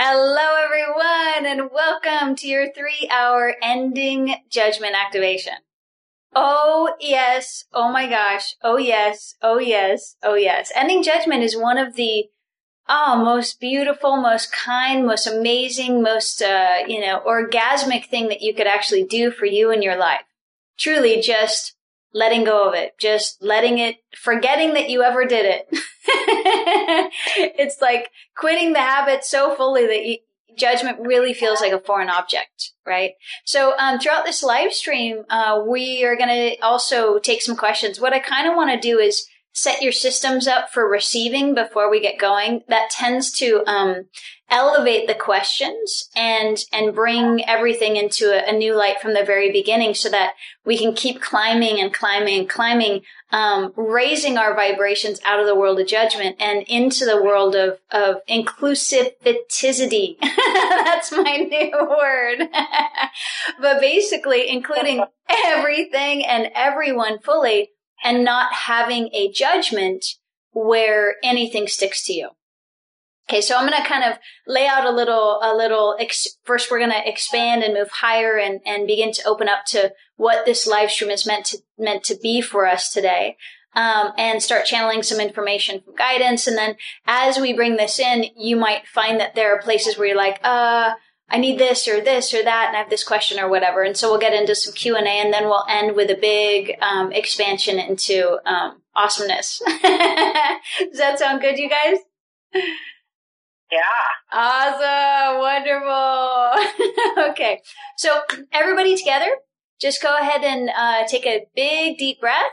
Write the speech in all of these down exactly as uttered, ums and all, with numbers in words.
Hello, everyone, and welcome to your three-hour ending judgment activation. Oh, yes. Oh, my gosh. Oh, yes. Oh, yes. Oh, yes. Ending judgment is one of the oh, most beautiful, most kind, most amazing, most, uh, you know, orgasmic thing that you could actually do for you in your life. Truly just letting go of it, just letting it, forgetting that you ever did it. It's like quitting the habit so fully that you, judgment really feels like a foreign object, right? So um, throughout this live stream, uh, we are going to also take some questions. What I kind of want to do is set your systems up for receiving before we get going. That tends to um, elevate the questions and and bring everything into a, a new light from the very beginning so that we can keep climbing and climbing and climbing, um, raising our vibrations out of the world of judgment and into the world of, of inclusivity. That's my new word. But basically including everything and everyone fully, and not having a judgment where anything sticks to you. Okay, so I'm going to kind of lay out a little, a little, ex- first we're going to expand and move higher and, and begin to open up to what this live stream is meant to, meant to be for us today. Um, and start channeling some information from guidance. And then as we bring this in, you might find that there are places where you're like, uh, I need this or this or that, and I have this question or whatever. And so we'll get into some Q and A, and then we'll end with a big um, expansion into um, awesomeness. Does that sound good, you guys? Yeah. Awesome. Wonderful. Okay. So everybody together, just go ahead and uh, take a big, deep breath.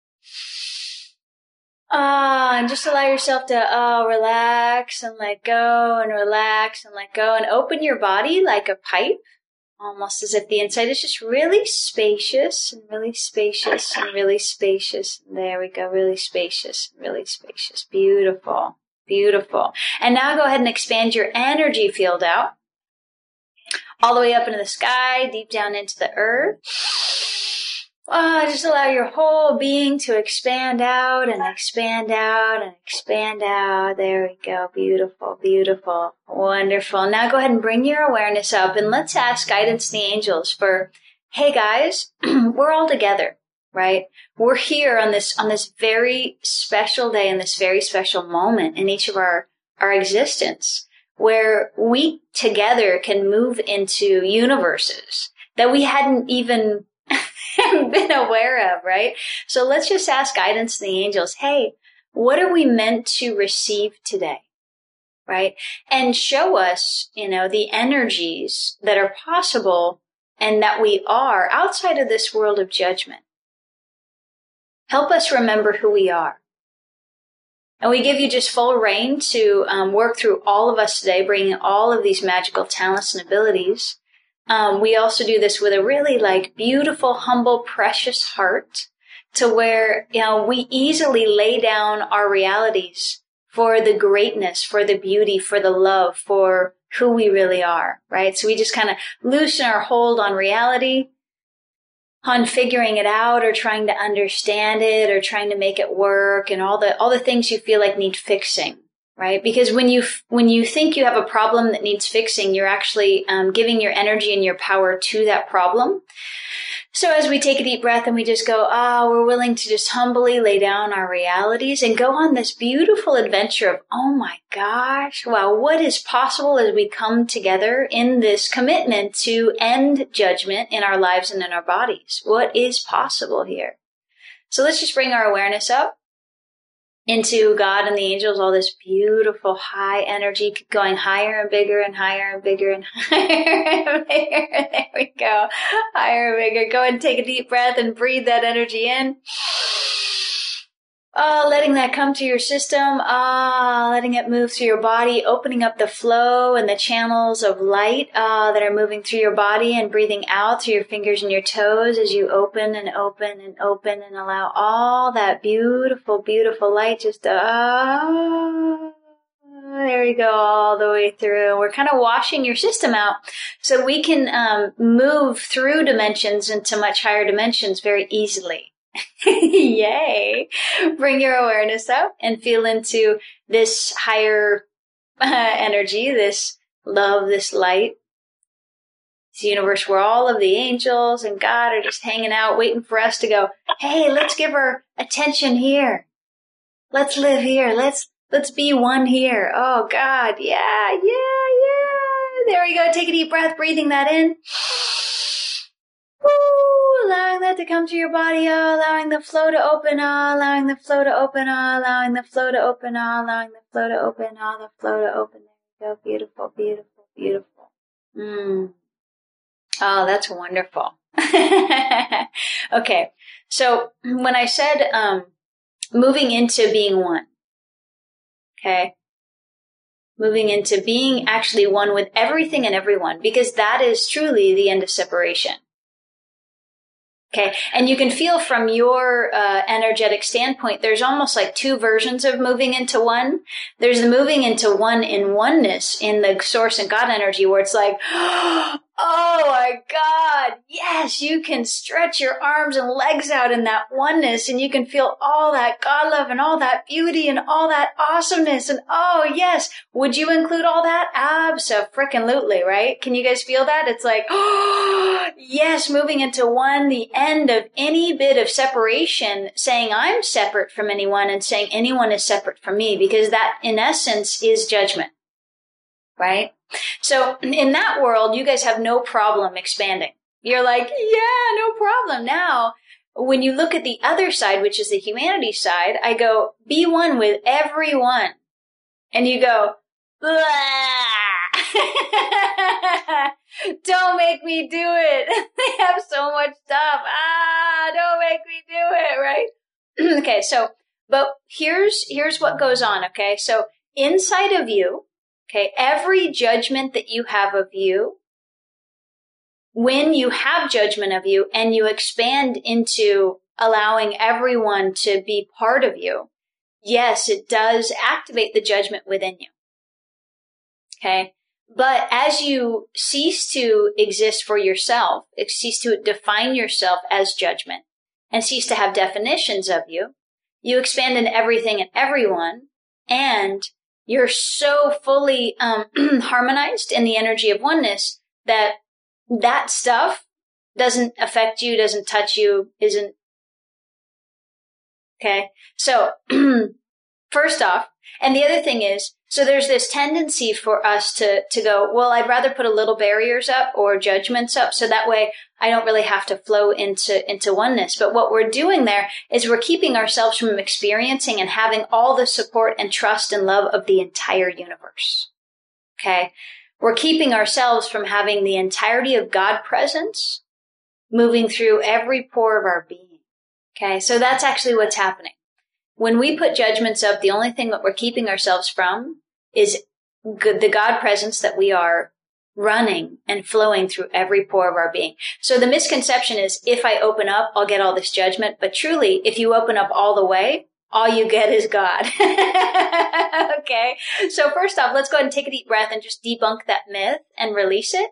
Ah, uh, and just allow yourself to, oh, relax and let go and relax and let go and open your body like a pipe, almost as if the inside is just really spacious and really spacious and really spacious. There we go. Really spacious, really spacious. Beautiful, beautiful. And now go ahead and expand your energy field out all the way up into the sky, deep down into the earth. Oh, just allow your whole being to expand out and expand out and expand out. There we go. Beautiful, beautiful, wonderful. Now go ahead and bring your awareness up and let's ask guidance to the angels for, hey guys, we're all together, right? We're here on this, on this very special day, in this very special moment in each of our, our existence where we together can move into universes that we hadn't even been aware of, right? So let's just ask guidance to the angels. Hey, what are we meant to receive today? Right? And show us, you know, the energies that are possible and that we are outside of this world of judgment. Help us remember who we are. And we give you just full reign to um, work through all of us today, bringing all of these magical talents and abilities. Um, we also do this with a really like beautiful, humble, precious heart to where, you know, we easily lay down our realities for the greatness, for the beauty, for the love, for who we really are, right? So we just kind of loosen our hold on reality, on figuring it out or trying to understand it or trying to make it work and all the, all the things you feel like need fixing. Right? Because when you, when you think you have a problem that needs fixing, you're actually um, giving your energy and your power to that problem. So as we take a deep breath and we just go, ah, oh, we're willing to just humbly lay down our realities and go on this beautiful adventure of, oh my gosh, wow, what is possible as we come together in this commitment to end judgment in our lives and in our bodies? What is possible here? So let's just bring our awareness up into God and the angels, all this beautiful high energy going higher and bigger and higher and bigger and higher and bigger. There we go. Higher and bigger. Go ahead and take a deep breath and breathe that energy in. Oh, letting that come to your system. Ah, letting it move through your body, opening up the flow and the channels of light ah, that are moving through your body and breathing out through your fingers and your toes as you open and open and open and allow all that beautiful, beautiful light just to, ah, there we go, all the way through. We're kind of washing your system out so we can um, move through dimensions into much higher dimensions very easily. Yay! Bring your awareness up and feel into this higher uh, energy, this love, this light. This universe where all of the angels and God are just hanging out, waiting for us to go, hey, let's give our attention here. Let's live here. Let's, let's be one here. Oh, God. Yeah, yeah, yeah. There we go. Take a deep breath, breathing that in. Woo, allowing that to come to your body, oh, allowing the flow to open, oh, allowing the flow to open, oh, allowing the flow to open, oh, allowing the flow to open, oh, the flow to open. There we go. Beautiful, beautiful, beautiful. Mm. Oh, that's wonderful. Okay. So when I said, um, moving into being one, okay, moving into being actually one with everything and everyone, because that is truly the end of separation. Okay. And you can feel from your uh, energetic standpoint, there's almost like two versions of moving into one. There's the moving into one in oneness in the source and God energy where it's like, oh my God, yes, you can stretch your arms and legs out in that oneness and you can feel all that God love and all that beauty and all that awesomeness. And oh yes, would you include all that? Abso-frickin-lutely, right? Can you guys feel that? It's like, oh yes, moving into one, the end of any bit of separation, saying I'm separate from anyone and saying anyone is separate from me, because that in essence is judgment, right? So in that world, you guys have no problem expanding. You're like, yeah, no problem. Now, when you look at the other side, which is the humanity side, I go, be one with everyone. And you go, blah. Don't make me do it. They have so much stuff. Ah, don't make me do it, right? Okay, so, but here's, here's what goes on, okay? So inside of you, okay, every judgment that you have of you, when you have judgment of you and you expand into allowing everyone to be part of you, yes, it does activate the judgment within you. Okay? But as you cease to exist for yourself, cease to define yourself as judgment, and cease to have definitions of you, you expand into everything and everyone, and you're so fully um, harmonized in the energy of oneness that that stuff doesn't affect you, doesn't touch you, isn't. Okay? So, first off, and the other thing is, so there's this tendency for us to, to go, well, I'd rather put a little barriers up or judgments up so that way I don't really have to flow into, into oneness. But what we're doing there is we're keeping ourselves from experiencing and having all the support and trust and love of the entire universe. Okay? We're keeping ourselves from having the entirety of God presence moving through every pore of our being. Okay? So that's actually what's happening. When we put judgments up, the only thing that we're keeping ourselves from is the God presence that we are running and flowing through every pore of our being. So the misconception is, if I open up, I'll get all this judgment. But truly, if you open up all the way, all you get is God. Okay? So first off, let's go ahead and take a deep breath and just debunk that myth and release it.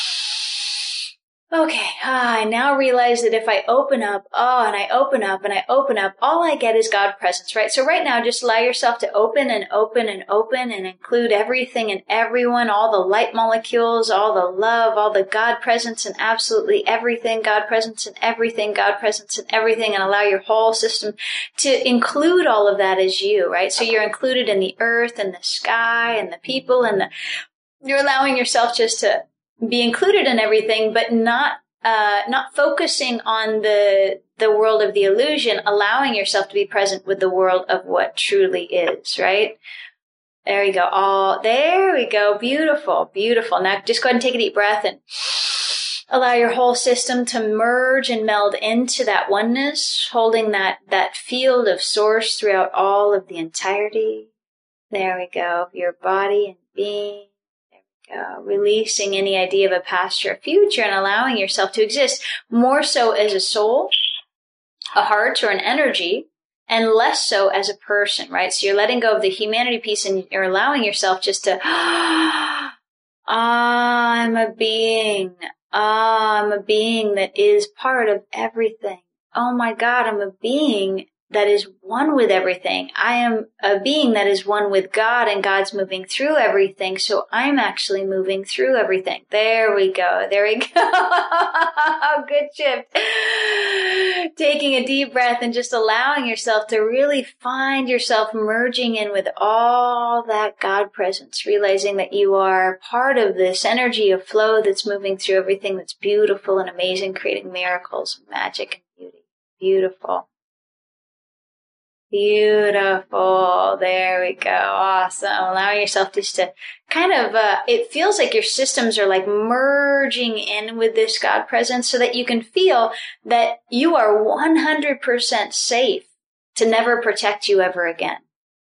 Okay, ah, I now realize that if I open up, oh, and I open up and I open up, all I get is God presence, right? So right now, just allow yourself to open and open and open and include everything and everyone, all the light molecules, all the love, all the God presence and absolutely everything, God presence and everything, God presence and everything, and allow your whole system to include all of that as you, right? So you're included in the earth and the sky and the people and the, you're allowing yourself just to be included in everything, but not, uh, not focusing on the, the world of the illusion, allowing yourself to be present with the world of what truly is, right? There we go. Oh, there we go. Beautiful, beautiful. Now just go ahead and take a deep breath and allow your whole system to merge and meld into that oneness, holding that, that field of source throughout all of the entirety. There we go. Your body and being. Uh, releasing any idea of a past or a future and allowing yourself to exist more so as a soul, a heart, or an energy, and less so as a person, right? So you're letting go of the humanity piece and you're allowing yourself just to, ah, I'm a being. Ah, I'm a being that is part of everything. Oh my God, I'm a being that is one with everything. I am a being that is one with God, and God's moving through everything. So I'm actually moving through everything. There we go. There we go. Good shift. Taking a deep breath and just allowing yourself to really find yourself merging in with all that God presence, realizing that you are part of this energy of flow that's moving through everything that's beautiful and amazing, creating miracles, magic, and beauty. Beautiful. Beautiful. There we go. Awesome. Allowing yourself just to kind of, uh, it feels like your systems are like merging in with this God presence so that you can feel that you are one hundred percent safe to never protect you ever again.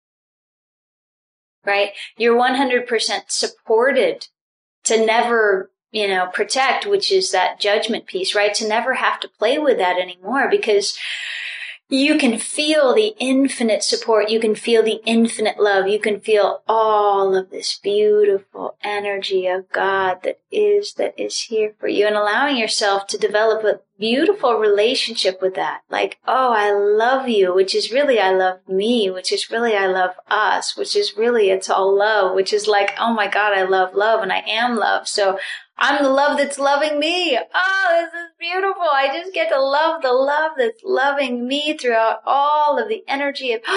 Right? You're one hundred percent supported to never, you know, protect, which is that judgment piece, right? To never have to play with that anymore, because you can feel the infinite support. You can feel the infinite love. You can feel all of this beautiful energy of God that is, that is here for you, and allowing yourself to develop a beautiful relationship with that. Like, oh, I love you, which is really, I love me, which is really, I love us, which is really, it's all love, which is like, oh my God, I love love and I am love. So I'm the love that's loving me. Oh, this is beautiful. I just get to love the love that's loving me throughout all of the energy of,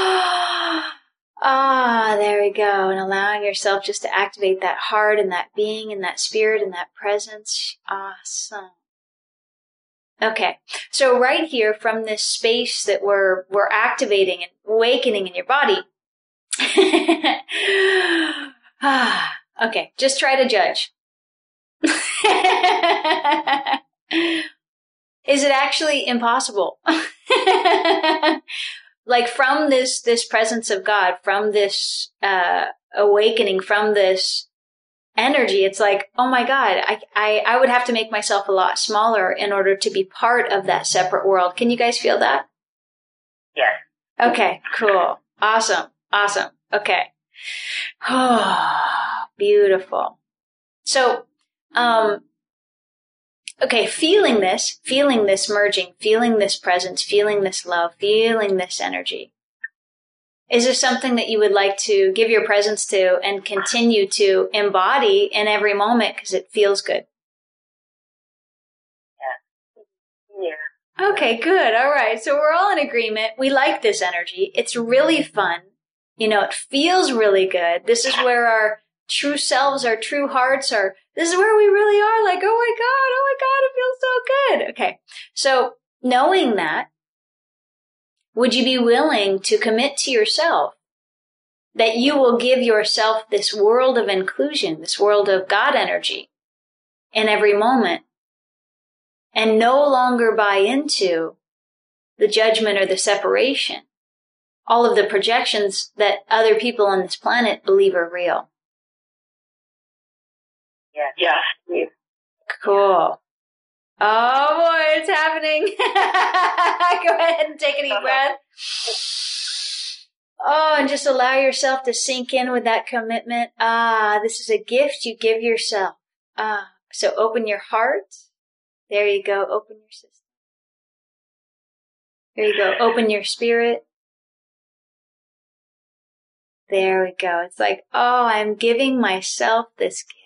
ah, there we go. And allowing yourself just to activate that heart and that being and that spirit and that presence. Awesome. Okay. So right here from this space that we're, we're activating and awakening in your body. ah, okay. Just try to judge. Is it actually impossible? Like from this, this presence of God, from this, uh, awakening, from this energy, it's like, oh my God, I, I, I would have to make myself a lot smaller in order to be part of that separate world. Can you guys feel that? Yes. Okay, cool. Awesome. Awesome. Okay. Oh, beautiful. So, Um, okay, feeling this, feeling this merging, feeling this presence, feeling this love, feeling this energy. Is there something that you would like to give your presence to and continue to embody in every moment because it feels good? Yeah. Yeah. Okay, good. All right. So we're all in agreement. We like this energy. It's really fun. You know, it feels really good. This is where our true selves, our true hearts are. This is where we really are. Like, oh my God, oh my God, it feels so good. Okay. So knowing that, would you be willing to commit to yourself that you will give yourself this world of inclusion, this world of God energy in every moment, and no longer buy into the judgment or the separation, all of the projections that other people on this planet believe are real? Yeah. Yeah. Yeah. Cool. Oh boy, it's happening. Go ahead and take a deep breath. Oh, and just allow yourself to sink in with that commitment. Ah, this is a gift you give yourself. Ah, so open your heart. There you go. Open your system. There you go. Open your spirit. There we go. It's like, oh, I'm giving myself this gift.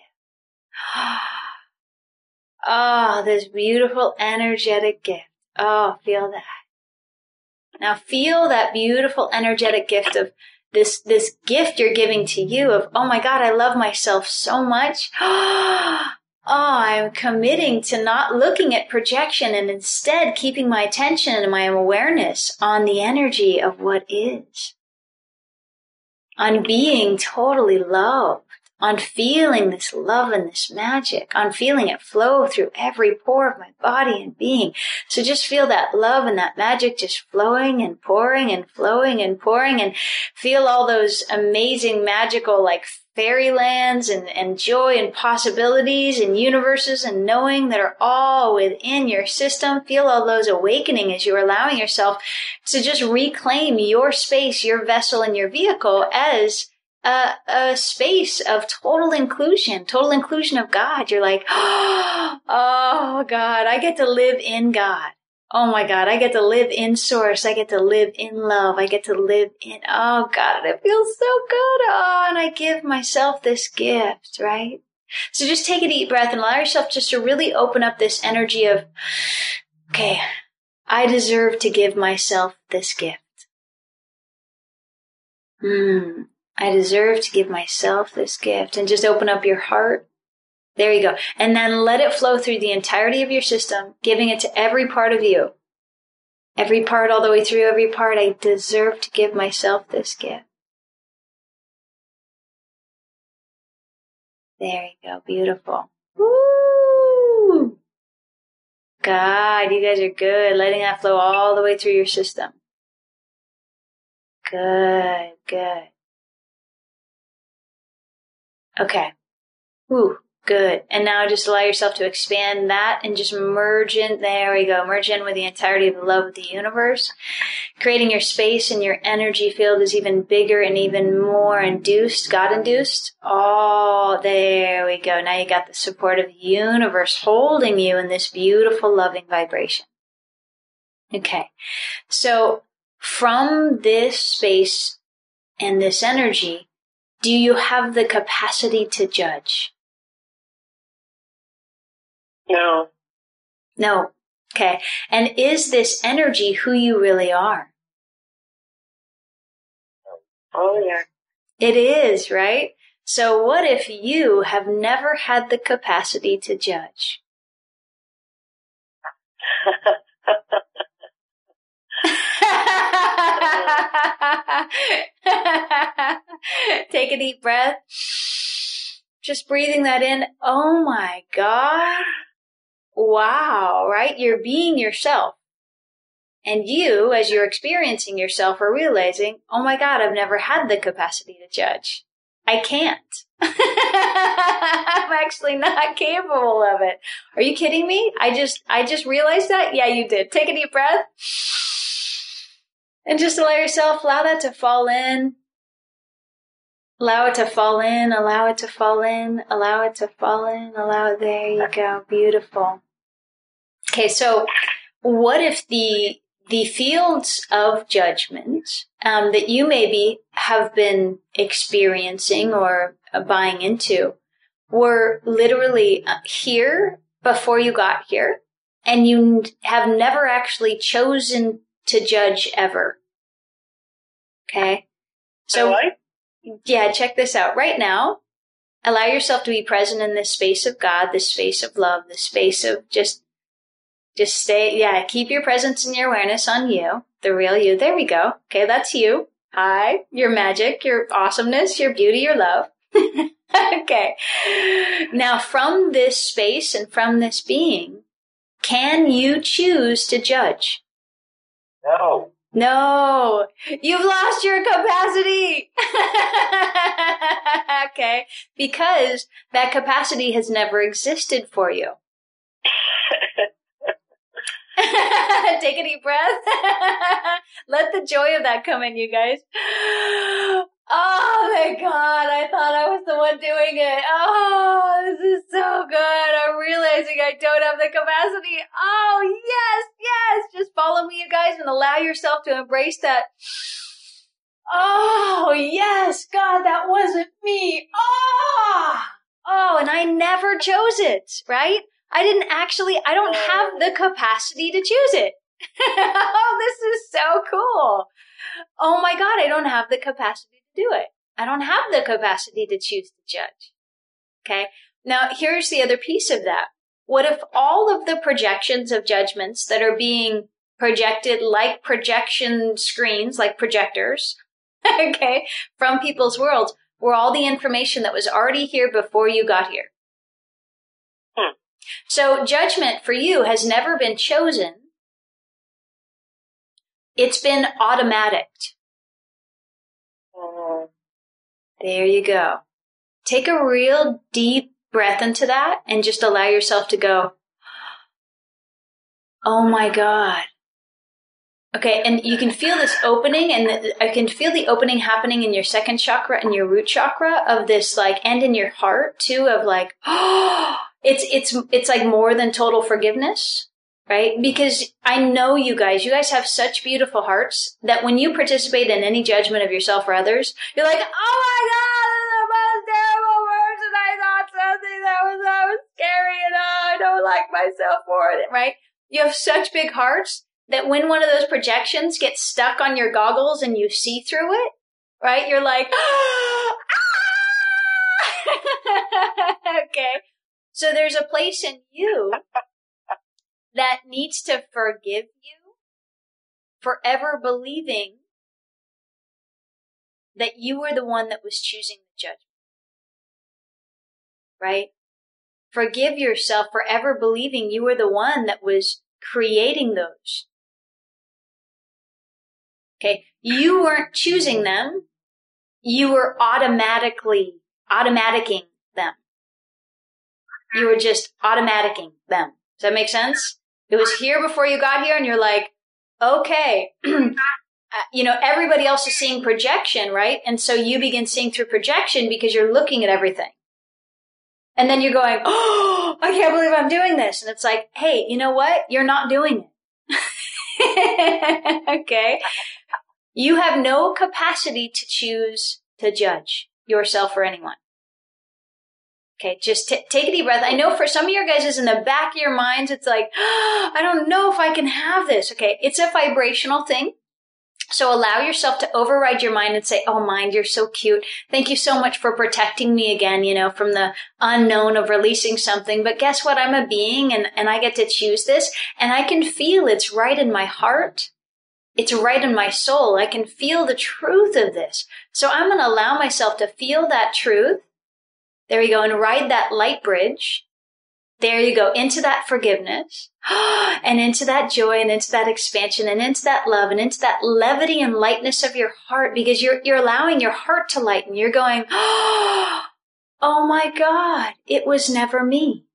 Oh, this beautiful energetic gift. Oh, feel that. Now feel that beautiful energetic gift of this, this gift you're giving to you of, oh my God, I love myself so much. Oh, I'm committing to not looking at projection and instead keeping my attention and my awareness on the energy of what is. On being totally loved. On feeling this love and this magic, on feeling it flow through every pore of my body and being. So just feel that love and that magic just flowing and pouring and flowing and pouring, and feel all those amazing magical like fairylands and, and joy and possibilities and universes and knowing that are all within your system. Feel all those awakening as you're allowing yourself to just reclaim your space, your vessel, and your vehicle as A, a space of total inclusion, total inclusion of God. You're like, oh, God, I get to live in God. Oh my God, I get to live in source. I get to live in love. I get to live in, oh God, it feels so good. Oh, and I give myself this gift, right? So just take a deep breath and allow yourself just to really open up this energy of, okay, I deserve to give myself this gift. Hmm, I deserve to give myself this gift. And just open up your heart. There you go. And then let it flow through the entirety of your system, giving it to every part of you. Every part, all the way through every part. I deserve to give myself this gift. There you go. Beautiful. Woo! God, you guys are good. Letting that flow all the way through your system. Good, good. Okay. Woo, good. And now just allow yourself to expand that and just merge in. There we go. Merge in with the entirety of the love of the universe. Creating your space and your energy field is even bigger and even more induced, God-induced. Oh, there we go. Now you got the support of the universe holding you in this beautiful, loving vibration. Okay. So from this space and this energy, do you have the capacity to judge? No. No. Okay. And is this energy who you really are? Oh, yeah. It is, right? So what if you have never had the capacity to judge? Take a deep breath. Just breathing that in. Oh my God. Wow, right? You're being yourself. And you, as you're experiencing yourself, are realizing, oh my God, I've never had the capacity to judge. I can't. I'm actually not capable of it. Are you kidding me? I just, I just realized that? Yeah, you did. Take a deep breath. And just allow yourself, allow that to fall in. Allow it to fall in, allow it to fall in, allow it to fall in, allow it, there you go. Beautiful. Okay, so what if the the fields of judgment um, that you maybe have been experiencing or uh, buying into were literally uh, here before you got here, and you have never actually chosen to judge ever? Okay? So, what? Yeah, check this out. Right now, allow yourself to be present in this space of God, this space of love, this space of just Just stay, yeah, keep your presence and your awareness on you, the real you. There we go. Okay, that's you. Hi, your magic, your awesomeness, your beauty, your love. Okay. Now, from this space and from this being, can you choose to judge? No. No. You've lost your capacity. Okay. Because that capacity has never existed for you. Take a deep breath. Let the joy of that come in, you guys. Oh my God, I thought I was the one doing it. Oh, this is so good. I'm realizing I don't have the capacity. Oh, yes, yes. Just follow me, you guys, and allow yourself to embrace that. Oh, yes, God, that wasn't me. Oh, oh, and I never chose it, right? I didn't actually, I don't have the capacity to choose it. Oh, this is so cool. Oh my God, I don't have the capacity to do it. I don't have the capacity to choose to judge. Okay. Now, here's the other piece of that. What if all of the projections of judgments that are being projected like projection screens, like projectors, okay, from people's worlds were all the information that was already here before you got here? Hmm. So judgment for you has never been chosen. It's been automatic. Mm. There you go. Take a real deep breath into that and just allow yourself to go, oh my God. Okay, and you can feel this opening, and I can feel the opening happening in your second chakra and your root chakra of this, like, and in your heart too, of like, oh, it's, it's, it's like more than total forgiveness. right? Because I know you guys, you guys have such beautiful hearts that when you participate in any judgment of yourself or others, you're like, oh my God, this is the most terrible words, and I thought something that was, that was scary, and oh, I don't like myself for it, right? You have such big hearts that when one of those projections gets stuck on your goggles and you see through it, right, you're like, ah! Okay. So there's a place in you that needs to forgive you for ever believing that you were the one that was choosing the judgment. Right? Forgive yourself for ever believing you were the one that was creating those. Okay? You weren't choosing them. You were automatically, automaticing them. You were just automaticing them. Does that make sense? It was here before you got here, and you're like, okay, you know, everybody else is seeing projection, right? And so you begin seeing through projection because you're looking at everything. And then you're going, oh, I can't believe I'm doing this. And it's like, hey, you know what? You're not doing it. Okay? You have no capacity to choose to judge yourself or anyone. Okay, just t- take a deep breath. I know for some of your guys, it's in the back of your minds. It's like, oh, I don't know if I can have this. Okay, it's a vibrational thing. So allow yourself to override your mind and say, oh, mind, you're so cute. Thank you so much for protecting me again, you know, from the unknown of releasing something. But guess what? I'm a being, and, and I get to choose this. And I can feel it's right in my heart. It's right in my soul. I can feel the truth of this. So I'm going to allow myself to feel that truth. There you go. And ride that light bridge. There you go. Into that forgiveness and into that joy and into that expansion and into that love and into that levity and lightness of your heart, because you're, you're allowing your heart to lighten. You're going, oh my God, it was never me.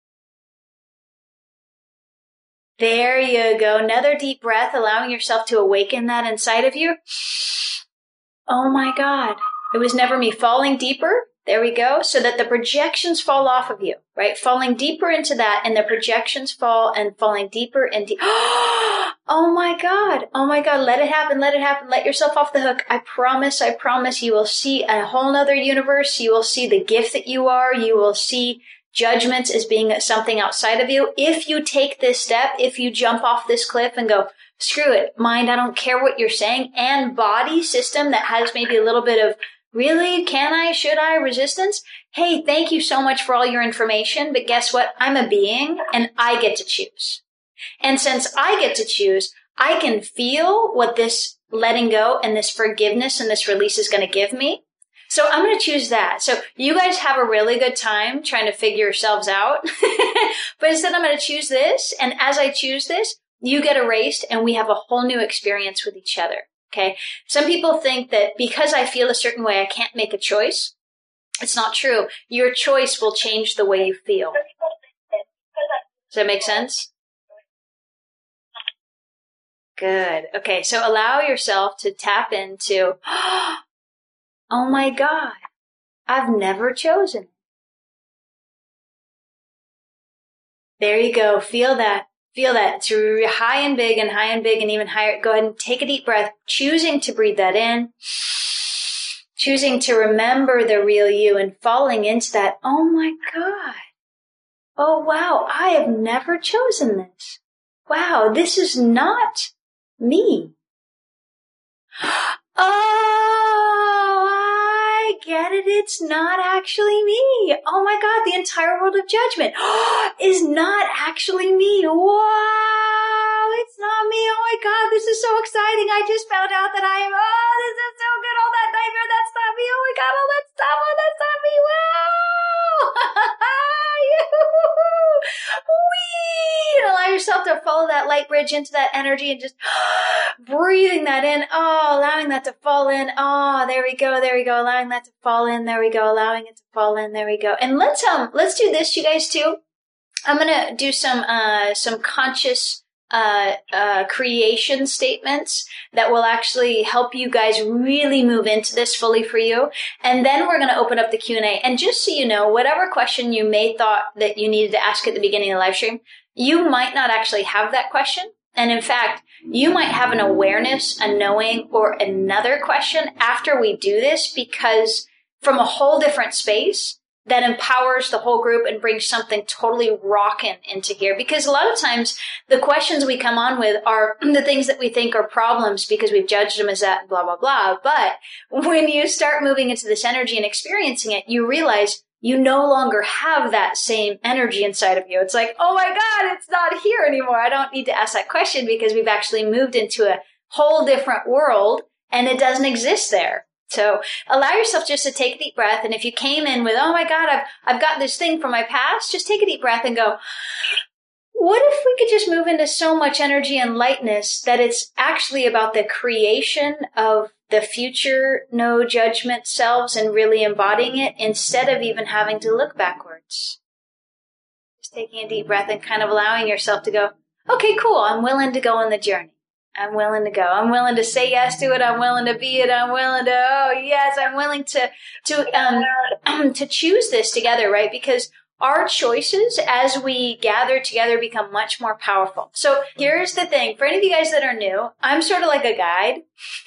There you go. Another deep breath, allowing yourself to awaken that inside of you. Oh my God, it was never me. Falling deeper. There we go. So that the projections fall off of you, right? Falling deeper into that, and the projections fall and falling deeper and deeper. Oh my God. Oh my God. Let it happen. Let it happen. Let yourself off the hook. I promise. I promise you will see a whole nother universe. You will see the gift that you are. You will see judgments as being something outside of you. If you take this step, if you jump off this cliff and go, screw it, mind, I don't care what you're saying, and body system that has maybe a little bit of, really? Can I? Should I? Resistance? Hey, thank you so much for all your information, but guess what? I'm a being, and I get to choose. And since I get to choose, I can feel what this letting go and this forgiveness and this release is going to give me. So I'm going to choose that. So you guys have a really good time trying to figure yourselves out. But instead, I'm going to choose this. And as I choose this, you get erased, and we have a whole new experience with each other. Okay. Some people think that because I feel a certain way, I can't make a choice. It's not true. Your choice will change the way you feel. Does that make sense? Good. Okay. So allow yourself to tap into, oh my God, I've never chosen. There you go. Feel that. Feel that. It's high and big and high and big and even higher. Go ahead and take a deep breath, choosing to breathe that in, choosing to remember the real you and falling into that. Oh my God. Oh wow. I have never chosen this. Wow. This is not me. Oh, I get it. It's not actually me. Oh my God. The entire world of judgment is not actually me. Wow. It's not me. Oh my God. This is so exciting. I just found out that I am, oh, this is so good. All that nightmare. That's not me. Oh my God. All that stuff. Oh, that's not me. Wow. Whee! Allow yourself to follow that light bridge into that energy and just breathing that in. Oh, allowing that to fall in. Oh, there we go. There we go. Allowing that to fall in. There we go. Allowing it to fall in. There we go. And let's, um, let's do this, you guys, too. I'm going to do some, uh, some conscious uh, uh, creation statements that will actually help you guys really move into this fully for you. And then we're going to open up the Q and A. And just so you know, whatever question you may thought that you needed to ask at the beginning of the live stream, you might not actually have that question. And in fact, you might have an awareness, a knowing, or another question after we do this, because from a whole different space that empowers the whole group and brings something totally rockin' into here. Because a lot of times the questions we come on with are the things that we think are problems because we've judged them as that, blah, blah, blah. But when you start moving into this energy and experiencing it, you realize you no longer have that same energy inside of you. It's like, oh my God, it's not here anymore. I don't need to ask that question because we've actually moved into a whole different world and it doesn't exist there. So allow yourself just to take a deep breath. And if you came in with, oh my God, I've, I've got this thing from my past, just take a deep breath and go, what if we could just move into so much energy and lightness that it's actually about the creation of the future no judgment selves and really embodying it instead of even having to look backwards. Just taking a deep breath and kind of allowing yourself to go, okay, cool. I'm willing to go on the journey. I'm willing to go. I'm willing to say yes to it. I'm willing to be it. I'm willing to, oh yes, I'm willing to, to, um, to choose this together, right? Because our choices as we gather together become much more powerful. So here's the thing. For any of you guys that are new, I'm sort of like a guide.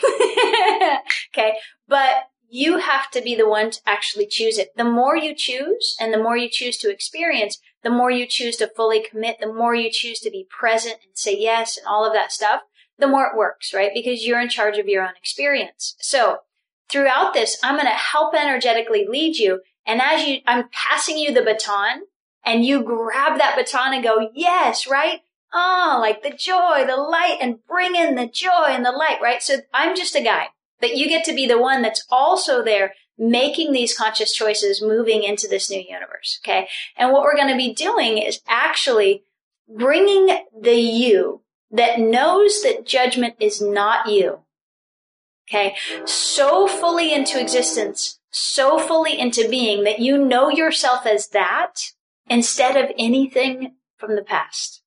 Okay. But you have to be the one to actually choose it. The more you choose and the more you choose to experience, the more you choose to fully commit, the more you choose to be present and say yes and all of that stuff, the more it works, right? Because you're in charge of your own experience. So throughout this, I'm going to help energetically lead you. And as you, I'm passing you the baton and you grab that baton and go, yes, right? Oh, like the joy, the light, and bring in the joy and the light, right? So I'm just a guide, but you get to be the one that's also there making these conscious choices, moving into this new universe. Okay. And what we're going to be doing is actually bringing the you that knows that judgment is not you, okay, so fully into existence, so fully into being that you know yourself as that instead of anything from the past.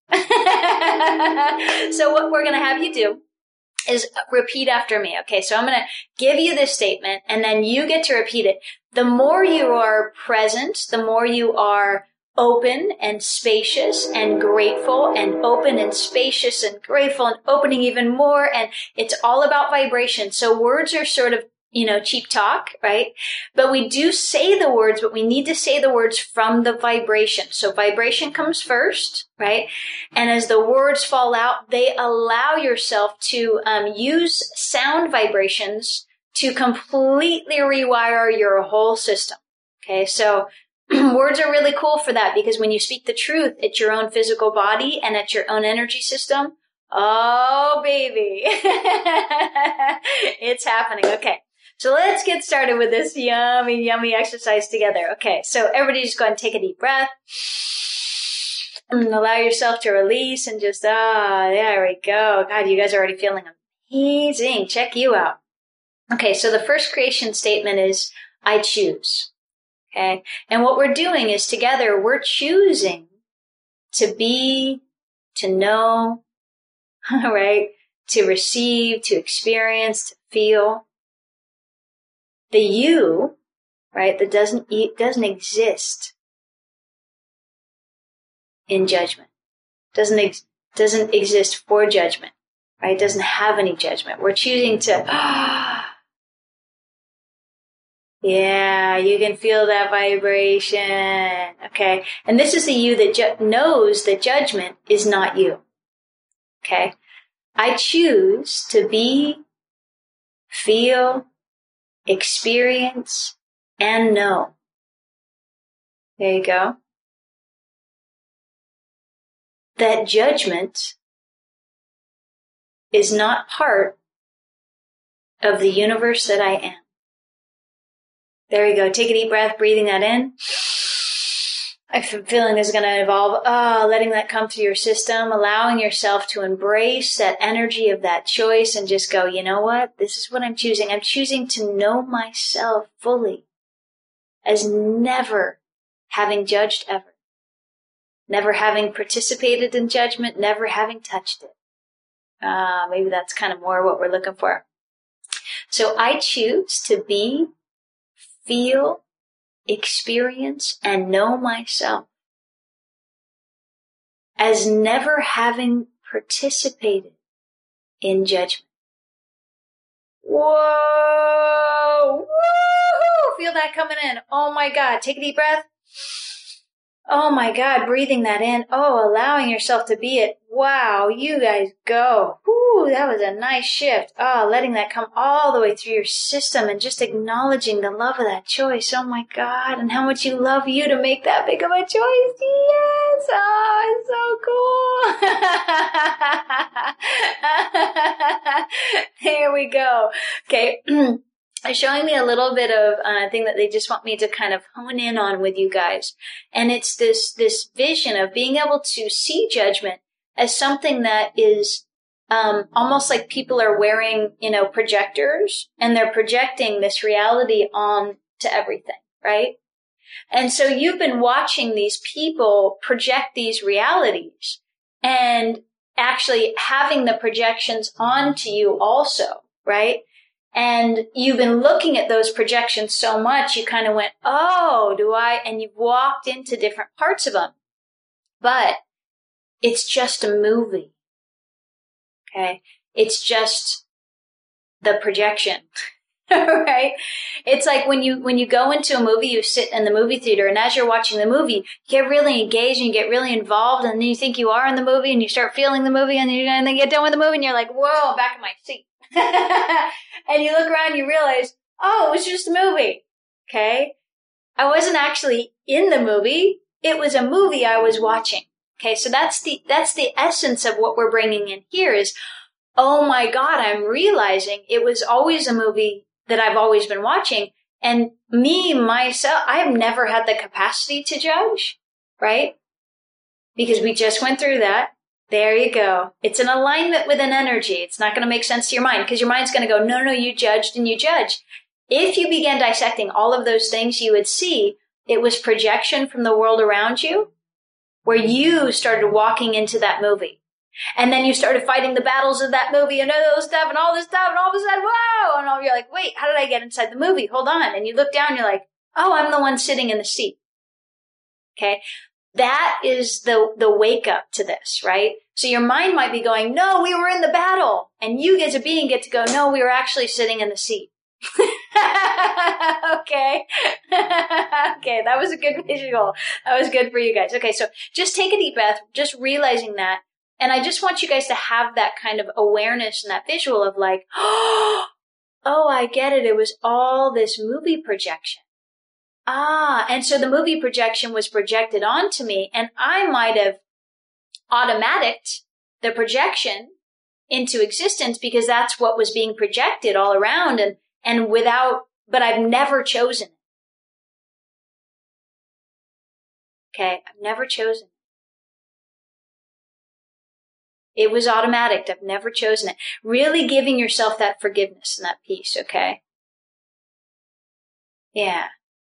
So what we're going to have you do is repeat after me, okay? So I'm going to give you this statement and then you get to repeat it. The more you are present, the more you are open and spacious and grateful and open and spacious and grateful and opening even more. And it's all about vibration. So words are sort of, you know, cheap talk, right? But we do say the words, but we need to say the words from the vibration. So vibration comes first, right? And as the words fall out, they allow yourself to um, use sound vibrations to completely rewire your whole system. Okay, so words are really cool for that because when you speak the truth at your own physical body and at your own energy system, oh, baby, it's happening. Okay, so let's get started with this yummy, yummy exercise together. Okay, so everybody just go ahead and take a deep breath. And allow yourself to release and just, ah, oh, there we go. God, you guys are already feeling amazing. Check you out. Okay, so the first creation statement is, I choose. Okay. And what we're doing is together, we're choosing to be, to know, right? To receive, to experience, to feel. The you, right? That doesn't, it doesn't exist in judgment. Doesn't, ex, doesn't exist for judgment, right? Doesn't have any judgment. We're choosing to, ah, yeah, you can feel that vibration. Okay. And this is the you that ju- knows that judgment is not you. Okay. I choose to be, feel, experience, and know. There you go. That judgment is not part of the universe that I am. There you go. Take a deep breath, breathing that in. I'm feeling this is going to evolve. Oh, letting that come through your system, allowing yourself to embrace that energy of that choice and just go, you know what? This is what I'm choosing. I'm choosing to know myself fully as never having judged ever. never having participated in judgment, never having touched it. Uh, maybe that's kind of more what we're looking for. So I choose to be, feel, experience, and know myself as never having participated in judgment. Whoa! Woo-hoo! Feel that coming in. Oh my God. Take a deep breath. Oh my God. Breathing that in. Oh, allowing yourself to be it. Wow. You guys go. Whoo, that was a nice shift. Oh, letting that come all the way through your system and just acknowledging the love of that choice. Oh my God. And how much you love you to make that big of a choice. Yes. Oh, it's so cool. Here we go. Okay. Showing me a little bit of uh, thing that they just want me to kind of hone in on with you guys. And it's this, this vision of being able to see judgment as something that is um, almost like people are wearing, you know, projectors, and they're projecting this reality on to everything, right? And so you've been watching these people project these realities and actually having the projections onto you also, right? And you've been looking at those projections so much, you kind of went, oh, do I? And you've walked into different parts of them. But it's just a movie. Okay? It's just the projection. Right? It's like when you, when you go into a movie, you sit in the movie theater, and as you're watching the movie, you get really engaged and you get really involved, and then you think you are in the movie, and you start feeling the movie, and then you get done with the movie, and you're like, whoa, I'm back in my seat. And you look around and you realize, oh, it was just a movie. Okay? I wasn't actually in the movie. It was a movie I was watching. Okay? So that's the, that's the essence of what we're bringing in here is, oh my God, I'm realizing it was always a movie that I've always been watching. And me, myself, I've never had the capacity to judge, right? Because we just went through that. There you go. It's an alignment with an energy. It's not going to make sense to your mind because your mind's going to go, no, no, you judged and you judged. If you began dissecting all of those things, you would see it was projection from the world around you where you started walking into that movie. And then you started fighting the battles of that movie and all this stuff and all this stuff and all of a sudden, whoa! And all, you're like, wait, how did I get inside the movie? Hold on. And you look down, you're like, oh, I'm the one sitting in the seat. Okay. That is the, the wake up to this, right? So your mind might be going, no, we were in the battle. And you as a being get to go, no, we were actually sitting in the seat. Okay. Okay. That was a good visual. That was good for you guys. Okay. So just take a deep breath, just realizing that. And I just want you guys to have that kind of awareness and that visual of like, oh, I get it. It was all this movie projection. Ah, and so the movie projection was projected onto me, and I might have automaticked the projection into existence because that's what was being projected all around and, and without, but I've never chosen it. Okay, I've never chosen it. It was automatic. I've never chosen it. Really giving yourself that forgiveness and that peace, okay? Yeah.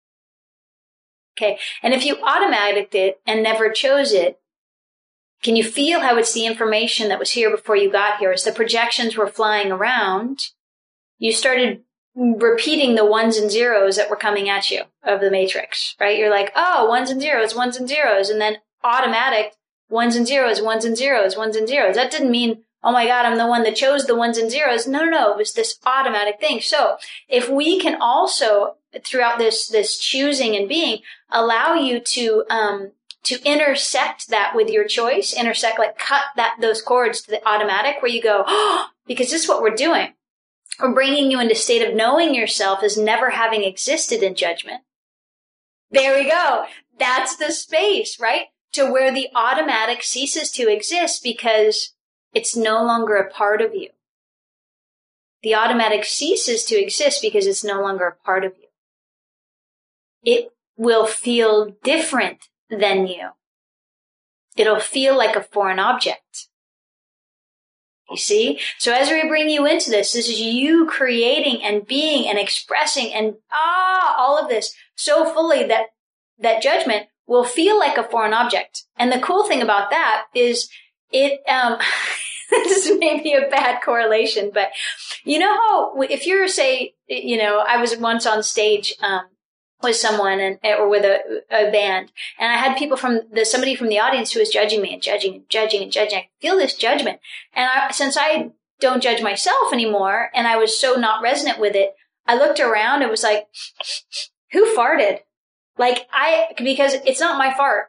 Okay. And if you automaticed it and never chose it, can you feel how it's the information that was here before you got here? As the projections were flying around, you started repeating the ones and zeros that were coming at you of the matrix, right? You're like, oh, ones and zeros, ones and zeros. And then automatic ones and zeros, ones and zeros, ones and zeros. That didn't mean, oh my God, I'm the one that chose the ones and zeros. No, no, no. It was this automatic thing. So if we can also, throughout this, this choosing and being, allow you to, um, to intersect that with your choice, intersect, like cut that, those cords to the automatic where you go, oh, because this is what we're doing. We're bringing you into a state of knowing yourself as never having existed in judgment. There we go. That's the space, right? To where the automatic ceases to exist because it's no longer a part of you. The automatic ceases to exist because it's no longer a part of you. It will feel different than you. It'll feel like a foreign object. You see? So as we bring you into this, this is you creating and being and expressing and ah, all of this so fully that that judgment will feel like a foreign object. And the cool thing about that is it, um, this may be a bad correlation, but you know how if you're, say, you know, I was once on stage, um, with someone and, or with a, a band, and I had people from the, somebody from the audience who was judging me and judging and judging and judging. I feel this judgment. And I, since I don't judge myself anymore, and I was so not resonant with it, I looked around and was like, who farted? Like I, because it's not my fart.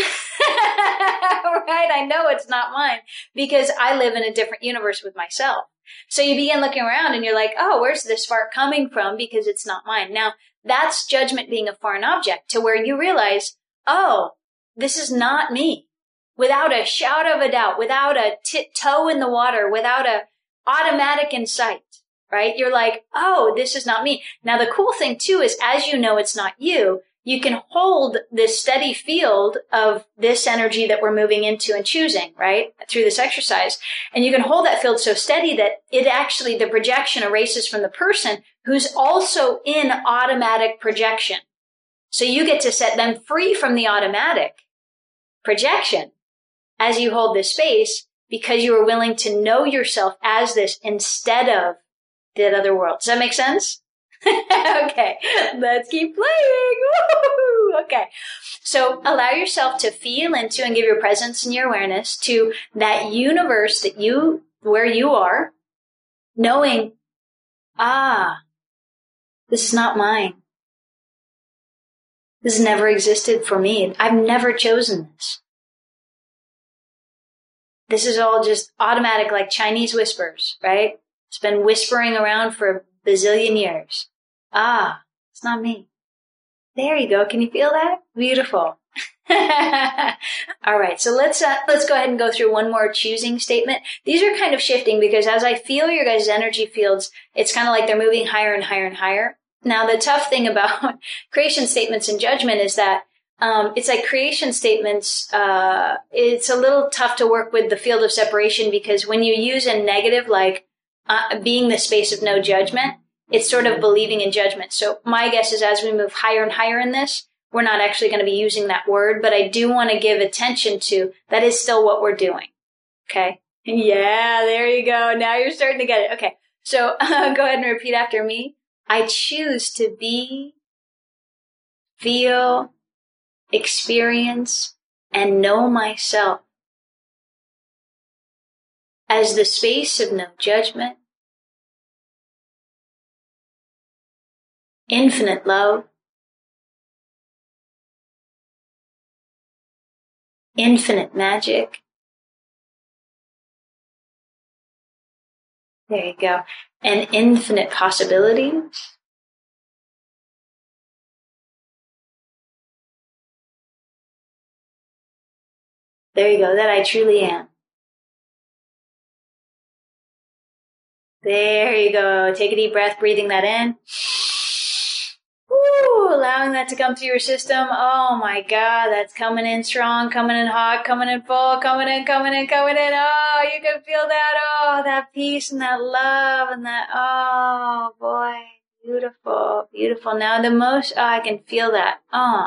Right? I know it's not mine because I live in a different universe with myself. So you begin looking around and you're like, oh, where's this fart coming from? Because it's not mine. Now, that's judgment being a foreign object, to where you realize, oh, this is not me. Without a shadow of a doubt, without a t- toe in the water, without a automatic insight, right? You're like, oh, this is not me. Now, the cool thing too is, as you know it's not you, you can hold this steady field of this energy that we're moving into and choosing, right? Through this exercise. And you can hold that field so steady that it actually, the projection erases from the person who's also in automatic projection. So you get to set them free from the automatic projection as you hold this space, because you are willing to know yourself as this instead of that other world. Does that make sense? Okay, let's keep playing. Woo-hoo-hoo. Okay, so allow yourself to feel into and give your presence and your awareness to that universe that you, where you are, knowing, ah, this is not mine. This has never existed for me. I've never chosen this. This is all just automatic, like Chinese whispers, right? It's been whispering around for a bazillion years. Ah, it's not me. There you go. Can you feel that? Beautiful. All right. So let's, uh, let's go ahead and go through one more choosing statement. These are kind of shifting because as I feel your guys' energy fields, it's kind of like they're moving higher and higher and higher. Now, the tough thing about creation statements and judgment is that um, it's like creation statements. Uh, it's a little tough to work with the field of separation, because when you use a negative, like uh, being the space of no judgment, it's sort of believing in judgment. So my guess is as we move higher and higher in this, we're not actually going to be using that word, but I do want to give attention to that is still what we're doing. Okay. Yeah, there you go. Now you're starting to get it. Okay. So uh, go ahead and repeat after me. I choose to be, feel, experience, and know myself as the space of no judgment, infinite love, infinite magic. There you go. And infinite possibilities. There you go. That I truly am. There you go. Take a deep breath, breathing that in. Woo, allowing that to come through your system. Oh my God, that's coming in strong, coming in hot, coming in full, coming in, coming in, coming in. Oh, you can feel that. Oh, that peace and that love and that. Oh boy, beautiful, beautiful. Now the most, oh, I can feel that. Oh,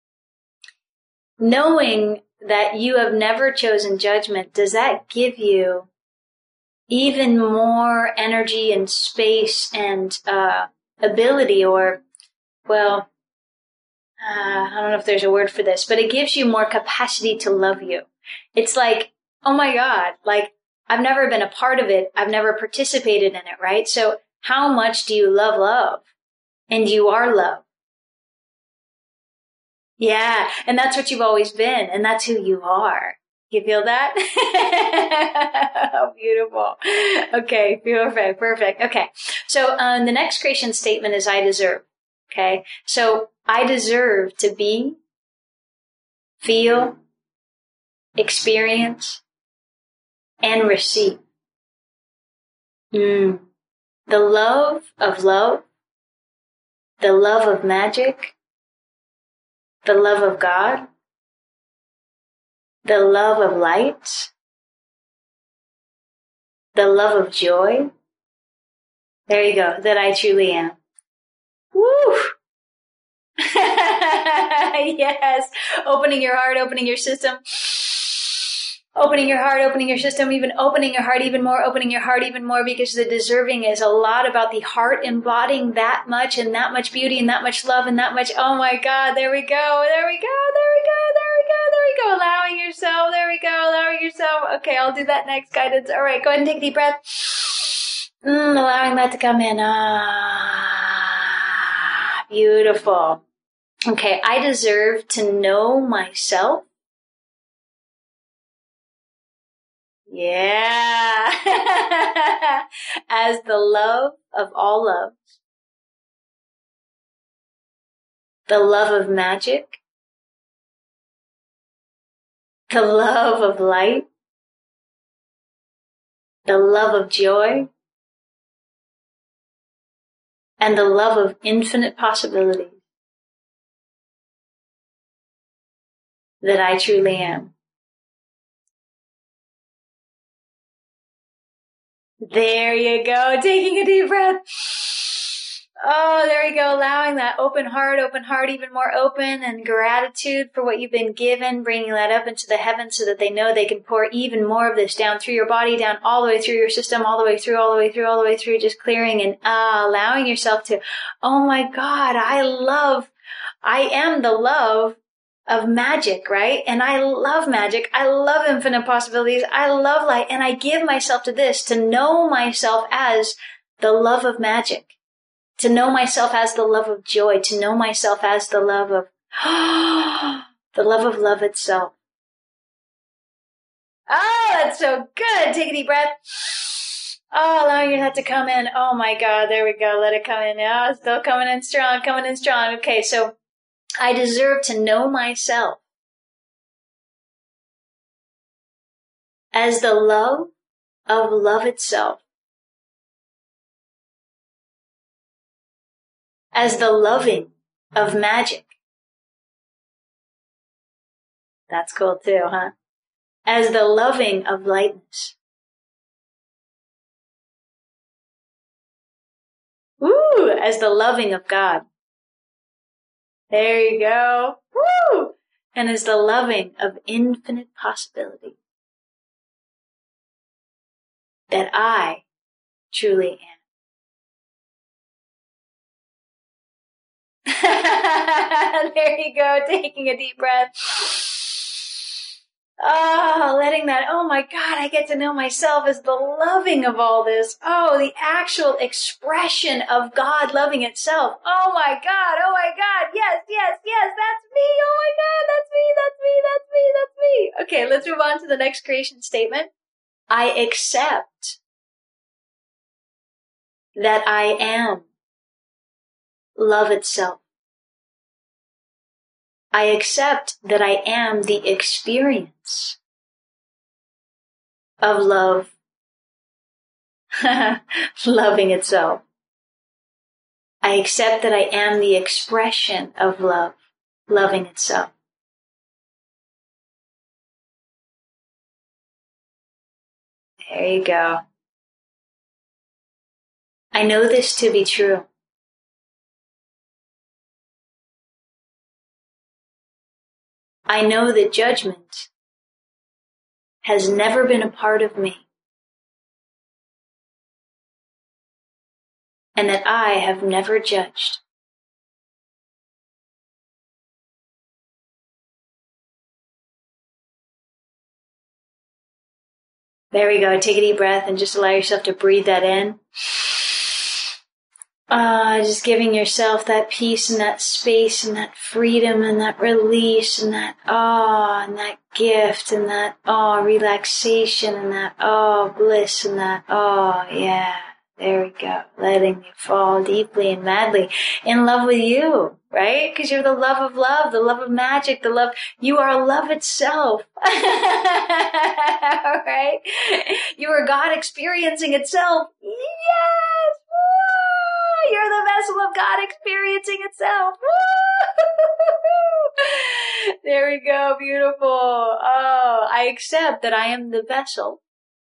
knowing that you have never chosen judgment, does that give you even more energy and space and uh ability, or well, uh, I don't know if there's a word for this, but it gives you more capacity to love you. It's like, oh my God, like I've never been a part of it. I've never participated in it, right? So how much do you love love? And you are love. Yeah. And that's what you've always been. And that's who you are. You feel that? Oh, beautiful. Okay. Perfect. Perfect. Okay. So um, the next creation statement is I deserve. Okay. So I deserve to be, feel, experience, and receive mm. the love of love, the love of magic, the love of God, the love of light, the love of joy. There you go. That I truly am. Woo! Yes. Opening your heart, opening your system. Opening your heart, opening your system, even opening your heart even more, opening your heart even more, because the deserving is a lot about the heart embodying that much and that much beauty and that much love and that much, oh my God, there we go, there we go, there we go, there we go, there we go, allowing yourself, there we go, allowing yourself. Okay, I'll do that next, guidance. All right, go ahead and take a deep breath. Mm, allowing that to come in. Ah, beautiful. Okay, I deserve to know myself. Yeah. As the love of all loves, the love of magic, the love of light, the love of joy, and the love of infinite possibilities that I truly am. There you go. Taking a deep breath. Oh, there you go. Allowing that open heart, open heart, even more open, and gratitude for what you've been given, bringing that up into the heavens so that they know they can pour even more of this down through your body, down all the way through your system, all the way through, all the way through, all the way through, just clearing and uh, allowing yourself to, oh my God, I love, I am the love of magic, right? And I love magic. I love infinite possibilities. I love light. And I give myself to this, to know myself as the love of magic, to know myself as the love of joy, to know myself as the love of, the love of love itself. Oh, that's so good. Take a deep breath. Oh, allowing your head to come in. Oh my God. There we go. Let it come in. Oh, it's still coming in strong, coming in strong. Okay. So I deserve to know myself as the love of love itself, as the loving of magic. That's cool too, huh? As the loving of lightness. Woo! As the loving of God. There you go. Woo! And as the loving of infinite possibility that I truly am. There you go. Taking a deep breath. Oh, letting that, oh my God, I get to know myself as the loving of all this. Oh, the actual expression of God loving itself. Oh my God, oh my God, yes, yes, yes, that's me. Oh my God, that's me, that's me, that's me, that's me. Okay, let's move on to the next creation statement. I accept that I am love itself. I accept that I am the experience of love, loving itself. I accept that I am the expression of love, loving itself. There you go. I know this to be true. I know that judgment has never been a part of me, and that I have never judged. There we go. Take a deep breath and just allow yourself to breathe that in. Uh, just giving yourself that peace and that space and that freedom and that release and that awe and that gift and that oh relaxation and that oh bliss and that oh yeah. There we go. Letting you fall deeply and madly in love with you, right? Because you're the love of love, the love of magic, the love, you are love itself. Right? You are God experiencing itself. Yes! Woo! You're the vessel of God experiencing itself. Woo! There we go. Beautiful. Oh, I accept that I am the vessel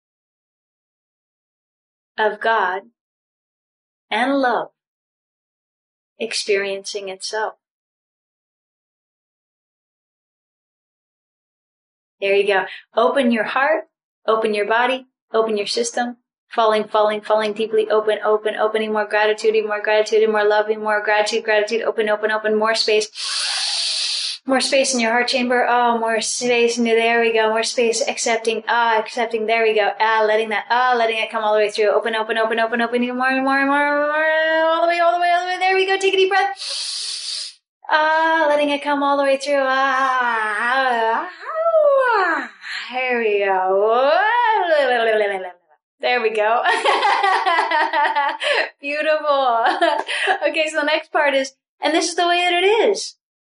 of God and love experiencing itself. There you go. Open your heart, open your body, open your system. Falling, falling, falling deeply open, open, opening more gratitude, more gratitude, more loving, more gratitude, gratitude, open, open, open, more space. More space in your heart chamber. Oh, more space. There we go. More space. Accepting. Ah, accepting. There we go. Ah, letting that. Ah, letting it come all the way through. Open, open, open, open, open. More, more, more, more. All the way, all the way, all the way. There we go. Take a deep breath. Ah, letting it come all the way through. Ah, ah, here we go. There we go. Beautiful. Okay, so the next part is, and this is the way that it is.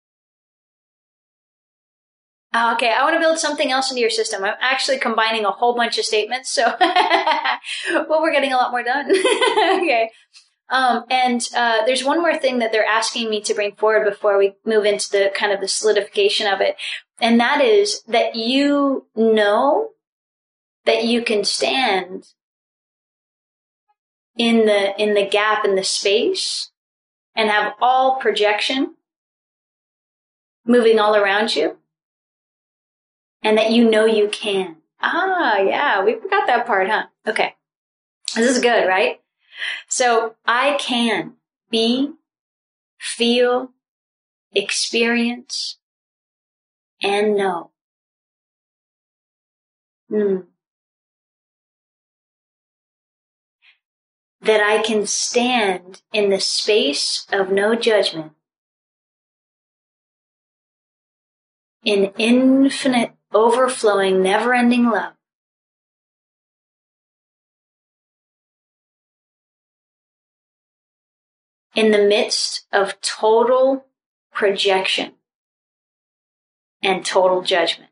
Okay, I want to build something else into your system. I'm actually combining a whole bunch of statements, so well, we're getting a lot more done. Okay. Um, and uh, there's one more thing that they're asking me to bring forward before we move into the kind of the solidification of it, and that is that you know that you can stand in the in the gap in the space and have all projection moving all around you, and that you know you can. Ah, yeah, we forgot that part, huh? Okay. This is good, right? So I can be, feel, experience, and know. Hmm. That I can stand in the space of no judgment, in infinite, overflowing, never-ending love. In the midst of total projection and total judgment.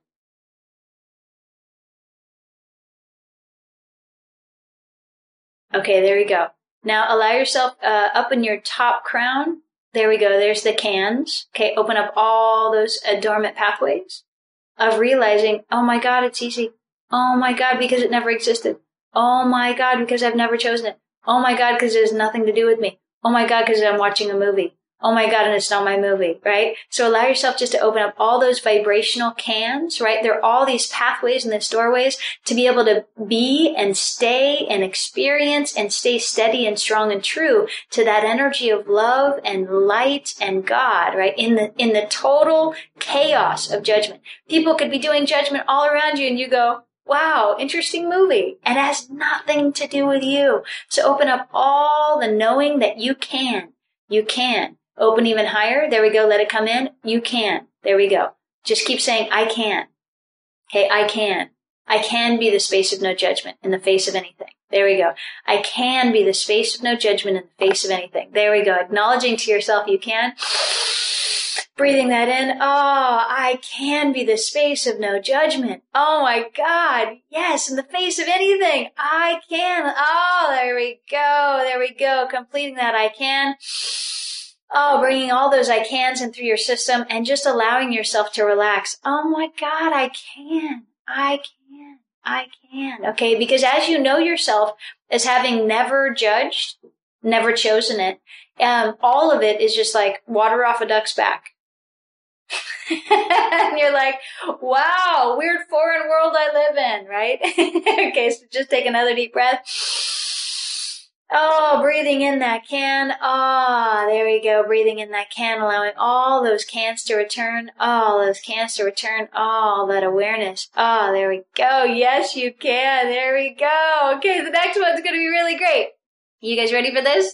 Okay, there you go. Now allow yourself uh, up in your top crown. There we go. There's the cans. Okay, open up all those uh, dormant pathways of realizing, oh my God, it's easy. Oh my God, because it never existed. Oh my God, because I've never chosen it. Oh my God, because it has nothing to do with me. Oh my God, because I'm watching a movie. Oh my God, and it's not my movie, right? So allow yourself just to open up all those vibrational cans, right? There are all these pathways and these doorways to be able to be and stay and experience and stay steady and strong and true to that energy of love and light and God, right? In the, in the total chaos of judgment. People could be doing judgment all around you and you go, wow, interesting movie. And it has nothing to do with you. So open up all the knowing that you can. You can. Open even higher. There we go. Let it come in. You can. There we go. Just keep saying, I can. Okay, I can. I can be the space of no judgment in the face of anything. There we go. I can be the space of no judgment in the face of anything. There we go. Acknowledging to yourself you can. Breathing that in. Oh, I can be the space of no judgment. Oh my God. Yes, in the face of anything. I can. Oh, there we go. There we go. Completing that I can. Oh, bringing all those I cans in through your system and just allowing yourself to relax. Oh my God, I can. I can. I can. Okay, because as you know yourself as having never judged, never chosen it, um, all of it is just like water off a duck's back. And you're like, wow, weird foreign world I live in, right? Okay, so just take another deep breath. Oh, breathing in that can. Ah, oh, there we go. Breathing in that can, allowing all those cans to return. All those cans to return. All that awareness. Ah, oh, there we go. Yes, you can. There we go. Okay, the next one's going to be really great. You guys ready for this?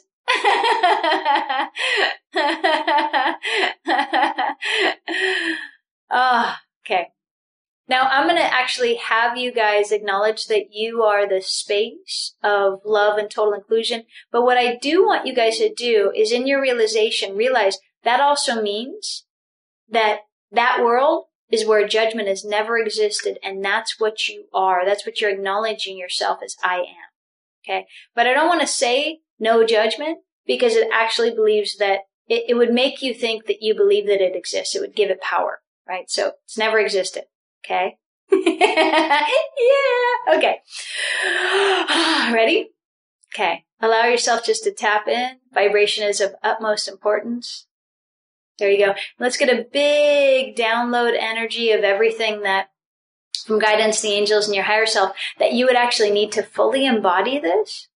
Ah, oh, okay. Now, I'm going to actually have you guys acknowledge that you are the space of love and total inclusion. But what I do want you guys to do is in your realization, realize that also means that that world is where judgment has never existed. And that's what you are. That's what you're acknowledging yourself as I am. Okay. But I don't want to say no judgment because it actually believes that it, it would make you think that you believe that it exists. It would give it power, right? So it's never existed. Okay. Yeah. Okay. Ready? Okay. Allow yourself just to tap in. Vibration is of utmost importance. There you go. Let's get a big download energy of everything that from guidance, the angels, and your higher self, that you would actually need to fully embody this.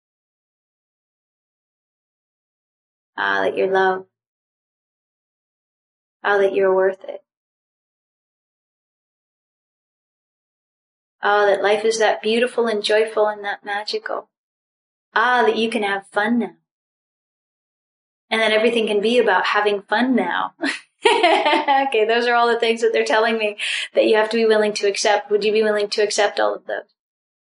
Ah, that you're loved. Ah, that you're worth it. Ah, that life is that beautiful and joyful and that magical. Ah, that you can have fun now. And that everything can be about having fun now. Okay, those are all the things that they're telling me that you have to be willing to accept. Would you be willing to accept all of those?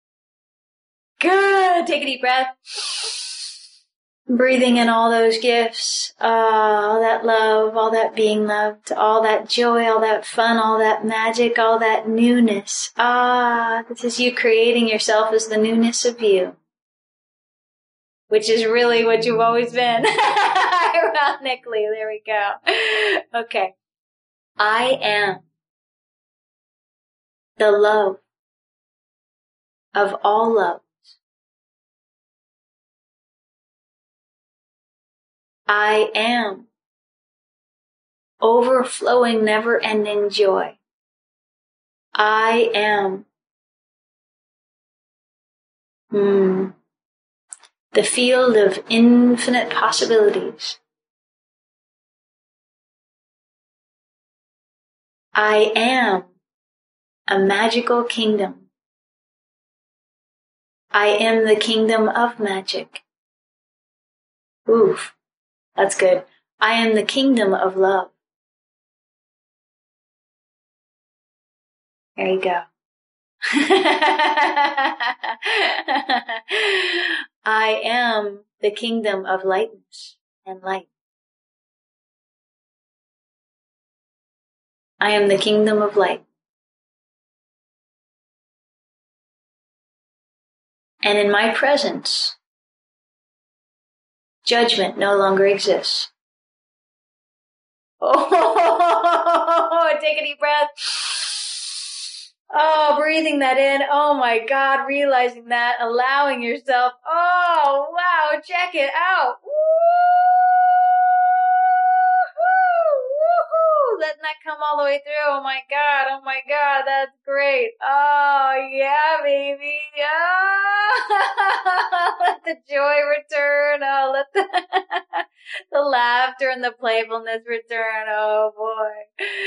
Good. Take a deep breath. Breathing in all those gifts, uh, all that love, all that being loved, all that joy, all that fun, all that magic, all that newness. Ah, this is you creating yourself as the newness of you, which is really what you've always been. Ironically, there we go. Okay. I am the love of all love. I am overflowing, never-ending joy. I am hmm, the field of infinite possibilities. I am a magical kingdom. I am the kingdom of magic. Oof, that's good. I am the kingdom of love. There you go. I am the kingdom of lightness and light. I am the kingdom of light. And in my presence, judgment no longer exists. Oh, take a deep breath. Oh, breathing that in. Oh my God, realizing that, allowing yourself. Oh, wow, check it out. Woo-hoo, letting that come all the way through. Oh my God, oh my God, that's great. Oh, yeah, baby. Oh, let the joy return. Oh, let the, the laughter and the playfulness return. Oh boy.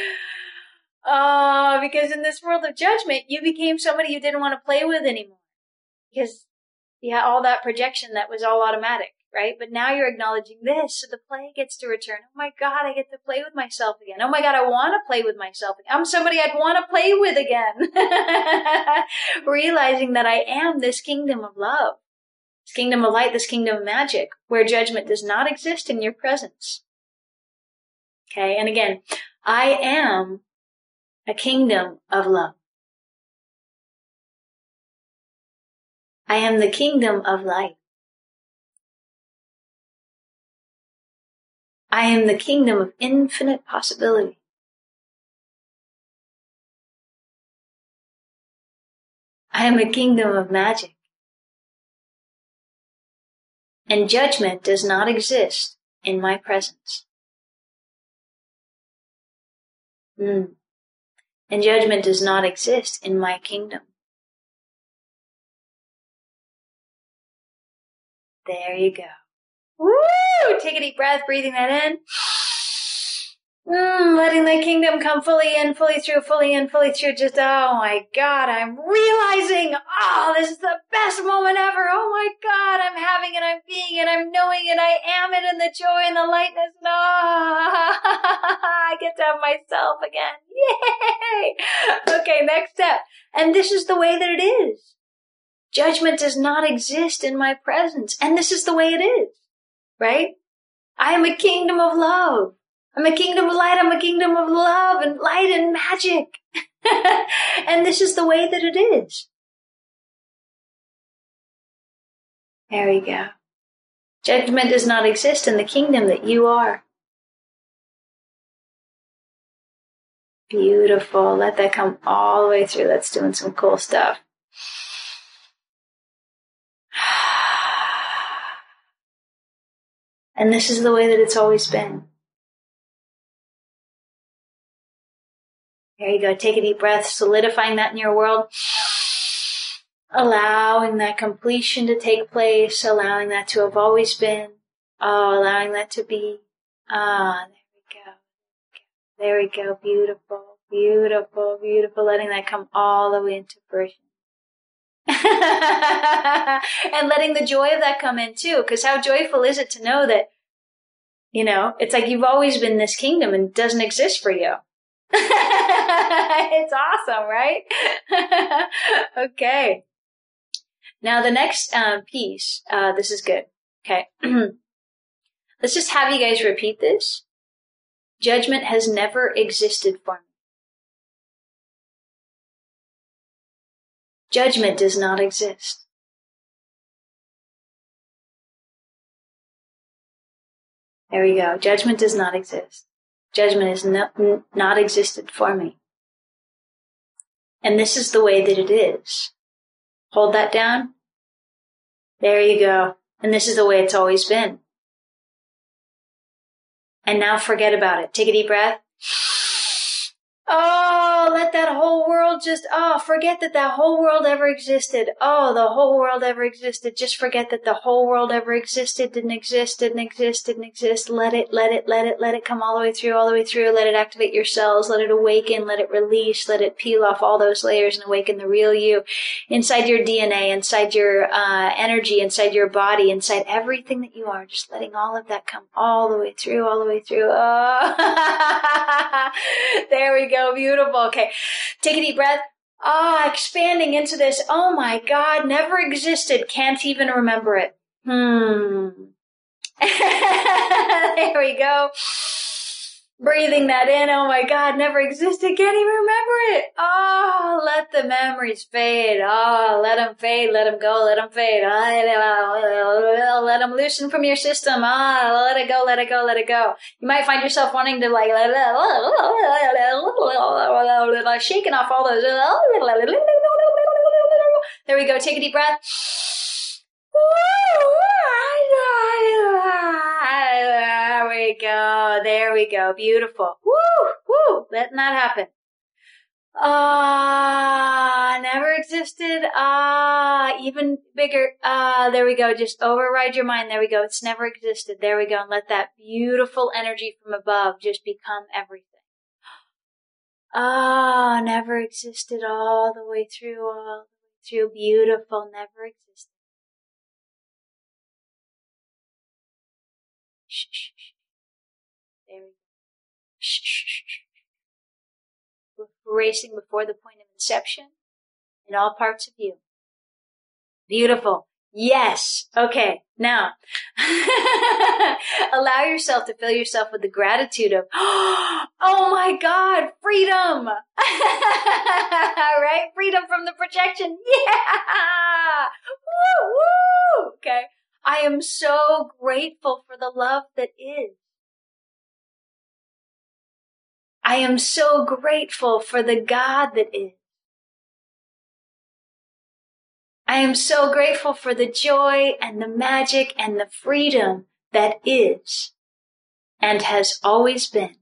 Oh, because in this world of judgment, you became somebody you didn't want to play with anymore. Because you had all that projection that was all automatic, right? But now you're acknowledging this, so the play gets to return. Oh my God, I get to play with myself again. Oh my God, I want to play with myself again. I'm somebody I'd want to play with again. Realizing that I am this kingdom of love, this kingdom of light, this kingdom of magic, where judgment does not exist in your presence. Okay, and again, I am a kingdom of love. I am the kingdom of light. I am the kingdom of infinite possibility. I am a kingdom of magic. And judgment does not exist in my presence. Mm. And judgment does not exist in my kingdom. There you go. Woo! Take a deep breath, breathing that in. Mm, letting the kingdom come fully in, fully through, fully in, fully through. Just, oh my God, I'm realizing, oh, this is the best moment ever. Oh my God, I'm having it, I'm being it, I'm knowing it, I am it, and the joy and the lightness. And, oh, I get to have myself again. Yay! Okay, next step. And this is the way that it is. Judgment does not exist in my presence. And this is the way it is, right? I am a kingdom of love. I'm a kingdom of light. I'm a kingdom of love and light and magic. And this is the way that it is. There you go. Judgment does not exist in the kingdom that you are. Beautiful. Let that come all the way through. That's doing some cool stuff. And this is the way that it's always been. There you go. Take a deep breath, solidifying that in your world. Allowing that completion to take place, allowing that to have always been. Oh, allowing that to be. Ah, there we go. There we go. Beautiful, beautiful, beautiful. Letting that come all the way into fruition. And letting the joy of that come in too, because how joyful is it to know that, you know, it's like you've always been this kingdom and it doesn't exist for you. It's awesome, right? Okay. Now the next um, piece, uh, this is good. Okay. Let's just have you guys repeat this. Judgment has never existed for me. Judgment does not exist. There we go. Judgment does not exist. Judgment has no, not existed for me. And this is the way that it is. Hold that down. There you go. And this is the way it's always been. And now forget about it. Take a deep breath. Oh, let that whole world just, oh, forget that that whole world ever existed. Oh, the whole world ever existed. Just forget that the whole world ever existed, didn't exist, didn't exist, didn't exist. Let it, let it, let it, let it come all the way through, all the way through. Let it activate your cells. Let it awaken. Let it release. Let it peel off all those layers and awaken the real you inside your D N A, inside your uh, energy, inside your body, inside everything that you are. Just letting all of that come all the way through, all the way through. Oh, there we go. Go, beautiful. Okay. Take a deep breath. Ah, expanding into this. Oh my God, never existed. Can't even remember it. Hmm. There we go. Breathing that in. Oh my God, never existed. Can't even remember it. Oh, let the memories fade. Oh, let them fade. Let them go. Let them fade. Oh, let them loosen from your system. Ah, oh, let it go. Let it go. Let it go. You might find yourself wanting to like, shaking off all those. There we go. Take a deep breath. There we go. There we go. Beautiful. Woo! Woo! Letting that happen. Ah, never existed. Ah, even bigger. Ah, there we go. Just override your mind. There we go. It's never existed. There we go. And let that beautiful energy from above just become everything. Ah, never existed all the way through, all the way through. Beautiful. Never existed. Shh, shh, shh. There we go. Shh, shh, shh. We're racing before the point of inception in all parts of you. Beautiful. Yes. Okay. Now, allow yourself to fill yourself with the gratitude of, oh my God, freedom. Right? Freedom from the projection. Yeah. Woo, woo. Okay. I am so grateful for the love that is. I am so grateful for the God that is. I am so grateful for the joy and the magic and the freedom that is and has always been.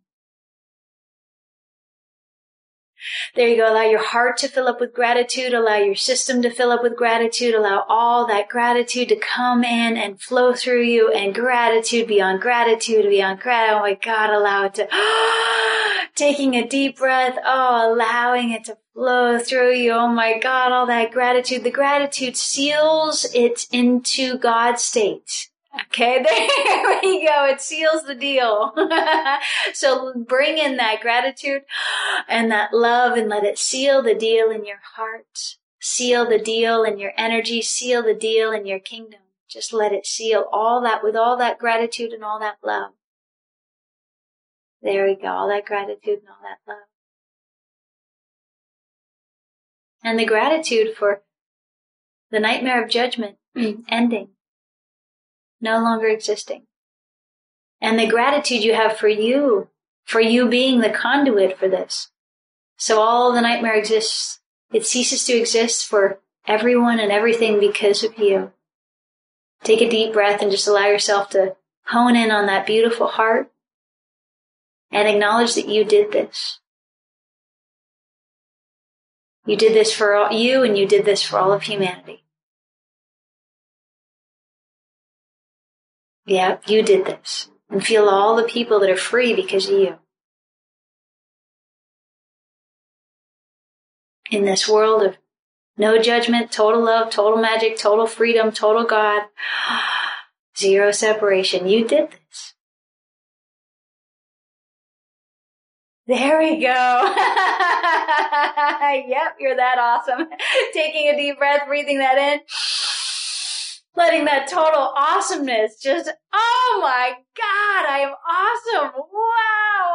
There you go. Allow your heart to fill up with gratitude. Allow your system to fill up with gratitude. Allow all that gratitude to come in and flow through you, and gratitude beyond gratitude beyond gratitude. Oh my God, allow it to, taking a deep breath. Oh, allowing it to flow through you. Oh my God, all that gratitude. The gratitude seals it into God's state. Okay, there we go. It seals the deal. So bring in that gratitude and that love and let it seal the deal in your heart. Seal the deal in your energy. Seal the deal in your kingdom. Just let it seal all that with all that gratitude and all that love. There we go. All that gratitude and all that love. And the gratitude for the nightmare of judgment ending. No longer existing. And the gratitude you have for you, for you being the conduit for this. So all the nightmare exists. It ceases to exist for everyone and everything because of you. Take a deep breath and just allow yourself to hone in on that beautiful heart and acknowledge that you did this. You did this for all, you, and you did this for all of humanity. Yep, you did this. And feel all the people that are free because of you. In this world of no judgment, total love, total magic, total freedom, total God, zero separation. You did this. There we go. Yep, you're that awesome. Taking a deep breath, breathing that in. Letting that total awesomeness just, oh my God, I am awesome. Wow.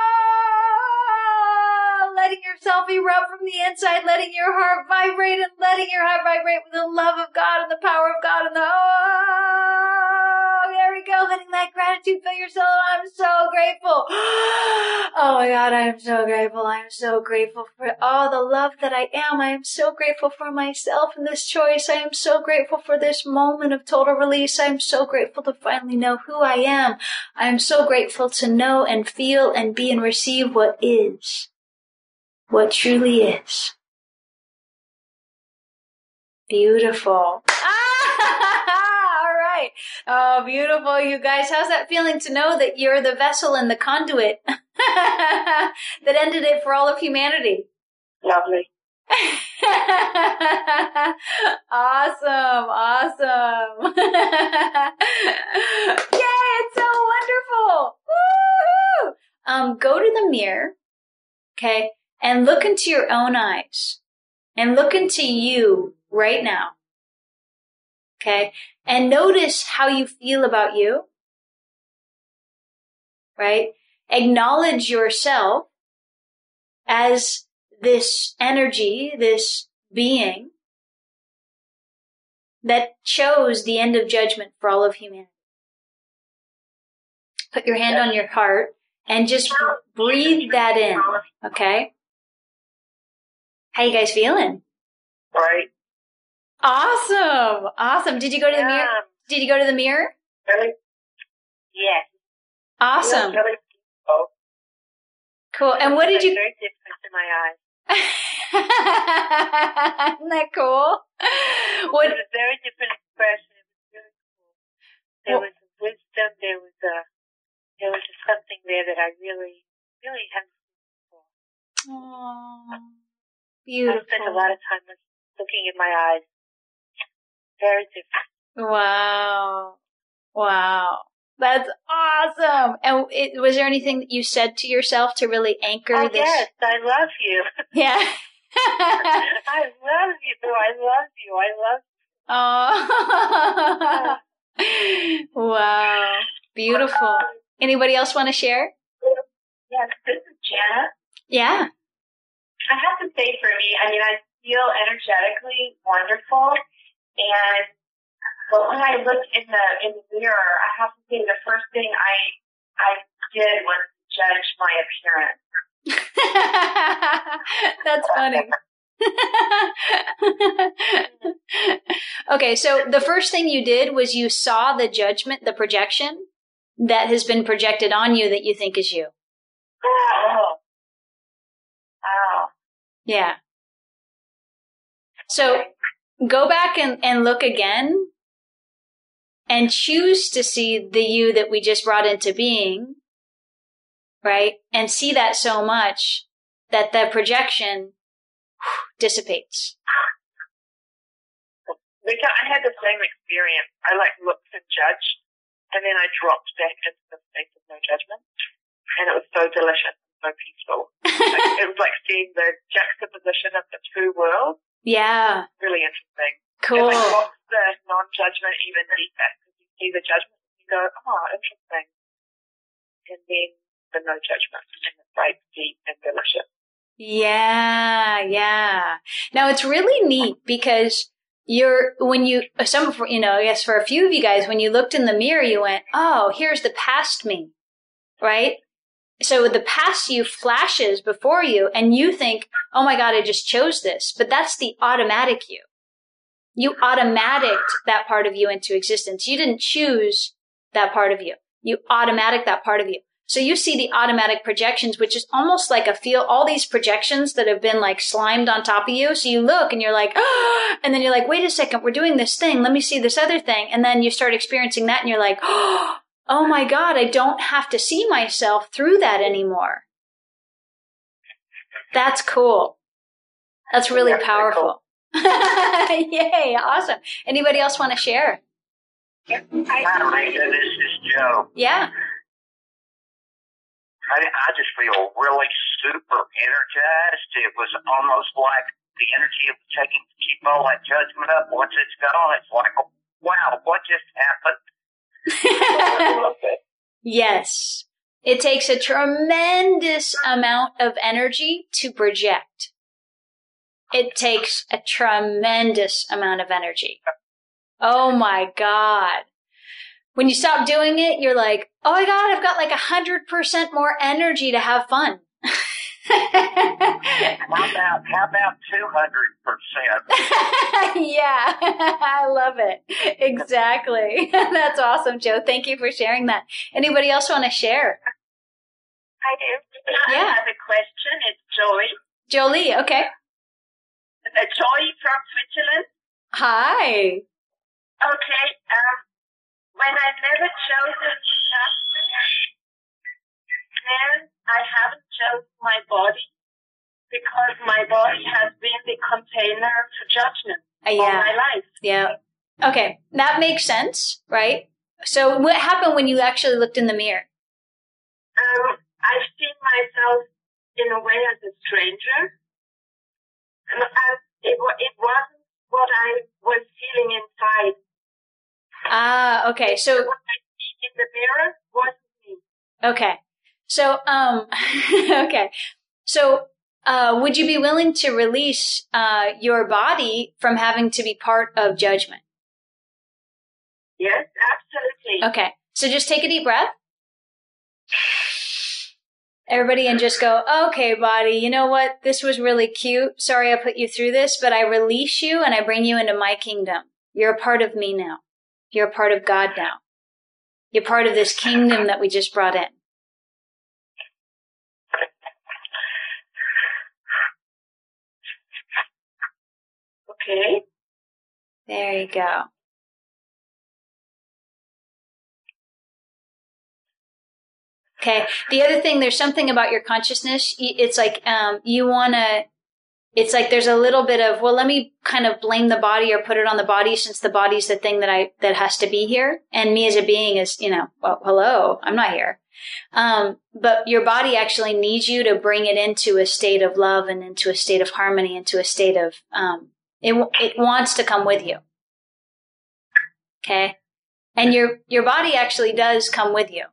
Oh, letting yourself erupt from the inside, letting your heart vibrate and letting your heart vibrate with the love of God and the power of God and the, oh, there we go. Letting that gratitude fill your soul. I'm so grateful. Oh my God, I am so grateful. I am so grateful for all the love that I am. I am so grateful for myself and this choice. I am so grateful for this moment of total release. I am so grateful to finally know who I am. I am so grateful to know and feel and be and receive what is, what truly is. Beautiful. Ah, all right. Oh, beautiful, you guys. How's that feeling to know that you're the vessel and the conduit that ended it for all of humanity? Lovely. Awesome, awesome. Yay, it's so wonderful. Woo-hoo! Um, go to the mirror, okay, and look into your own eyes and look into you right now. Okay. And notice how you feel about you. Right? Acknowledge yourself as this energy, this being that chose the end of judgment for all of humanity. Put your hand on your heart and just breathe that in. Okay? How you guys feeling? Right. Awesome. Awesome. Did you go to the Yeah. mirror? Did you go to the mirror? Really? Yes. Awesome. Really oh. Cool. And what did you... Very different in my eyes. Isn't that cool? What? It was a very different expression. It was really cool. There was a wisdom. There was a there was a something there that I really, really hadn't seen before. Oh, beautiful. I spent a lot of time looking in my eyes. Very different. Wow. Wow. That's awesome. And it, was there anything that you said to yourself to really anchor oh, this? yes, I love you. Yeah. I love you. I love you. I love Oh. Wow. Beautiful. Anybody else want to share? Yes, this is Janet. Yeah. I have to say for me, I mean, I feel energetically wonderful. And but when I looked in the in the mirror, I have to say the first thing I I did was judge my appearance. That's funny. Okay, so the first thing you did was you saw the judgment, the projection that has been projected on you that you think is you. Oh. Wow. Yeah. So go back and, and look again and choose to see the you that we just brought into being, right? And see that so much that the projection whew, dissipates. Because I had the same experience. I like looked and judged, and then I dropped back into the state of no judgment, and it was so delicious and so peaceful. Like, it was like seeing the juxtaposition of the two worlds. Yeah. Really interesting. Cool. And like drops the non-judgment even deeper, because you see the judgment and you go, oh, interesting. And then the no judgment, and it's like deep and delicious. Yeah, yeah. Now it's really neat because you're, when you, some, you know, I guess for a few of you guys, when you looked in the mirror, you went, oh, here's the past me, right? So the past you flashes before you and you think, oh my God, I just chose this. But that's the automatic you. You automaticked that part of you into existence. You didn't choose that part of you. You automatic that part of you. So you see the automatic projections, which is almost like a feel, all these projections that have been like slimed on top of you. So you look and you're like, oh, and then you're like, wait a second, we're doing this thing. Let me see this other thing. And then you start experiencing that and you're like, oh, oh my God, I don't have to see myself through that anymore. That's cool. That's really That's powerful. Cool. Yay. Awesome. Anybody else want to share? Hi, Lisa. This is Joe. Yeah. I, I just feel really super energized. It was almost like the energy of taking to keep all that judgment up. Once it's gone, it's like, wow, what just happened? Yes. It takes a tremendous amount of energy to project. It takes a tremendous amount of energy. Oh my God. When you stop doing it, you're like, oh my God, I've got like a hundred percent more energy to have fun. how about, how about two hundred percent? Yeah, I love it. Exactly. That's awesome, Joe. Thank you for sharing that. Anybody else want to share? I do. Yeah. I have a question. It's Joey. Jolie, okay. Uh, Joey from Switzerland. Hi. Okay. Um, when I've never chosen husband, then I haven't chosen my body because my body has been the container for judgment uh, yeah. all my life. Yeah. Okay. That makes sense, right? So what happened when you actually looked in the mirror? Um, I've seen myself in a way as a stranger. And it, it wasn't what I was feeling inside. Ah, okay. So what I see in the mirror wasn't me. Okay. So, um, okay. So, uh, would you be willing to release, uh, your body from having to be part of judgment? Yes, absolutely. Okay. So just take a deep breath. Everybody, and just go, okay, body, you know what? This was really cute. Sorry I put you through this, but I release you and I bring you into my kingdom. You're a part of me now. You're a part of God now. You're part of this kingdom that we just brought in. Okay. There you go. Okay. The other thing, there's something about your consciousness. It's like, um, you want to, it's like there's a little bit of, well, let me kind of blame the body or put it on the body since the body's the thing that I, that has to be here. And me as a being is, you know, well, hello, I'm not here. Um, but your body actually needs you to bring it into a state of love and into a state of harmony, into a state of, um, it, it wants to come with you. Okay. And your, your body actually does come with you.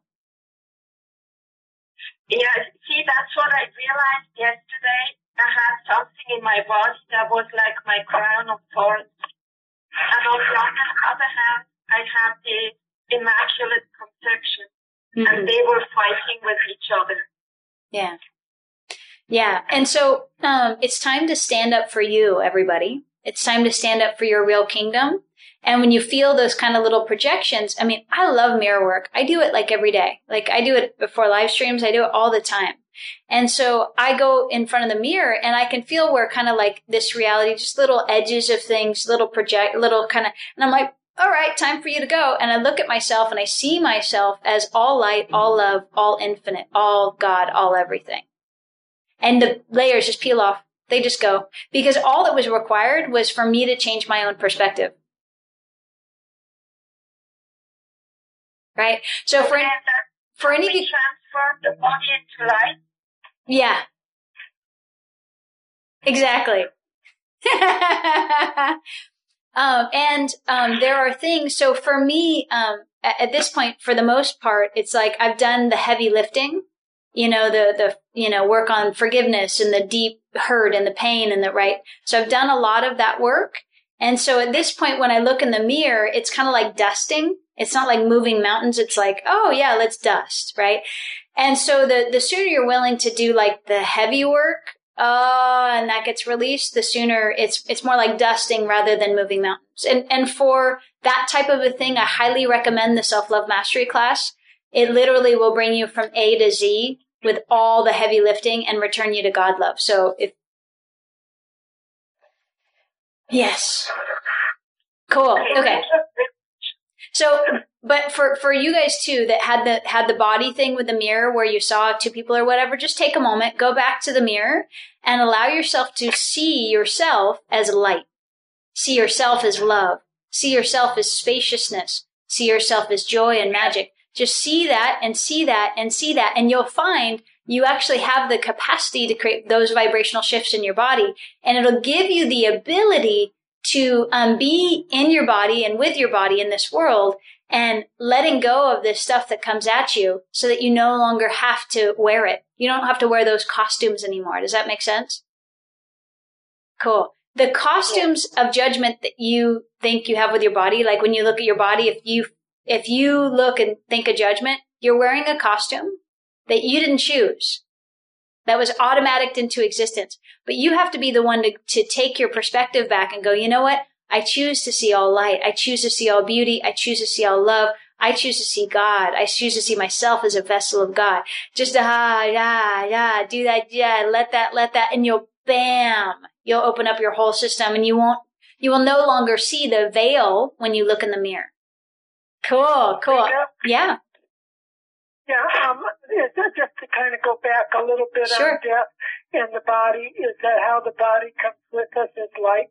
Yeah, see, that's what I realized yesterday. I had something in my body that was like my crown of thorns. And on the other hand, I had the Immaculate Conception. Mm-hmm. And they were fighting with each other. Yeah. Yeah. And so um, it's time to stand up for you, everybody. It's time to stand up for your real kingdom. And when you feel those kind of little projections, I mean, I love mirror work. I do it like every day. Like I do it before live streams. I do it all the time. And so I go in front of the mirror and I can feel where kind of like this reality, just little edges of things, little project, little kind of, and I'm like, all right, time for you to go. And I look at myself and I see myself as all light, all love, all infinite, all God, all everything. And the layers just peel off. They just go. Because all that was required was for me to change my own perspective. Right? So for, and for any of you. Transform the body into light. Yeah. Exactly. um, and, um, there are things. So for me, um, at, at this point, for the most part, it's like I've done the heavy lifting, you know, the, the, you know, work on forgiveness and the deep hurt and the pain and the right. So I've done a lot of that work. And so at this point, when I look in the mirror, it's kind of like dusting. It's not like moving mountains. It's like, oh yeah, let's dust, right? And so the, the sooner you're willing to do like the heavy work, uh, and that gets released, the sooner it's, it's more like dusting rather than moving mountains. And, and for that type of a thing, I highly recommend the self-love mastery class. it literally will bring you from A to Z with all the heavy lifting and return you to God love. So if, yes. Cool. Okay. So, but for, for you guys too, that had the, had the body thing with the mirror where you saw two people or whatever, just take a moment, go back to the mirror and allow yourself to see yourself as light. See yourself as love. See yourself as spaciousness. See yourself as joy and magic. Just see that and see that and see that. And you'll find you actually have the capacity to create those vibrational shifts in your body. And it'll give you the ability to um, be in your body and with your body in this world and letting go of this stuff that comes at you so that you no longer have to wear it. You don't have to wear those costumes anymore. Does that make sense? Cool. The costumes of judgment that you think you have with your body, like when you look at your body, if you, if you look and think of judgment, you're wearing a costume that you didn't choose. That was automatic into existence. But you have to be the one to, to take your perspective back and go, you know what? I choose to see all light. I choose to see all beauty. I choose to see all love. I choose to see God. I choose to see myself as a vessel of God. Just ah, yeah, yeah, do that, yeah, let that, let that, and you'll, bam, you'll open up your whole system and you won't, you will no longer see the veil when you look in the mirror. Cool, cool. Yeah. Yeah, um, just to kind of go back a little bit sure. on death and the body, is that how the body comes with us as light?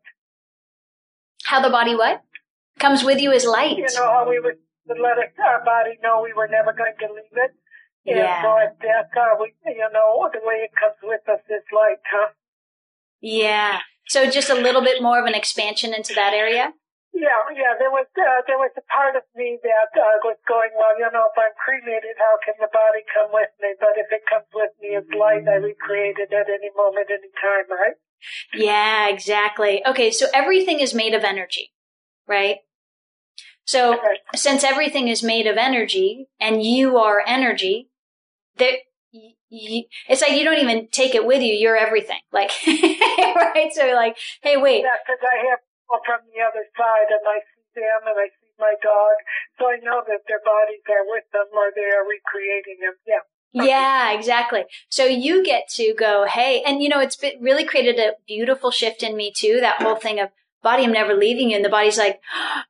How the body what? Comes with you as light. You know, how we would, would let it, our body know we were never going to leave it. And yeah. so at death, uh, we, you know, the way it comes with us is light, huh? Yeah. So just a little bit more of an expansion into that area? Yeah, yeah, there was uh, there was a part of me that uh, was going, well, you know, if I'm cremated, how can the body come with me? But if it comes with me as light, I recreate it at any moment, any time, right? Yeah, exactly. Okay, so everything is made of energy, right? So Okay. Since everything is made of energy, and you are energy, that you, it's like you don't even take it with you. You're everything, like, right? So like, hey, wait. Yeah, because I have people from the other side, and I see them, and I see my dog, so I know that their bodies are with them, or they are recreating them. Yeah. Yeah, exactly. So you get to go, hey, and you know, it's been really created a beautiful shift in me too. That whole thing of body, I'm never leaving you, and the body's like,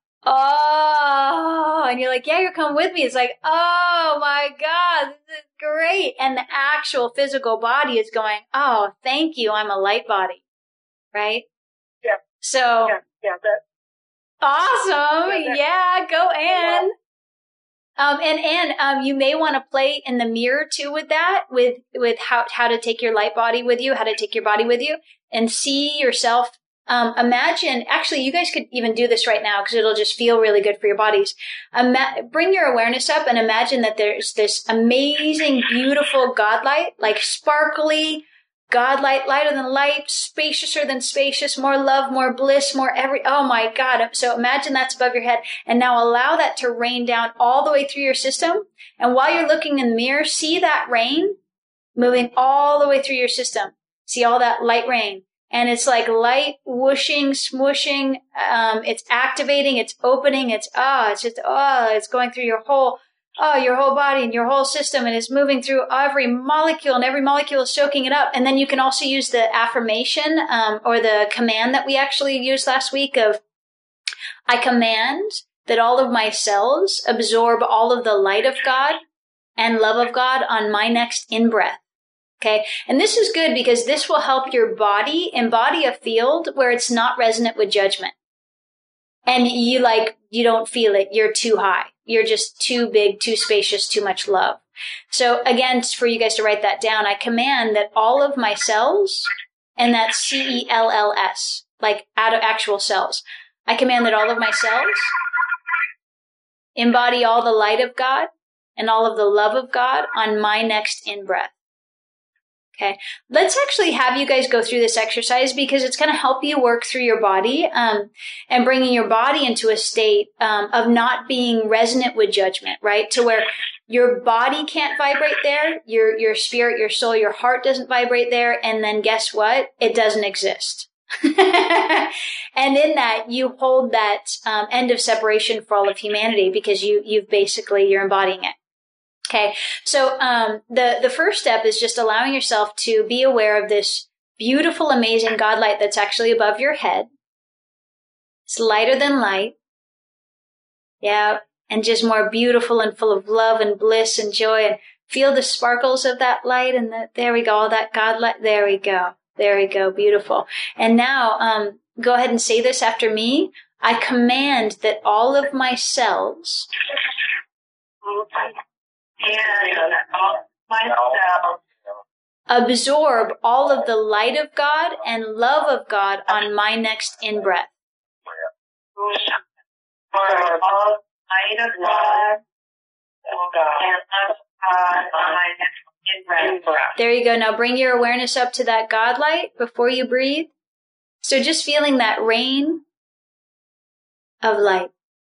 oh, and you're like, yeah, you're coming with me. It's like, oh my God, this is great. And the actual physical body is going, oh, thank you. I'm a light body. Right? Yeah. So Yeah, yeah, that. Awesome. Yeah, that, yeah, go Ann. Um, and Ann, um, you may want to play in the mirror too with that, with, with how, how to take your light body with you, how to take your body with you and see yourself. Um, imagine, actually, you guys could even do this right now because it'll just feel really good for your bodies. Ima- bring your awareness up and imagine that there's this amazing, beautiful God light, like sparkly God light, lighter than light, spaciouser than spacious, more love, more bliss, more every, oh my God. So imagine that's above your head. And now allow that to rain down all the way through your system. And while you're looking in the mirror, see that rain moving all the way through your system. See all that light rain. And it's like light whooshing, smooshing. Um, it's activating, it's opening, it's, ah, oh, it's just, oh, it's going through your whole, oh, your whole body and your whole system, and it's moving through every molecule, and every molecule is soaking it up. And then you can also use the affirmation, um, or the command that we actually used last week of, I command that all of my cells absorb all of the light of God and love of God on my next in-breath. Okay. And this is good because this will help your body embody a field where it's not resonant with judgment. And you like, you don't feel it. You're too high. You're just too big, too spacious, too much love. So again, for you guys to write that down, I command that all of my cells, and that's C E L L S, like out of actual cells. I command that all of my cells embody all the light of God and all of the love of God on my next in-breath. Okay. Let's actually have you guys go through this exercise because it's going to help you work through your body, um, and bringing your body into a state, um, of not being resonant with judgment, right? To where your body can't vibrate there, your, your spirit, your soul, your heart doesn't vibrate there. And then guess what? It doesn't exist. And in that, you hold that, um, end of separation for all of humanity because you, you've basically, you're embodying it. Okay. So, um, the, the first step is just allowing yourself to be aware of this beautiful, amazing God light that's actually above your head. It's lighter than light. Yeah. And just more beautiful and full of love and bliss and joy, and feel the sparkles of that light. And the, there we go. All that God light. There we go. There we go. Beautiful. And now, um, go ahead and say this after me. I command that all of my cells and all my cells absorb all of the light of God and love of God on my next in-breath. absorb all light of God and love of God on my next in-breath. There you go. Now bring your awareness up to that God light before you breathe. So just feeling that rain of light.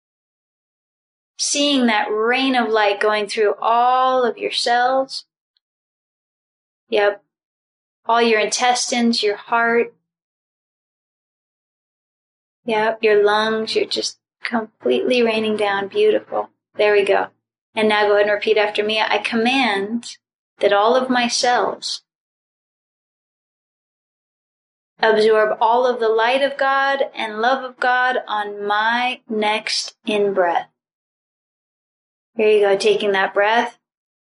Seeing that rain of light going through all of your cells. Yep. All your intestines, your heart. Yep. Your lungs. You're just completely raining down. Beautiful. There we go. And now go ahead and repeat after me. I command that all of my cells absorb all of the light of God and love of God on my next in-breath. Here you go, taking that breath.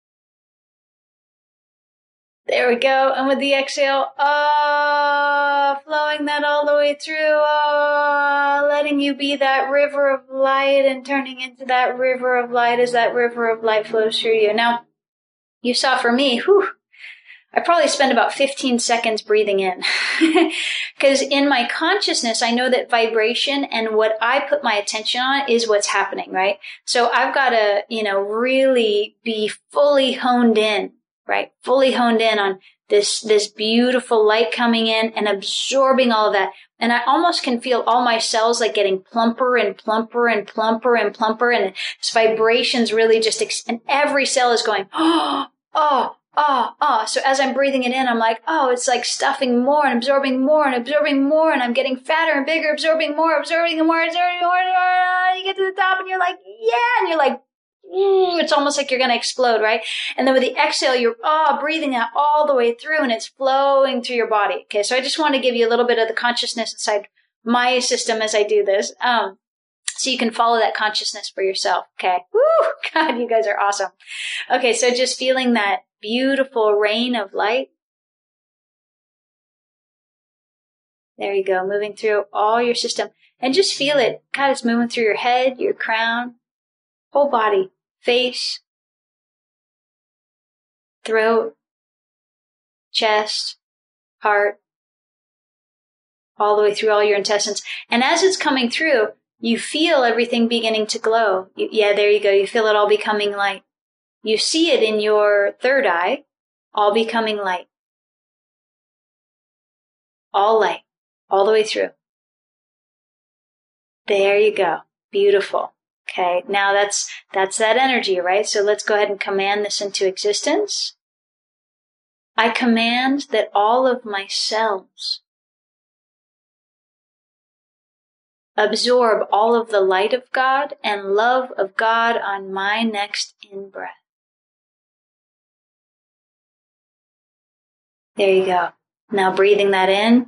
There we go. And with the exhale, ah, oh, flowing that all the way through, ah, oh, letting you be that river of light and turning into that river of light as that river of light flows through you. Now, you saw for me, whew, I probably spend about fifteen seconds breathing in. Because in my consciousness, I know that vibration and what I put my attention on is what's happening, right? So I've got to, you know, really be fully honed in, right? Fully honed in on this, this beautiful light coming in and absorbing all of that. And I almost can feel all my cells like getting plumper and plumper and plumper and plumper. And this vibration's really just, ex- and every cell is going, oh, oh, oh, oh. So as I'm breathing it in, I'm like, oh, it's like stuffing more and absorbing more and absorbing more. And I'm getting fatter and bigger, absorbing more, absorbing more, absorbing more. And you get to the top and you're like, yeah. And you're like, ooh, it's almost like you're going to explode, right? And then with the exhale, you're oh, breathing that all the way through and it's flowing through your body. Okay. So I just want to give you a little bit of the consciousness inside my system as I do this. Um, So you can follow that consciousness for yourself. Okay. Woo! God, you guys are awesome. Okay. So just feeling that beautiful rain of light. There you go. Moving through all your system and just feel it. God, it's moving through your head, your crown, whole body, face, throat, chest, heart, all the way through all your intestines. And as it's coming through, you feel everything beginning to glow. You, yeah, there you go. You feel it all becoming light. You see it in your third eye, all becoming light. All light, all the way through. There you go. Beautiful. Okay, now that's that's that energy, right? So let's go ahead and command this into existence. I command that all of my cells absorb all of the light of God and love of God on my next in-breath. There you go. Now breathing that in.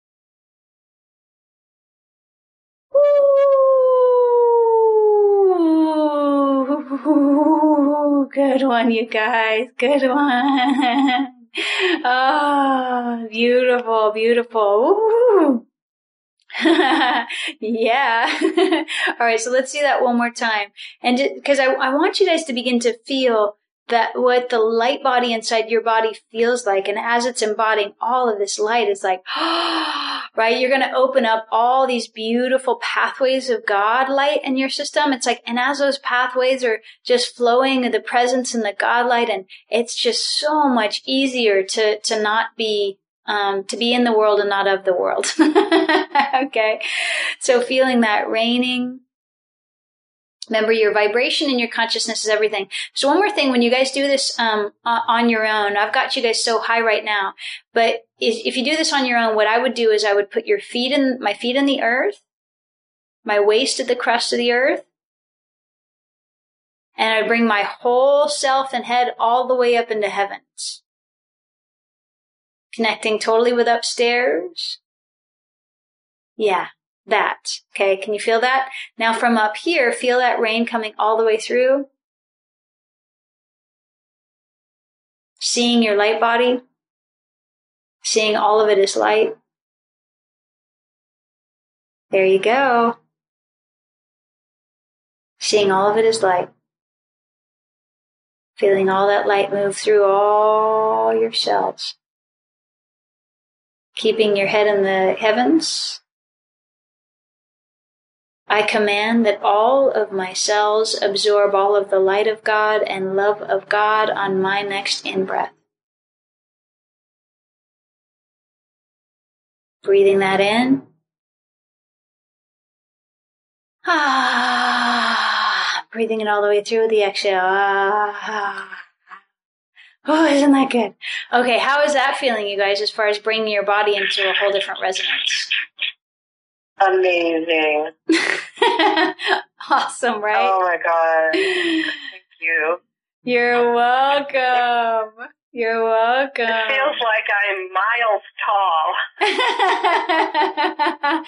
Ooh, good one, you guys. Good one. Oh, beautiful, beautiful. Ooh. Yeah. All right. So let's do that one more time. And because I, I want you guys to begin to feel that what the light body inside your body feels like. And as it's embodying all of this light, it's like, right? You're going to open up all these beautiful pathways of God light in your system. It's like, and as those pathways are just flowing the presence and the God light, and it's just so much easier to, to not be Um, to be in the world and not of the world. Okay. So feeling that raining. Remember, your vibration and your consciousness is everything. So one more thing, when you guys do this um, on your own, I've got you guys so high right now, but if you do this on your own, what I would do is I would put your feet in, my feet in the earth, my waist at the crust of the earth, and I'd bring my whole self and head all the way up into heavens. Connecting totally with upstairs. Yeah, that. Okay, can you feel that? Now from up here, feel that rain coming all the way through. Seeing your light body. Seeing all of it as light. There you go. Seeing all of it as light. Feeling all that light move through all your cells. Keeping your head in the heavens. I command that all of my cells absorb all of the light of God and love of God on my next in-breath. Breathing that in. Ah, breathing it all the way through with the exhale. Ah. Oh, isn't that good? Okay, how is that feeling, you guys, as far as bringing your body into a whole different resonance? Amazing. Awesome, right? Oh my God. Thank you. You're welcome. You're welcome. It feels like I'm miles tall.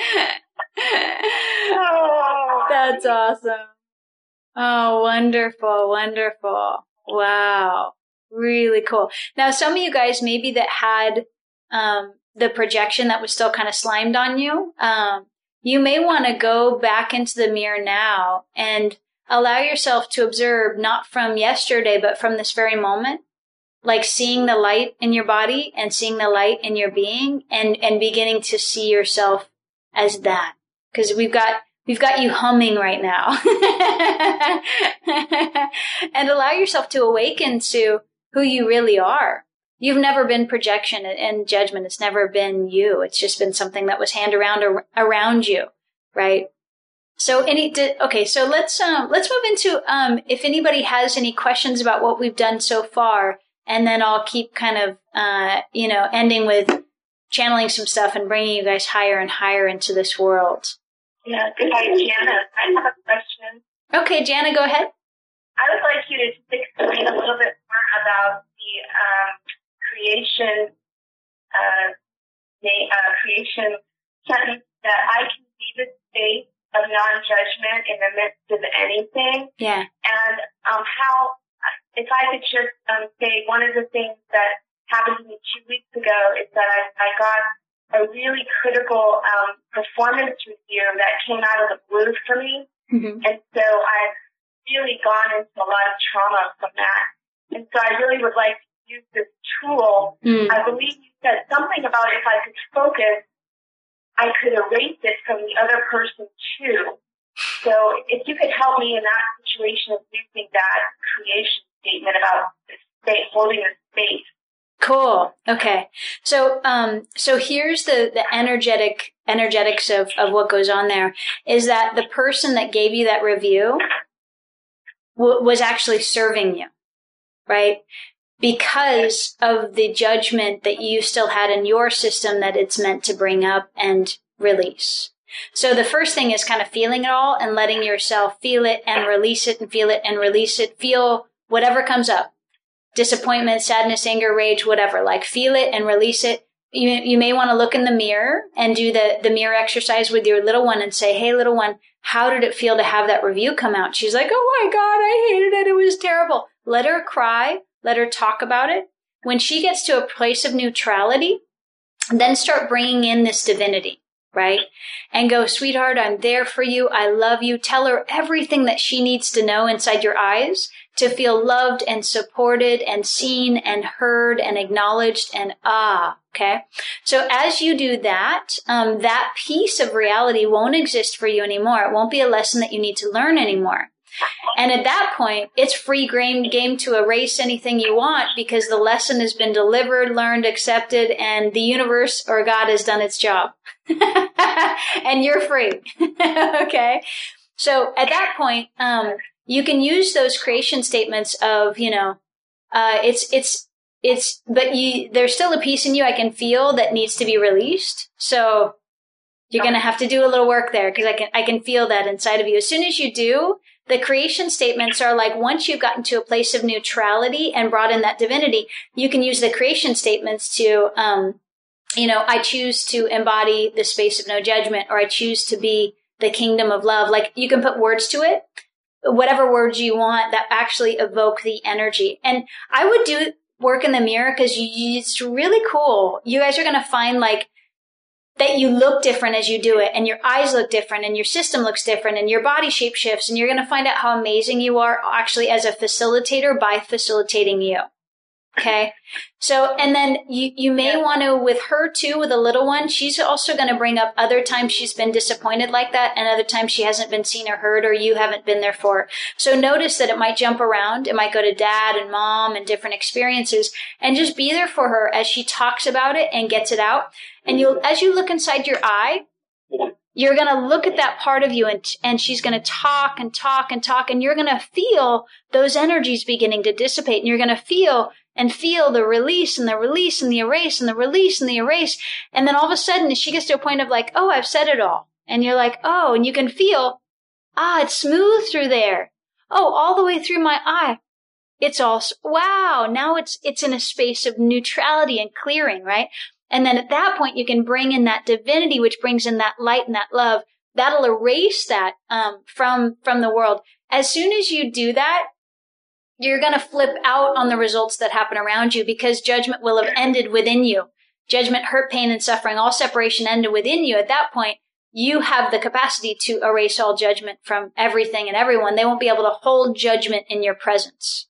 Oh. That's awesome. Oh, wonderful, wonderful. Wow. Really cool. Now, some of you guys maybe that had um, the projection that was still kind of slimed on you, um, you may want to go back into the mirror now and allow yourself to observe not from yesterday, but from this very moment, like seeing the light in your body and seeing the light in your being and, and beginning to see yourself as that. Because we've got We've got you humming right now. And allow yourself to awaken to who you really are. You've never been projection and judgment. It's never been you. It's just been something that was handed around around you, right? So any okay, so let's um let's move into um if anybody has any questions about what we've done so far, and then I'll keep kind of uh you know ending with channeling some stuff and bringing you guys higher and higher into this world. Yeah, hi, Jana. I have a question. Okay, Jana, go ahead. I would like you to just explain a little bit more about the um, creation uh, na- uh, creation sentence that I can see the state of non-judgment in the midst of anything. Yeah. And um, how, if I could just um, say, one of the things that happened to me two weeks ago is that I, I got a really critical um, performance review that came out of the blue for me. Mm-hmm. And so I've really gone into a lot of trauma from that. And so I really would like to use this tool. Mm. I believe you said something about if I could focus, I could erase it from the other person too. So if you could help me in that situation of using that creation statement about the space, holding the space. Cool. Okay. So, um, so here's the, the energetic, energetics of, of what goes on there is that the person that gave you that review w- was actually serving you, right? Because of the judgment that you still had in your system that it's meant to bring up and release. So the first thing is kind of feeling it all and letting yourself feel it and release it and feel it and release it. Feel whatever comes up. Disappointment, sadness, anger, rage, whatever. Like feel it and release it. You you may want to look in the mirror and do the, the mirror exercise with your little one and say, hey, little one, how did it feel to have that review come out? She's like, oh my God, I hated it. It was terrible. Let her cry. Let her talk about it. When she gets to a place of neutrality, then start bringing in this divinity, right? And go, sweetheart, I'm there for you. I love you. Tell her everything that she needs to know inside your eyes to feel loved and supported and seen and heard and acknowledged and ah, okay? So as you do that, um, that piece of reality won't exist for you anymore. It won't be a lesson that you need to learn anymore. And at that point, it's free game, game to erase anything you want because the lesson has been delivered, learned, accepted, and the universe or God has done its job. And you're free. Okay? So at that point, um, you can use those creation statements of, you know, uh, it's, it's, it's, but you, there's still a piece in you I can feel that needs to be released. So you're going to have to do a little work there because I can, I can feel that inside of you. As soon as you do, the creation statements are like, once you've gotten to a place of neutrality and brought in that divinity, you can use the creation statements to, um, you know, I choose to embody the space of no judgment, or I choose to be the kingdom of love. Like, you can put words to it, whatever words you want that actually evoke the energy. And I would do work in the mirror because it's really cool. You guys are going to find like that you look different as you do it, and your eyes look different, and your system looks different, and your body shape shifts, and you're going to find out how amazing you are actually as a facilitator by facilitating you. Okay. So, and then you, you may want to, with her too, with a little one, she's also going to bring up other times she's been disappointed like that, and other times she hasn't been seen or heard, or you haven't been there for her. So notice that it might jump around. It might go to dad and mom and different experiences, and just be there for her as she talks about it and gets it out. And you'll, as you look inside your eye, you're going to look at that part of you, and, and she's going to talk and talk and talk, and you're going to feel those energies beginning to dissipate, and you're going to feel and feel the release and the release and the erase and the release and the erase. And then all of a sudden she gets to a point of like, oh, I've said it all. And you're like, oh, and you can feel, ah, it's smooth through there. Oh, all the way through my eye. It's all, wow. Now it's, it's in a space of neutrality and clearing, right? And then at that point you can bring in that divinity, which brings in that light and that love. That'll erase that, um, from, from the world. As soon as you do that, you're going to flip out on the results that happen around you, because judgment will have ended within you. Judgment, hurt, pain, and suffering, all separation ended within you. At that point, you have the capacity to erase all judgment from everything and everyone. They won't be able to hold judgment in your presence.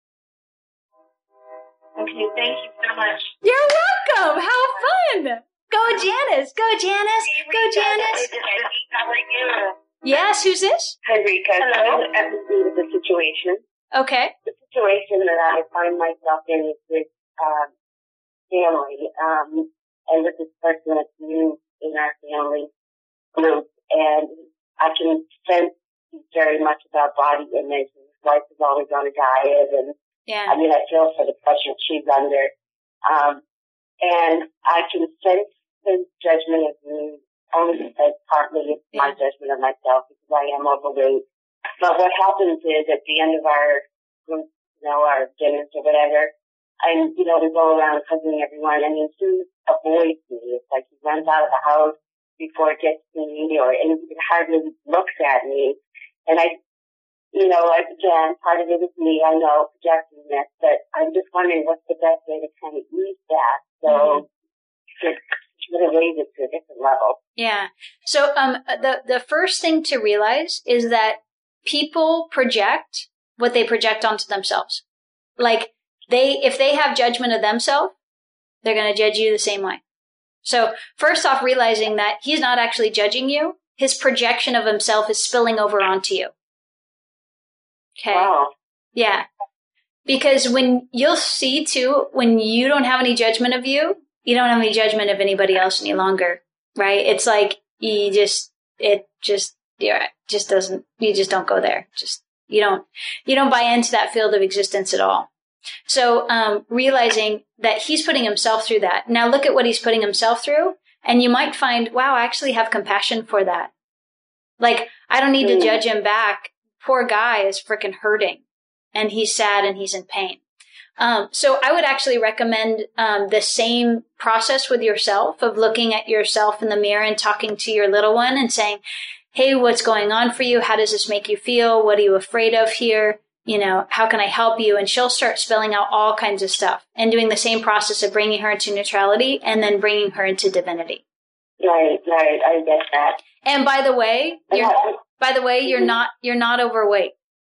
Okay, thank you so much. You're welcome. How fun. Go Janice. Go Janice. Go Janice. How are you? Yes, who's this? Hi, Rika. Hello. I'm at the seat of the situation. Okay. The situation that I find myself in is with um, family, um, and with this person that's new in our family group, and I can sense very much about body image. His wife is always on a diet, and Yeah. I mean, I feel for the pressure she's under, um, and I can sense his judgment of me only because partly it's my Yeah. judgment of myself because I am overweight. But what happens is at the end of our group, you know, our dinners or whatever, and, you know, we go around hugging everyone, and he avoids me. It's like he runs out of the house before it gets to me, or, and he hardly looks at me. And I, you know, again, part of it is me, I know, projecting this, but I'm just wondering what's the best way to kind of use that so mm-hmm. to really raise it to a different level. Yeah. So um, the, the first thing to realize is that people project what they project onto themselves. Like they, if they have judgment of themselves, they're going to judge you the same way. So first off, realizing that he's not actually judging you, his projection of himself is spilling over onto you. Okay. Wow. Yeah. Because when you'll see too, when you don't have any judgment of you, you don't have any judgment of anybody else any longer, right? It's like you just, it just, yeah, just doesn't, you just don't go there. Just, you don't, you don't buy into that field of existence at all. So, um, realizing that he's putting himself through that. Now look at what he's putting himself through, and you might find, wow, I actually have compassion for that. Like, I don't need mm. to judge him back. Poor guy is freaking hurting, and he's sad and he's in pain. Um, so I would actually recommend um, the same process with yourself of looking at yourself in the mirror and talking to your little one and saying, hey, what's going on for you? How does this make you feel? What are you afraid of here? You know, how can I help you? And she'll start spelling out all kinds of stuff and doing the same process of bringing her into neutrality and then bringing her into divinity. Right, right. I get that. And by the way, you're, by the way, you're not, you're not overweight.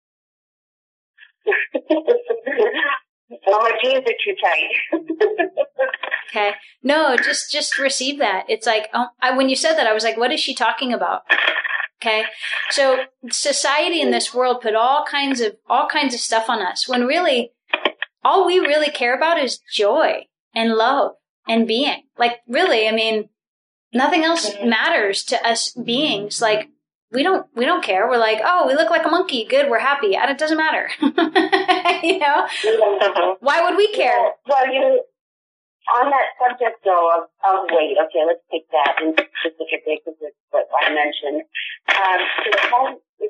Well, my jeans are too tight. Okay. No, just, just receive that. It's like, oh, I, when you said that, I was like, what is she talking about? Okay. So society in this world put all kinds of, all kinds of stuff on us when really all we really care about is joy and love and being. Like really, I mean, nothing else matters to us beings. Like we don't, we don't care. We're like, oh, we look like a monkey. Good. We're happy. And it doesn't matter. You know, why would we care? Well, you, on that subject though of, of weight, okay, let's take that in specifically because it's what I mentioned. Um, so if I, if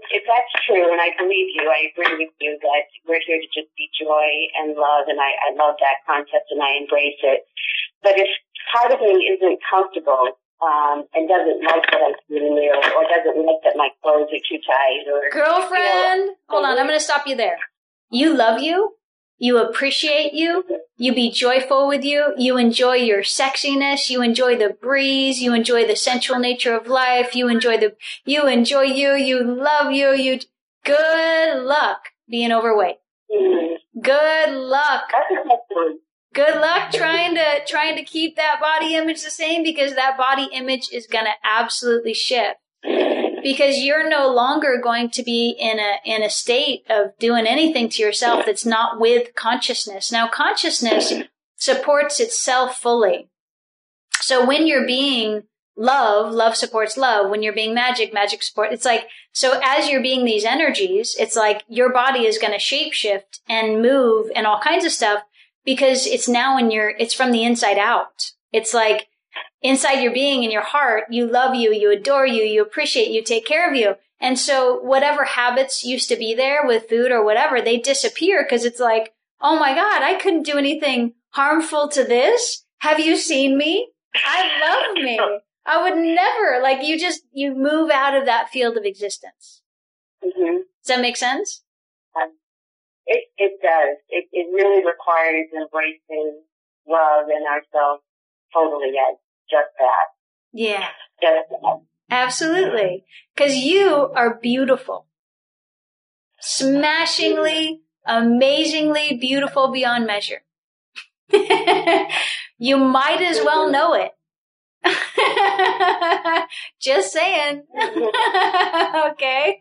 if that's true, and I believe you, I agree with you that we're here to just be joy and love, and I, I love that concept and I embrace it. But if part of me isn't comfortable um, and doesn't like what I see in the mirror, or doesn't like that my clothes are too tight, or girlfriend, you know, hold on, I'm going to stop you there. You love you. You appreciate you. You be joyful with you. You enjoy your sexiness. You enjoy the breeze. You enjoy the sensual nature of life. You enjoy the, you enjoy you. You love you. You, good luck being overweight. Mm-hmm. Good luck. Good luck trying to, trying to keep that body image the same, because that body image is going to absolutely shift. Because you're no longer going to be in a in a state of doing anything to yourself that's not with consciousness. Now, consciousness supports itself fully. So when you're being love, love supports love. When you're being magic, magic supports. It's like, so as you're being these energies, it's like your body is going to shapeshift and move and all kinds of stuff, because it's now in your, it's from the inside out. It's like, inside your being, in your heart, you love you, you adore you, you appreciate you, take care of you. And so whatever habits used to be there with food or whatever, they disappear, because it's like, oh my God, I couldn't do anything harmful to this. Have you seen me? I love me. I would never, like, you just, you move out of that field of existence. Mm-hmm. Does that make sense? Um, it, it does. It, it really requires embracing love and ourselves totally as just that. Yeah. Just that. Absolutely. Because you are beautiful. Smashingly, amazingly beautiful beyond measure. You might as well know it. Just saying. Okay.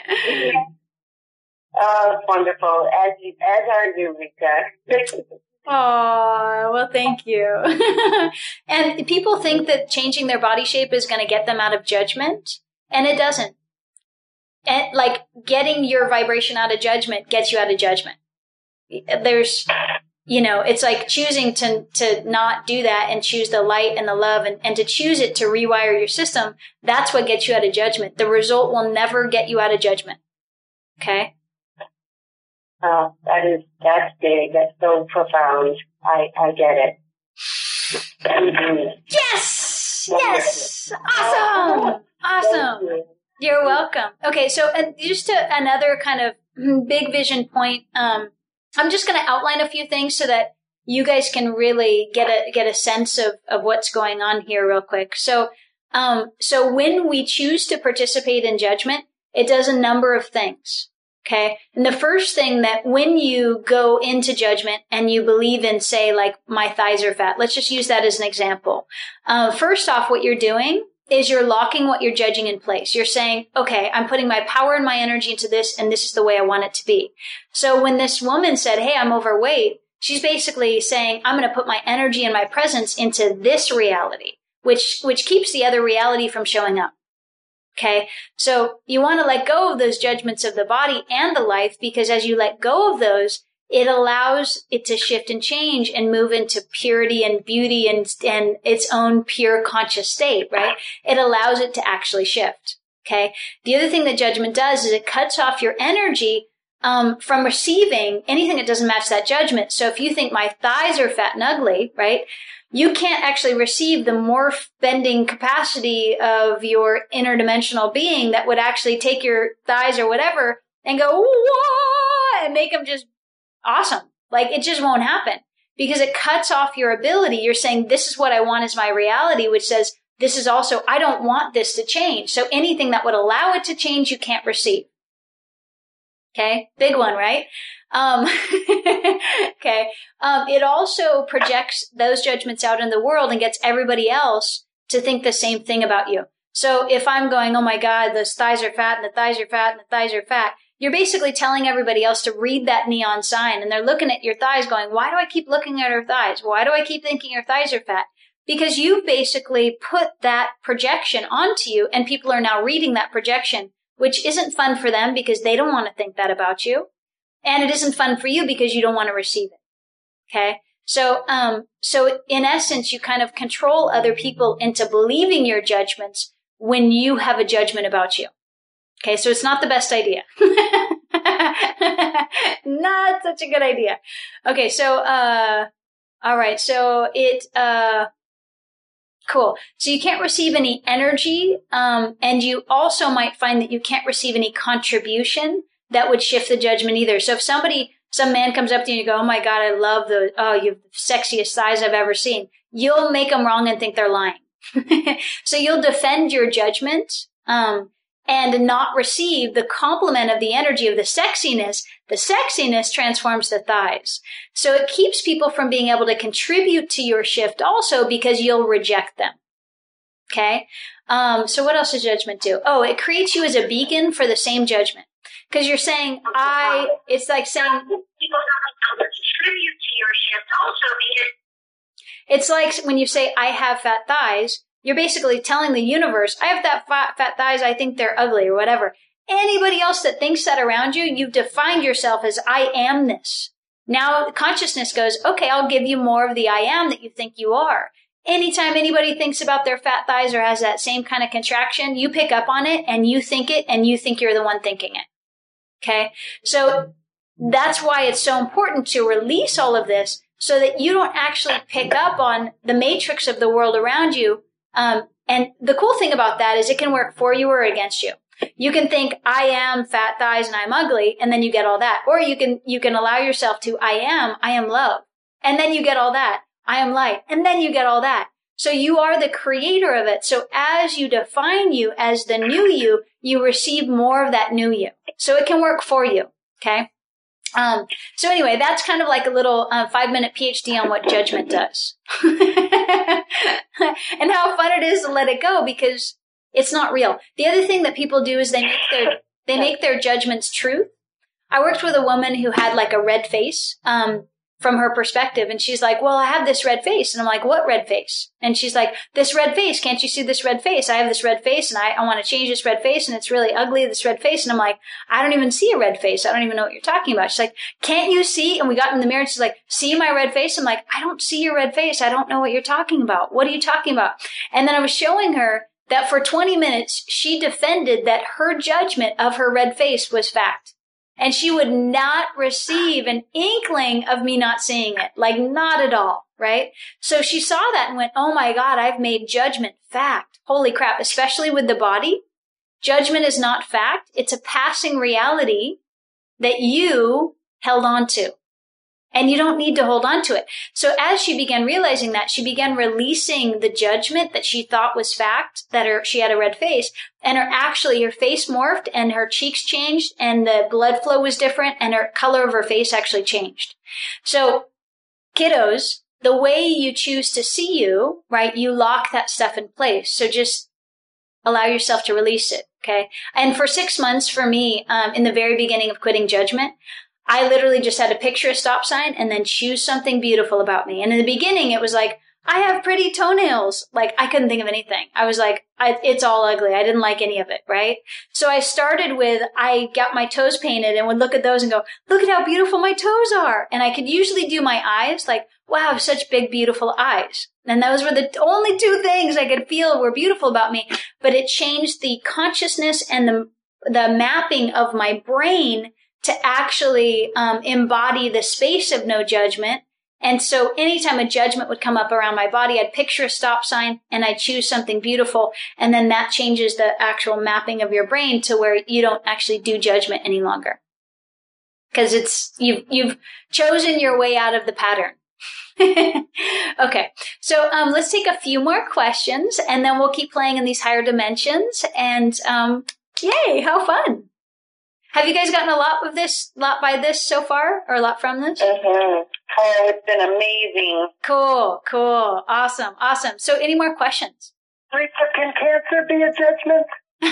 Oh, wonderful. As you, as are you, Rika. Oh, well, thank you. And people think that changing their body shape is going to get them out of judgment, and it doesn't. And like getting your vibration out of judgment gets you out of judgment. There's, you know, it's like choosing to, to not do that and choose the light and the love, and, and to choose it to rewire your system. That's what gets you out of judgment. The result will never get you out of judgment. Okay? Oh, that is, that's big. That's so profound. I, I get it. Yes! Yes! Awesome! Awesome. You're welcome. Okay, so uh, just to another kind of big vision point, um, I'm just going to outline a few things so that you guys can really get a, get a sense of, of what's going on here real quick. So, um, so when we choose to participate in judgment, it does a number of things. Okay. And the first thing, that when you go into judgment and you believe in, say, like, my thighs are fat, let's just use that as an example. Uh, first off, what you're doing is you're locking what you're judging in place. You're saying, okay, I'm putting my power and my energy into this, and this is the way I want it to be. So when this woman said, hey, I'm overweight, she's basically saying, I'm going to put my energy and my presence into this reality, which, which keeps the other reality from showing up. Okay. So you want to let go of those judgments of the body and the life, because as you let go of those, it allows it to shift and change and move into purity and beauty and, and its own pure conscious state, right? It allows it to actually shift. Okay. The other thing that judgment does is it cuts off your energy um, from receiving anything that doesn't match that judgment. So if you think my thighs are fat and ugly, right? You can't actually receive the morph bending capacity of your interdimensional being that would actually take your thighs or whatever and go, whoa, and make them just awesome. Like, it just won't happen, because it cuts off your ability. You're saying, this is what I want as my reality, which says, this is also, I don't want this to change. So anything that would allow it to change, you can't receive. Okay. Big one, right? Um, okay. Um, it also projects those judgments out in the world and gets everybody else to think the same thing about you. So if I'm going, oh my God, those thighs are fat and the thighs are fat and the thighs are fat, you're basically telling everybody else to read that neon sign, and they're looking at your thighs going, why do I keep looking at her thighs? Why do I keep thinking her thighs are fat? Because you've basically put that projection onto you, and people are now reading that projection, which isn't fun for them because they don't want to think that about you. And it isn't fun for you because you don't want to receive it. Okay. So, um, so in essence, you kind of control other people into believing your judgments when you have a judgment about you. Okay, so it's not the best idea. Not such a good idea. Okay, so, uh, all right, so it, uh, cool. So you can't receive any energy, um, and you also might find that you can't receive any contribution that would shift the judgment either. So if somebody, some man comes up to you and you go, oh my God, I love the, oh, you have the sexiest thighs I've ever seen. You'll make them wrong and think they're lying. So you'll defend your judgment, um, and not receive the compliment of the energy of the sexiness. The sexiness transforms the thighs. So it keeps people from being able to contribute to your shift also because you'll reject them. Okay? Um, so what else does judgment do? Oh, it creates you as a beacon for the same judgment. Because you're saying, I, it's like saying, people don't contribute to your shift also because it's like when you say, I have fat thighs, you're basically telling the universe, I have that fat, fat thighs, I think they're ugly or whatever. Anybody else that thinks that around you, you've defined yourself as I am this. Now consciousness goes, okay, I'll give you more of the I am that you think you are. Anytime anybody thinks about their fat thighs or has that same kind of contraction, you pick up on it and you think it and you think you're the one thinking it. Okay? So that's why it's so important to release all of this so that you don't actually pick up on the matrix of the world around you. Um, and the cool thing about that is it can work for you or against you. You can think, I am fat thighs and I'm ugly, and then you get all that. Or you can, you can allow yourself to, I am, I am love. And then you get all that. I am light. And then you get all that. So you are the creator of it. So as you define you as the new you, you receive more of that new you. So it can work for you. Okay. Um, so anyway, that's kind of like a little uh, five minute PhD on what judgment does and how fun it is to let it go because it's not real. The other thing that people do is they make their, they make their judgments truth. I worked with a woman who had like a red face, um, from her perspective. And she's like, well, I have this red face. And I'm like, what red face? And she's like, this red face. Can't you see this red face? I have this red face and I, I want to change this red face. And it's really ugly, this red face. And I'm like, I don't even see a red face. I don't even know what you're talking about. She's like, can't you see? And we got in the mirror and she's like, see my red face? I'm like, I don't see your red face. I don't know what you're talking about. What are you talking about? And then I was showing her that for twenty minutes, she defended that her judgment of her red face was fact. And she would not receive an inkling of me not seeing it. Like, not at all, right? So she saw that and went, oh my God, I've made judgment fact. Holy crap, especially with the body. Judgment is not fact. It's a passing reality that you held on to. And you don't need to hold on to it. So as she began realizing that, she began releasing the judgment that she thought was fact, that her, she had a red face, and her actually, her face morphed and her cheeks changed and the blood flow was different and her color of her face actually changed. So kiddos, the way you choose to see you, right, you lock that stuff in place. So just allow yourself to release it, okay? And for six months for me, um, in the very beginning of quitting judgment, I literally just had to picture a stop sign and then choose something beautiful about me. And in the beginning, it was like, I have pretty toenails. Like, I couldn't think of anything. I was like, I, it's all ugly. I didn't like any of it, right? So I started with, I got my toes painted and would look at those and go, look at how beautiful my toes are. And I could usually do my eyes like, wow, I have such big, beautiful eyes. And those were the only two things I could feel were beautiful about me. But it changed the consciousness and the, the mapping of my brain to actually um, embody the space of no judgment. And so anytime a judgment would come up around my body, I'd picture a stop sign and I'd choose something beautiful. And then that changes the actual mapping of your brain to where you don't actually do judgment any longer. Because it's, you've, you've chosen your way out of the pattern. Okay. So, um, let's take a few more questions and then we'll keep playing in these higher dimensions. And, um, yay, how fun. Have you guys gotten a lot of this, lot by this so far, or a lot from this? Mm-hmm. Oh, it's been amazing. Cool, cool, awesome, awesome. So, any more questions? Rita, can cancer be a judgment?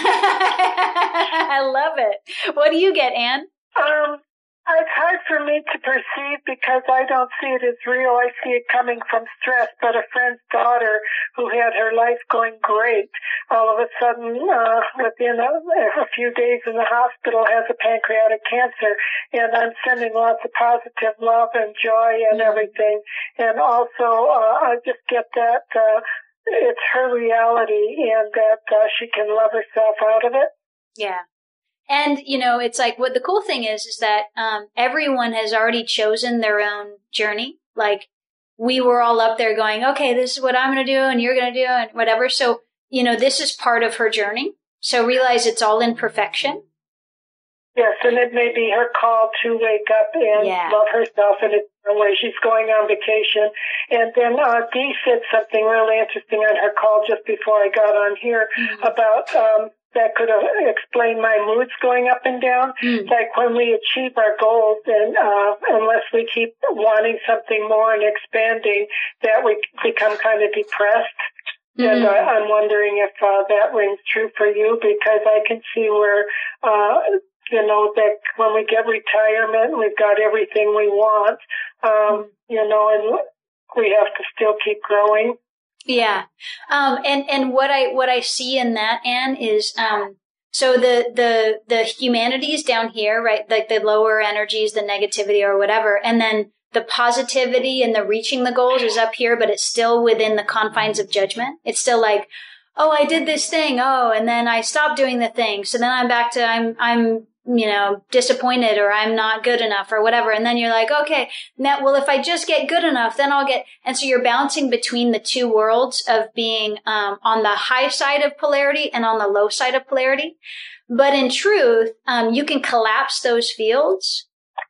I love it. What do you get, Anne? Um, it's hard for me to perceive because I don't see it as real. I see it coming from stress. But a friend's daughter who had her life going great, all of a sudden, uh, within a, a few days in the hospital, has a pancreatic cancer. And I'm sending lots of positive love and joy and everything. And also, uh, I just get that, uh, it's her reality and that uh, she can love herself out of it. Yeah. and, you know, it's like what the cool thing is, is that um, everyone has already chosen their own journey. Like we were all up there going, okay, this is what I'm going to do and you're going to do and whatever. So, you know, this is part of her journey. So realize it's all imperfection. Yes, and it may be her call to wake up and yeah. love herself in a way. She's going on vacation. And then uh, Dee said something really interesting on her call just before I got on here mm-hmm. about um, that could have explained my moods going up and down. Mm. Like when we achieve our goals, and uh, unless we keep wanting something more and expanding, that we become kind of depressed. Mm. And uh, I'm wondering if uh, that rings true for you, because I can see where, uh, you know, that when we get retirement, we've got everything we want, um, you know, and we have to still keep growing. Yeah. Um, and, and what I, what I see in that, Anne, is, um, so the, the, the humanities down here, right? Like the lower energies, the negativity or whatever. And then the positivity and the reaching the goals is up here, but it's still within the confines of judgment. It's still like, oh, I did this thing. Oh, and then I stopped doing the thing. So then I'm back to, I'm, I'm, you know, disappointed, or I'm not good enough or whatever. And then you're like, okay, now, well, if I just get good enough, then I'll get, and so you're bouncing between the two worlds of being, um, on the high side of polarity and on the low side of polarity. But in truth, um, you can collapse those fields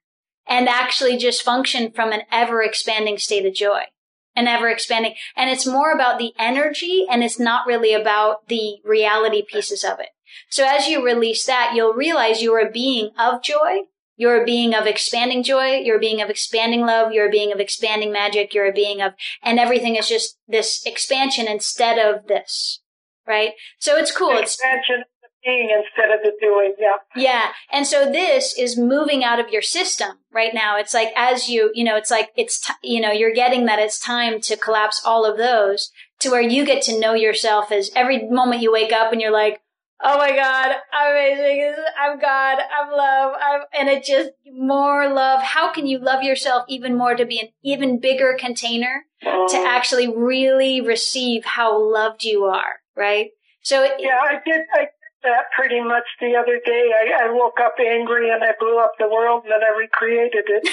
and actually just function from an ever expanding state of joy, an ever expanding. And it's more about the energy, and it's not really about the reality pieces of it. So as you release that, you'll realize you're a being of joy. You're a being of expanding joy. You're a being of expanding love. You're a being of expanding magic. You're a being of, and everything is just this expansion instead of this, right? So it's cool. Expansion of the being instead of the doing, yeah. Yeah. And so this is moving out of your system right now. It's like as you, you know, it's like it's, t- you know, you're getting that it's time to collapse all of those to where you get to know yourself as every moment you wake up and you're like, oh my God, I'm amazing. I'm God. I'm love. I'm, and it just more love. How can you love yourself even more to be an even bigger container to actually really receive how loved you are, right? So it, yeah, I did. I did that pretty much the other day. I, I woke up angry and I blew up the world, and then I recreated it.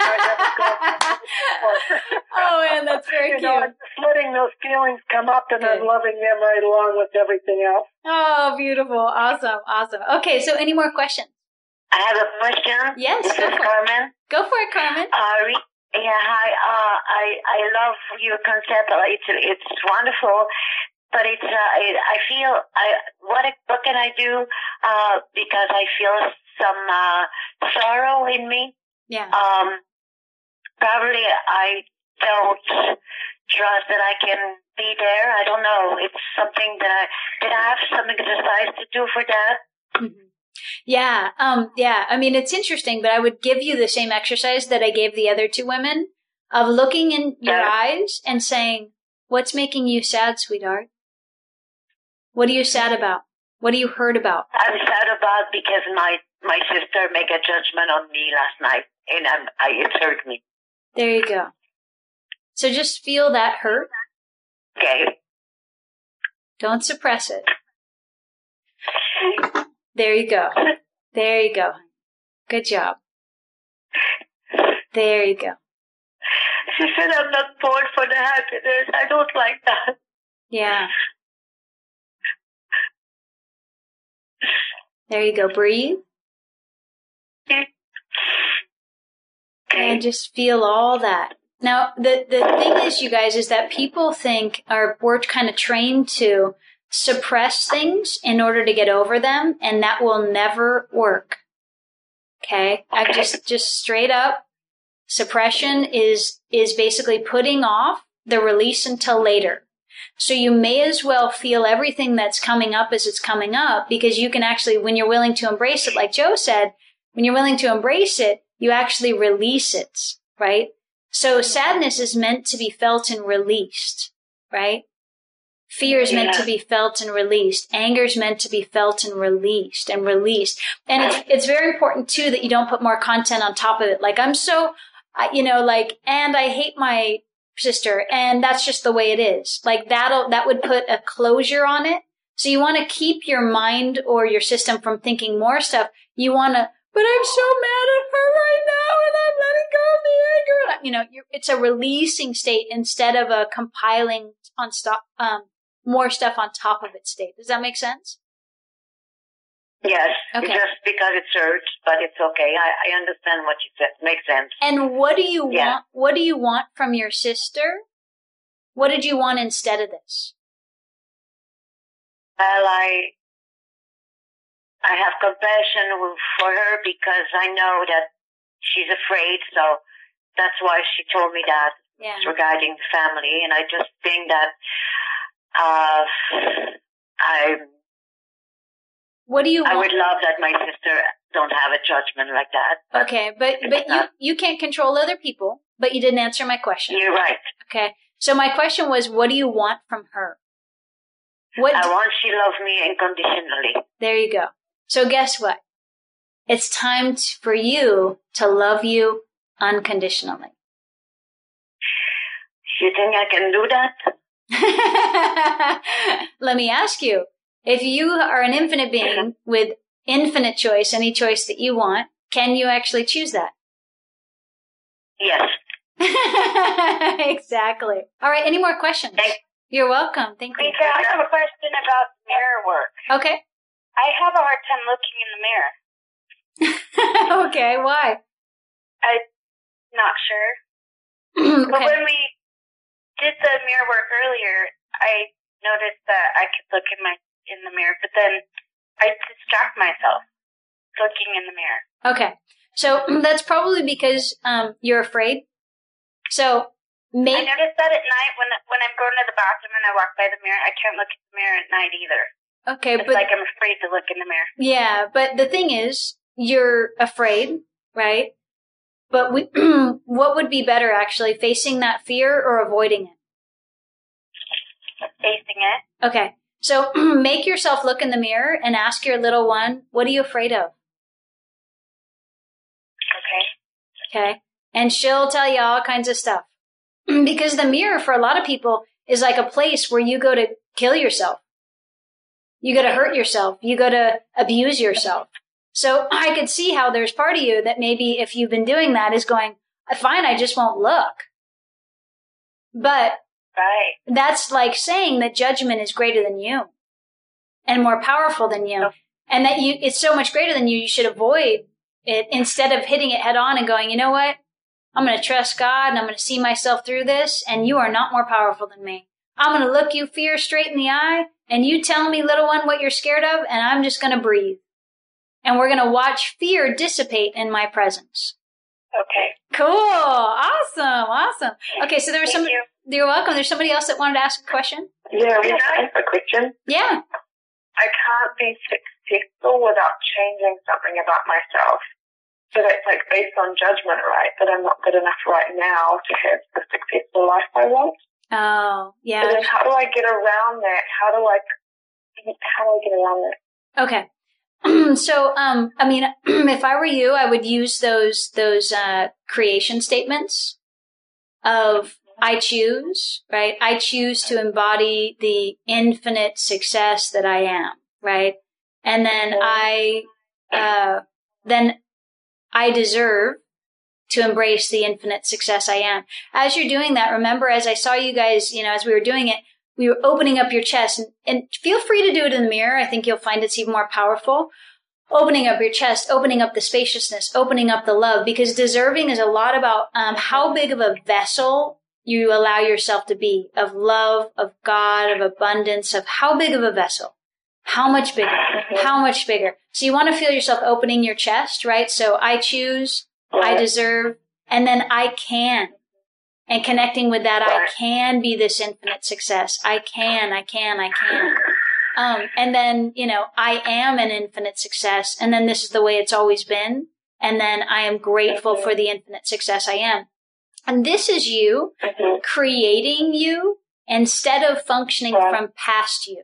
I oh man, that's very you cute. Know, I'm just letting those feelings come up, and Good. I'm loving them right along with everything else. Oh, beautiful. Awesome. Awesome. Okay. So any more questions? I have a question. Yes. This go is for Carmen. It. Go for it, Carmen. Uh, re- yeah. Hi. Uh, I, I love your concept. It's, it's wonderful. But it's, uh, it, I feel, I, what, what can I do, uh, because I feel some, uh, sorrow in me. Yeah. Um, probably I don't trust that I can be there. I don't know. It's something that I, did I have some exercise to do for that? Mm-hmm. Yeah. Um, yeah. I mean, it's interesting, but I would give you the same exercise that I gave the other two women of looking in your yeah. eyes and saying, what's making you sad, sweetheart? What are you sad about? What are you hurt about? I'm sad about because my, my sister made a judgment on me last night, and I'm, I, it hurt me. There you go. So just feel that hurt. Okay. Don't suppress it. There you go. There you go. Good job. There you go. She said I'm not born for the happiness. I don't like that. Yeah. There you go. Breathe. Okay. And just feel all that. Now, the, the thing is, you guys, is that people think, or we're kind of trained to suppress things in order to get over them, and that will never work. Okay? I just, just straight up, suppression is, is basically putting off the release until later. So you may as well feel everything that's coming up as it's coming up, because you can actually, when you're willing to embrace it, like Joe said, when you're willing to embrace it, you actually release it, right? So sadness is meant to be felt and released, right? Fear is meant yeah. to be felt and released. Anger is meant to be felt and released and released. And it's, it's very important too that you don't put more content on top of it. Like, I'm so, you know, like, and I hate my sister, and that's just the way it is. Like, that'll, that would put a closure on it. So you want to keep your mind or your system from thinking more stuff. You want to, but I'm so mad at her right now and I'm letting go of the anger. You know, you're, it's a releasing state instead of a compiling on stop, um, more stuff on top of its state. Does that make sense? Yes, okay. Just because it hurts, but it's okay. I, I understand what you said. Makes sense. And what do you yeah. want? What do you want from your sister? What did you want instead of this? Well, I I have compassion for her because I know that she's afraid. So that's why she told me that yeah. regarding the family. And I just think that uh, I. What do you I want? would love that my sister don't have a judgment like that. But okay, but but you, you can't control other people, but you didn't answer my question. You're right. Okay. So my question was, what do you want from her? What I want she loves me unconditionally. There you go. So guess what? It's time t- for you to love you unconditionally. You think I can do that? Let me ask you. If you are an infinite being with infinite choice, any choice that you want, can you actually choose that? Yes. Exactly. All right. Any more questions? Thank You're welcome. Thank you. Lisa, I have a question about mirror work. Okay. I have a hard time looking in the mirror. Okay. Why? I'm not sure. Okay. But when we did the mirror work earlier, I noticed that I could look in my in the mirror, but then I distract myself looking in the mirror. Okay. So that's probably because um, you're afraid. So make... I notice that at night when when I'm going to the bathroom and I walk by the mirror, I can't look in the mirror at night either. Okay, it's but... like I'm afraid to look in the mirror. Yeah, but the thing is, you're afraid, right? But we, what would be better, actually, facing that fear or avoiding it? Facing it. Okay. So make yourself look in the mirror and ask your little one, what are you afraid of? Okay. Okay. And she'll tell you all kinds of stuff. Because the mirror for a lot of people is like a place where you go to kill yourself. You go to hurt yourself. You go to abuse yourself. So I could see how there's part of you that maybe if you've been doing that is going, fine, I just won't look. But right. That's like saying that judgment is greater than you and more powerful than you. And that you, it's so much greater than you, you should avoid it instead of hitting it head on and going, you know what? I'm going to trust God and I'm going to see myself through this. And you are not more powerful than me. I'm going to look you fear straight in the eye and you tell me, little one, what you're scared of. And I'm just going to breathe. And we're going to watch fear dissipate in my presence. Okay. Cool. Awesome. Awesome. Okay. So there was Thank some, you. You're welcome. There's somebody else that wanted to ask a question. Yeah, we have a question. Yeah. I can't be successful without changing something about myself. So that's like based on judgment, right? That I'm not good enough right now to have the successful life I want. Oh, yeah. And then how do I get around that? How do I, how do I get around that? Okay. So, um, I mean, if I were you, I would use those, those, uh, creation statements of I choose, right? I choose to embody the infinite success that I am, right? And then I, uh, then I deserve to embrace the infinite success I am. As you're doing that, remember, as I saw you guys, you know, as we were doing it, we were opening up your chest, and, and feel free to do it in the mirror. I think you'll find it's even more powerful. Opening up your chest, opening up the spaciousness, opening up the love, because deserving is a lot about um, how big of a vessel you allow yourself to be, of love, of God, of abundance, of how big of a vessel, how much bigger, how much bigger. So you want to feel yourself opening your chest, right? So I choose, I deserve, and then I can. And connecting with that, I can be this infinite success. I can, I can, I can. Um, and then, you know, I am an infinite success. And then this is the way it's always been. And then I am grateful for the infinite success I am. And this is you creating you instead of functioning from past you.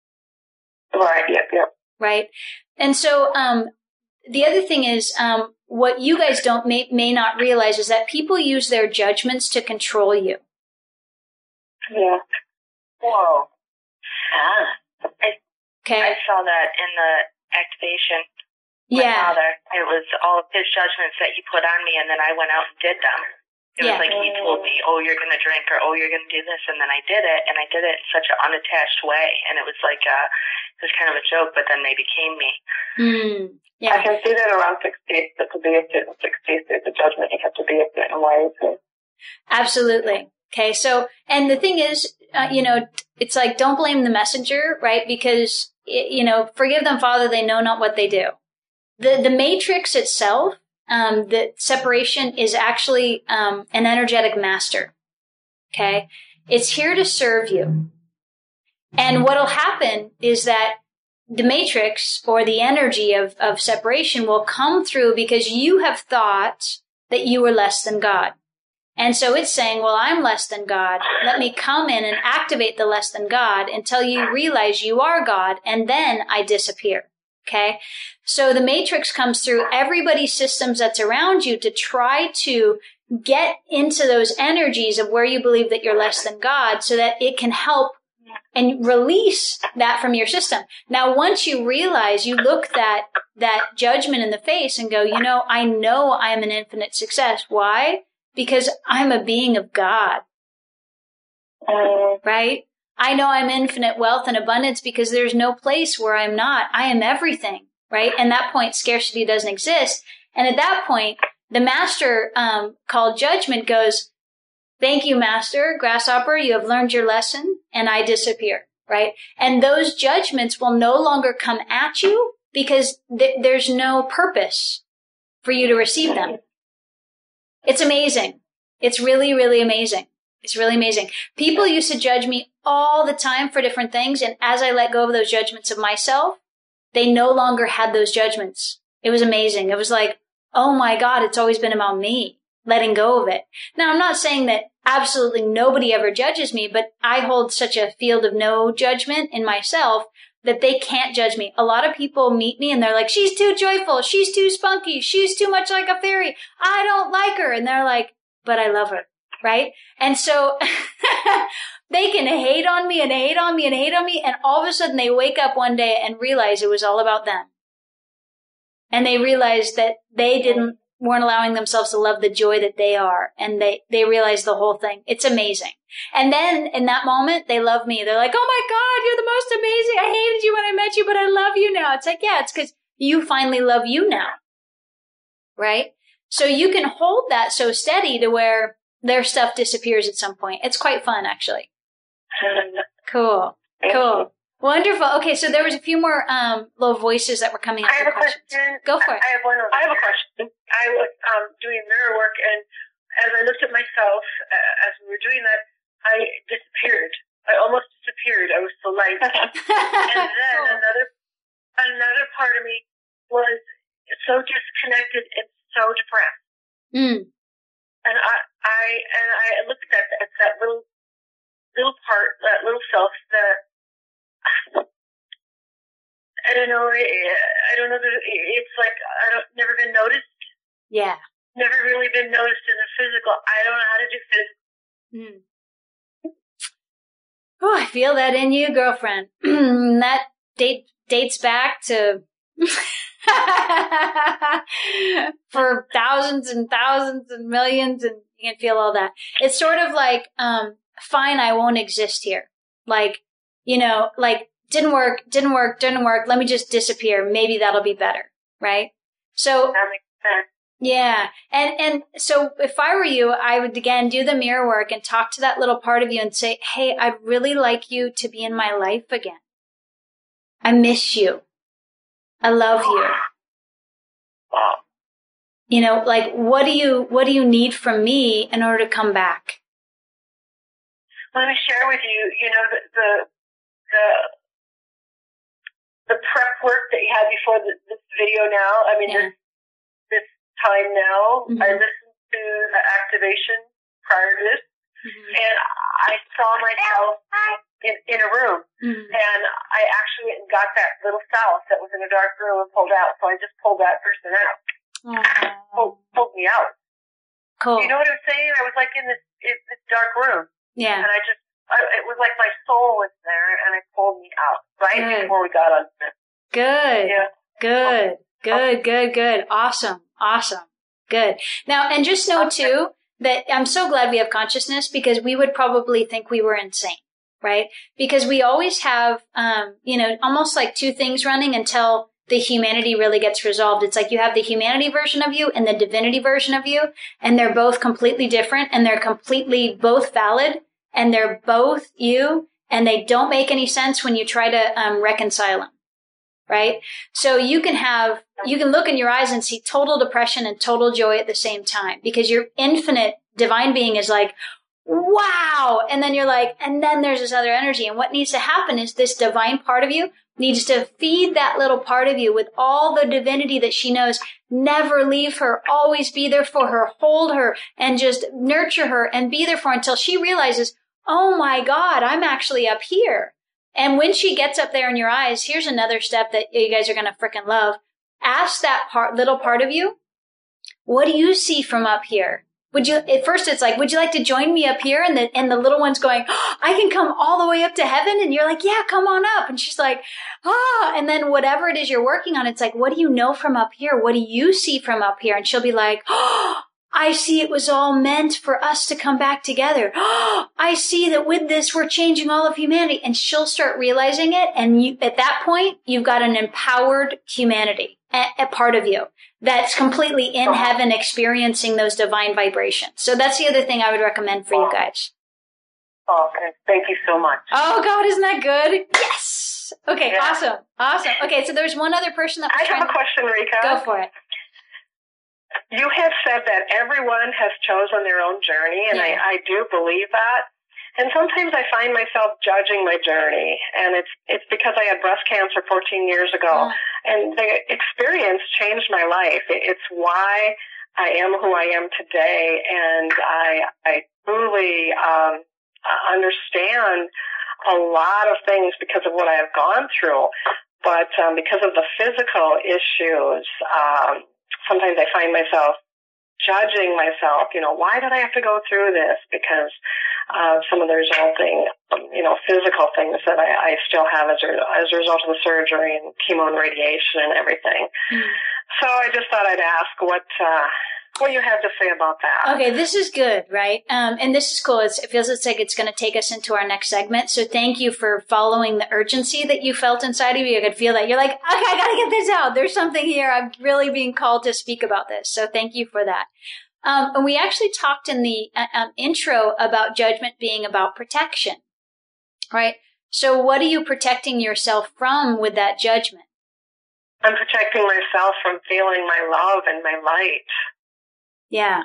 Right, yep, yep. Right? And so, um, the other thing is, um, what you guys don't may, may not realize is that people use their judgments to control you. Yeah. Whoa. Ah. I, Okay. I saw that in the activation. My Yeah. father. It was all of his judgments that he put on me, and then I went out and did them. It Yeah. was like he told me, oh, you're going to drink, or oh, you're going to do this, and then I did it, and I did it in such an unattached way, and it was like a, it was kind of a joke, but then they became me. Mm. Yeah. I can see that around sixty, that to be a certain sixty, there's a judgment you have to be a certain way. So. Absolutely. Okay. So, and the thing is, uh, you know, it's like, don't blame the messenger, right? Because, you know, forgive them, Father, they know not what they do. The, the matrix itself, um, the separation is actually, um, an energetic master. Okay. It's here to serve you. And what'll happen is that the matrix or the energy of, of separation will come through because you have thought that you were less than God. And so it's saying, well, I'm less than God. Let me come in and activate the less than God until you realize you are God, and then I disappear. Okay? So the matrix comes through everybody's systems that's around you to try to get into those energies of where you believe that you're less than God so that it can help and release that from your system. Now, once you realize, you look that, that judgment in the face and go, you know, I know I am an infinite success. Why? Because I'm a being of God. Um, Right? I know I'm infinite wealth and abundance because there's no place where I'm not. I am everything. Right? And that point, scarcity doesn't exist. And at that point, the master, um, called judgment goes, thank you, Master Grasshopper. You have learned your lesson, and I disappear, right? And those judgments will no longer come at you because th- there's no purpose for you to receive them. It's amazing. It's really, really amazing. It's really amazing. People used to judge me all the time for different things, and as I let go of those judgments of myself, they no longer had those judgments. It was amazing. It was like, oh my God, it's always been about me. Letting go of it. Now, I'm not saying that absolutely nobody ever judges me, but I hold such a field of no judgment in myself that they can't judge me. A lot of people meet me and they're like, she's too joyful. She's too spunky. She's too much like a fairy. I don't like her. And they're like, but I love her. Right? And so they can hate on me and hate on me and hate on me. And all of a sudden they wake up one day and realize it was all about them. And they realize that they didn't weren't allowing themselves to love the joy that they are. And they, they realize the whole thing. It's amazing. And then in that moment, they love me. They're like, oh my God, you're the most amazing. I hated you when I met you, but I love you now. It's like, yeah, it's because you finally love you now. Right? So you can hold that so steady to where their stuff disappears at some point. It's quite fun, actually. Cool. Cool. Wonderful. Okay, so there was a few more um, little voices that were coming up. I have with a questions. question. Go for it. I have one. I have a question. I was um, doing mirror work, and as I looked at myself uh, as we were doing that, I disappeared. I almost disappeared. I was so light. And then Cool. another another part of me was so disconnected and so depressed. Mm. And I I and I looked at that at that little little part, that little self that. I don't know. I don't know. It's like I don't never been noticed. Yeah. Never really been noticed in the physical. I don't know how to do physical. Mm. Oh, I feel that in you, girlfriend. That date dates back to for thousands and thousands and millions, and you can feel all that. It's sort of like, um, fine, I won't exist here. Like, you know, like, didn't work, didn't work, didn't work. Let me just disappear. Maybe that'll be better. Right? So, That makes sense. yeah. And, and so if I were you, I would again do the mirror work and talk to that little part of you and say, hey, I'd really like you to be in my life again. I miss you. I love you. Wow. You know, like, what do you, what do you need from me in order to come back? Let me share with you, you know, the, the, the, the prep work that you had before the, this video now. I mean, Yeah. this, this time now, Mhm. I listened to the activation prior to this, Mm-hmm. and I saw myself in, in a room, Mm-hmm. and I actually went and got that little self that was in a dark room and pulled out, so I just pulled that person out. Pulled, pulled me out. Cool. You know what I'm saying? I was like in this, in this dark room. Yeah. And I just, I, it was like my soul was there, and it pulled me out right Good. before we got on this. Good. Yeah. Good. Good, good, good. Awesome. Awesome. Good. Now, and just know too, that I'm so glad we have consciousness, because we would probably think we were insane, right? Because we always have, um, you know, almost like two things running until the humanity really gets resolved. It's like you have the humanity version of you and the divinity version of you, and they're both completely different, and they're completely both valid, and they're both you, and they don't make any sense when you try to um, reconcile them. Right? So you can have, you can look in your eyes and see total depression and total joy at the same time, because your infinite divine being is like, wow. And then you're like, and then there's this other energy. And what needs to happen is this divine part of you needs to feed that little part of you with all the divinity that she knows. Never leave her. Always be there for her. Hold her and just nurture her and be there for her until she realizes, oh my God, I'm actually up here. And when she gets up there in your eyes, here's another step that you guys are going to frickin' love. Ask that part, little part of you, what do you see from up here? Would you, at first it's like, would you like to join me up here? And the, and the little one's going, oh, I can come all the way up to heaven. And you're like, yeah, come on up. And she's like, ah, and then whatever it is you're working on, it's like, what do you know from up here? What do you see from up here? And she'll be like, oh, I see it was all meant for us to come back together. Oh, I see that with this, we're changing all of humanity. And she'll start realizing it. And you, at that point, you've got an empowered humanity, a, a part of you that's completely in heaven experiencing those divine vibrations. So that's the other thing I would recommend for you guys. Okay. Thank you so much. Oh, God, isn't that good? Yes. Okay, yeah. awesome. Awesome. Okay, so there's one other person that was I trying have a question, Rika. Go for it. You have said that everyone has chosen their own journey, and yeah. I, I do believe that. And sometimes I find myself judging my journey, and it's it's because I had breast cancer fourteen years ago, oh. and the experience changed my life. It's why I am who I am today, and I I truly um, understand a lot of things because of what I have gone through. But um, because of the physical issues, um, sometimes I find myself judging myself, you know, why did I have to go through this? Because uh, some of the resulting, um, you know, physical things that I, I still have as a, as a result of the surgery and chemo and radiation and everything. Mm. So I just thought I'd ask what uh, what you have to say about that. Okay, this is good, right? Um, and this is cool. It's, it feels it's like it's going to take us into our next segment. So thank you for following the urgency that you felt inside of you. I could feel that. You're like, okay, I got to get this out. There's something here. I'm really being called to speak about this. So thank you for that. Um, and we actually talked in the uh, um, intro about judgment being about protection, right? So what are you protecting yourself from with that judgment? I'm protecting myself from feeling my love and my light. Yeah.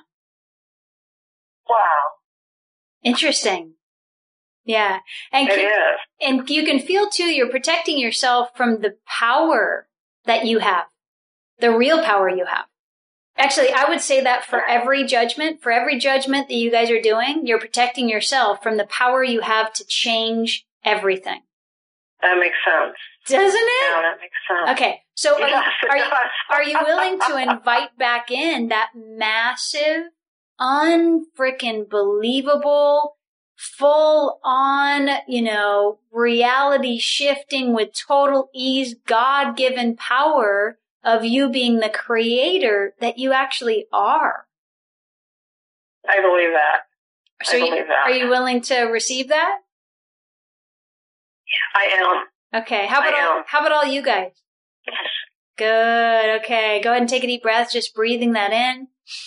Wow. Interesting. Yeah. And it can, is. And you can feel too, you're protecting yourself from the power that you have, the real power you have. Actually, I would say that for every judgment, for every judgment that you guys are doing, you're protecting yourself from the power you have to change everything. That makes sense. Doesn't it? Yeah, that makes sense. Okay. So are, yes, you, are, you, are you willing to invite back in that massive, unfrickin' believable, full on, you know, reality shifting with total ease, God-given power of you being the creator that you actually are? I believe that. So I believe you, that. Are you willing to receive that? I am. Okay. How about all, how about all you guys? Yes. Good. Okay. Go ahead and take a deep breath, just breathing that in.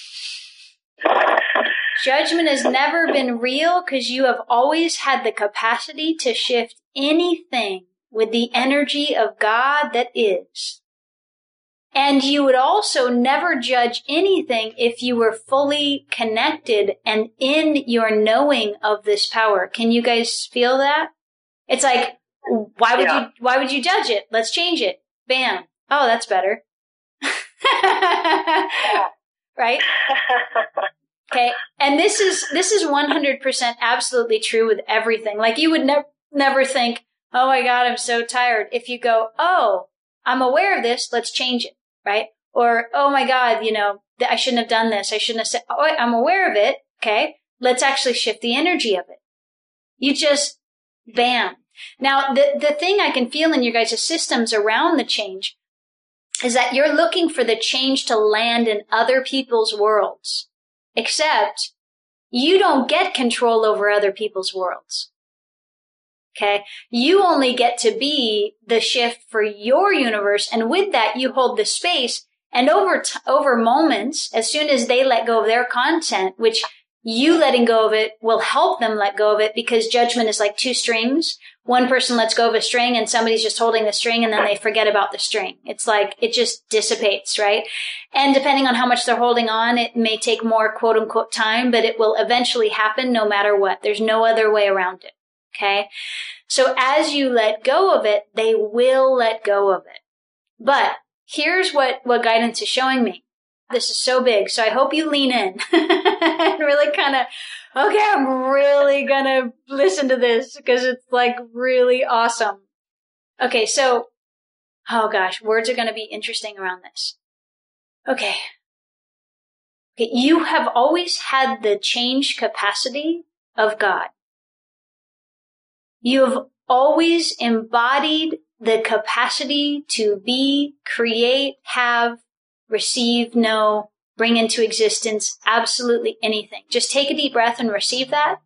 Judgment has never been real because you have always had the capacity to shift anything with the energy of God that is. And you would also never judge anything if you were fully connected and in your knowing of this power. Can you guys feel that? It's like, why would yeah. you, why would you judge it? Let's change it. Bam. Oh, that's better. Right? Okay. And this is, this is one hundred percent absolutely true with everything. Like you would never, never think, oh my God, I'm so tired. If you go, oh, I'm aware of this. Let's change it. Right? Or, oh my God, you know, I shouldn't have done this. I shouldn't have said, oh, I'm aware of it. Okay. Let's actually shift the energy of it. You just, bam. Now, the, the thing I can feel in your guys' systems around the change is that you're looking for the change to land in other people's worlds. Except you don't get control over other people's worlds. Okay? You only get to be the shift for your universe. And with that, you hold the space. And over, t- over moments, as soon as they let go of their content, which you letting go of it will help them let go of it, because judgment is like two strings. One person lets go of a string and somebody's just holding the string, and then they forget about the string. It's like, it just dissipates, right? And depending on how much they're holding on, it may take more quote unquote time, but it will eventually happen no matter what. There's no other way around it. Okay. So as you let go of it, they will let go of it. But here's what, what guidance is showing me. This is so big. So I hope you lean in and really kind of, okay, I'm really going to listen to this because it's like really awesome. Okay. So, oh gosh, words are going to be interesting around this. Okay. Okay. You have always had the change capacity of God. You have always embodied the capacity to be, create, have, receive, know, bring into existence absolutely anything. Just take a deep breath and receive that.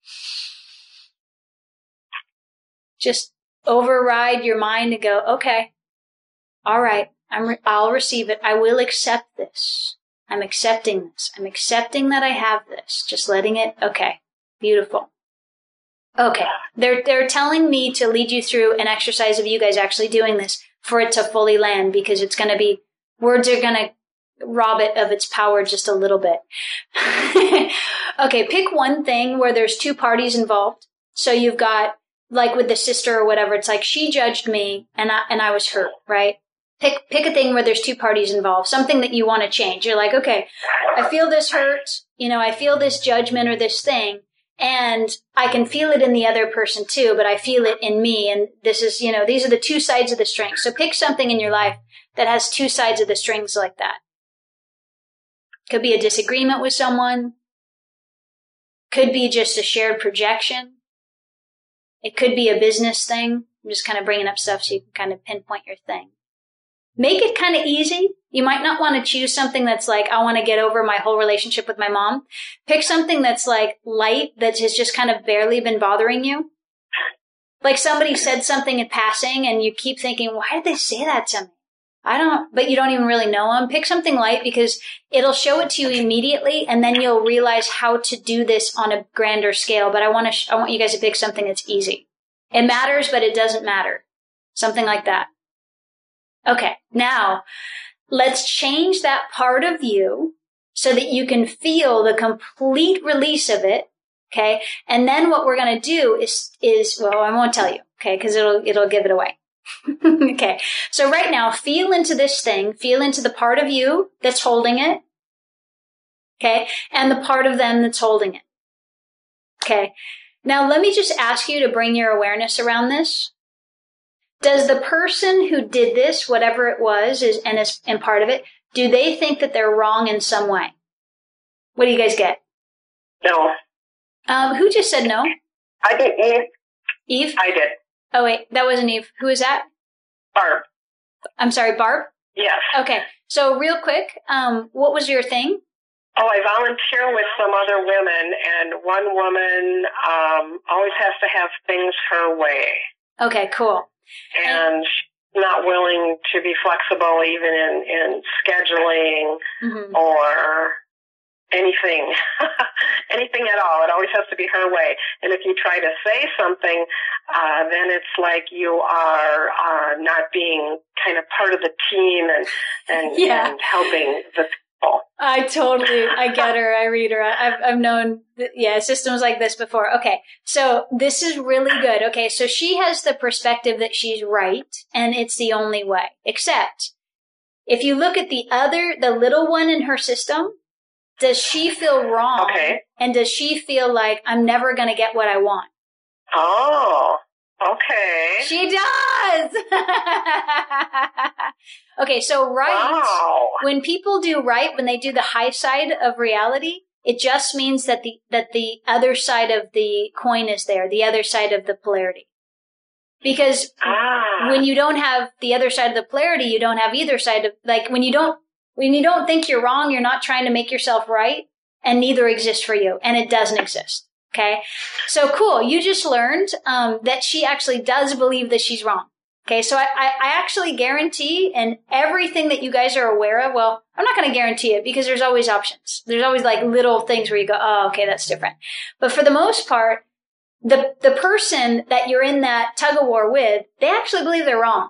Just override your mind and go, okay, all right, I'm re- I'll receive it. I will accept this. I'm accepting this. I'm accepting that I have this. Just letting it, okay, beautiful. Okay, they're they're telling me to lead you through an exercise of you guys actually doing this for it to fully land, because it's going to be, words are going to rob it of its power just a little bit. Okay, pick one thing where there's two parties involved. So you've got, like with the sister or whatever, it's like she judged me and I and I was hurt, right? Pick pick a thing where there's two parties involved, something that you want to change. You're like, okay, I feel this hurt, you know, I feel this judgment or this thing. And I can feel it in the other person too, but I feel it in me. And this is, you know, these are the two sides of the string. So pick something in your life that has two sides of the strings like that. Could be a disagreement with someone. Could be just a shared projection. It could be a business thing. I'm just kind of bringing up stuff so you can kind of pinpoint your thing. Make it kind of easy. You might not want to choose something that's like, I want to get over my whole relationship with my mom. Pick something that's like light, that has just kind of barely been bothering you. Like somebody said something in passing and you keep thinking, why did they say that to me? I don't, but you don't even really know them. Pick something light because it'll show it to you immediately, and then you'll realize how to do this on a grander scale. But I want to, sh- I want you guys to pick something that's easy. It matters, but it doesn't matter. Something like that. Okay, now let's change that part of you so that you can feel the complete release of it. Okay, and then what we're going to do is is well, I won't tell you. Okay, because it'll it'll give it away. Okay, so right now, feel into this thing. Feel into the part of you that's holding it. Okay, and the part of them that's holding it. Okay, now let me just ask you to bring your awareness around this. Does the person who did this, whatever it was, is and is and part of it, do they think that they're wrong in some way? What do you guys get? No. Um, who just said no? I did, Eve. Eve? I did. Oh, wait, that wasn't Eve. Who is that? Barb. I'm sorry, Barb? Yes. Okay, so real quick, um, what was your thing? Oh, I volunteer with some other women, and one woman um, always has to have things her way. Okay, cool. And not willing to be flexible even in, in scheduling mm-hmm. or anything, anything at all. It always has to be her way. And if you try to say something, uh, then it's like you are uh, not being kind of part of the team and, and, yeah. and helping the people. I totally, I get her. I read her. I've, I've known, yeah, systems like this before. Okay. So this is really good. Okay. So she has the perspective that she's right and it's the only way. Except if you look at the other, the little one in her system, does she feel wrong? Okay. And does she feel like I'm never going to get what I want? Oh, okay. She does. Okay, so right, wow. when people do right, when they do the high side of reality, It just means that the, that the other side of the coin is there, the other side of the polarity. Because ah. when you don't have the other side of the polarity, you don't have either side of, like, when you don't, when you don't think you're wrong, you're not trying to make yourself right, and neither exists for you, and it doesn't exist. Okay? So cool. You just learned, um, that she actually does believe that she's wrong. Okay, so I, I, I actually guarantee, and everything that you guys are aware of, well, I'm not going to guarantee it because there's always options. There's always like little things where you go, oh, okay, that's different. But for the most part, the, the person that you're in that tug of war with, they actually believe they're wrong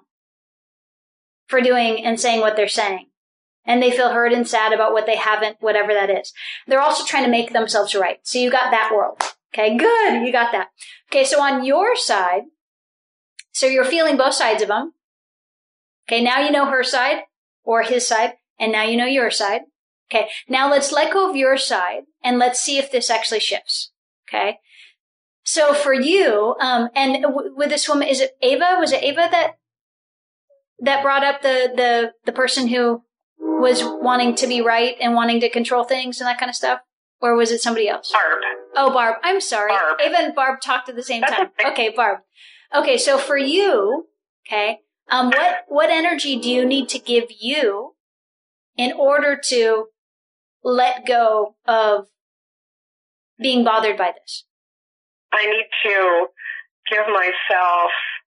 for doing and saying what they're saying. And they feel hurt and sad about what they haven't, whatever that is. They're also trying to make themselves right. So you got that world. Okay, good. You got that. Okay, so on your side, so you're feeling both sides of them. Okay, now you know her side or his side, and now you know your side. Okay, now let's let go of your side, and let's see if this actually shifts. Okay, so for you, um, and w- with this woman, is it Ava? Was it Ava that that brought up the the the person who was wanting to be right and wanting to control things and that kind of stuff, or was it somebody else? Barb. Oh, Barb. I'm sorry. Barb. Ava and Barb talked at the same That's time. okay. Okay, Barb. Okay, so for you, okay, um, what, what energy do you need to give you in order to let go of being bothered by this? I need to give myself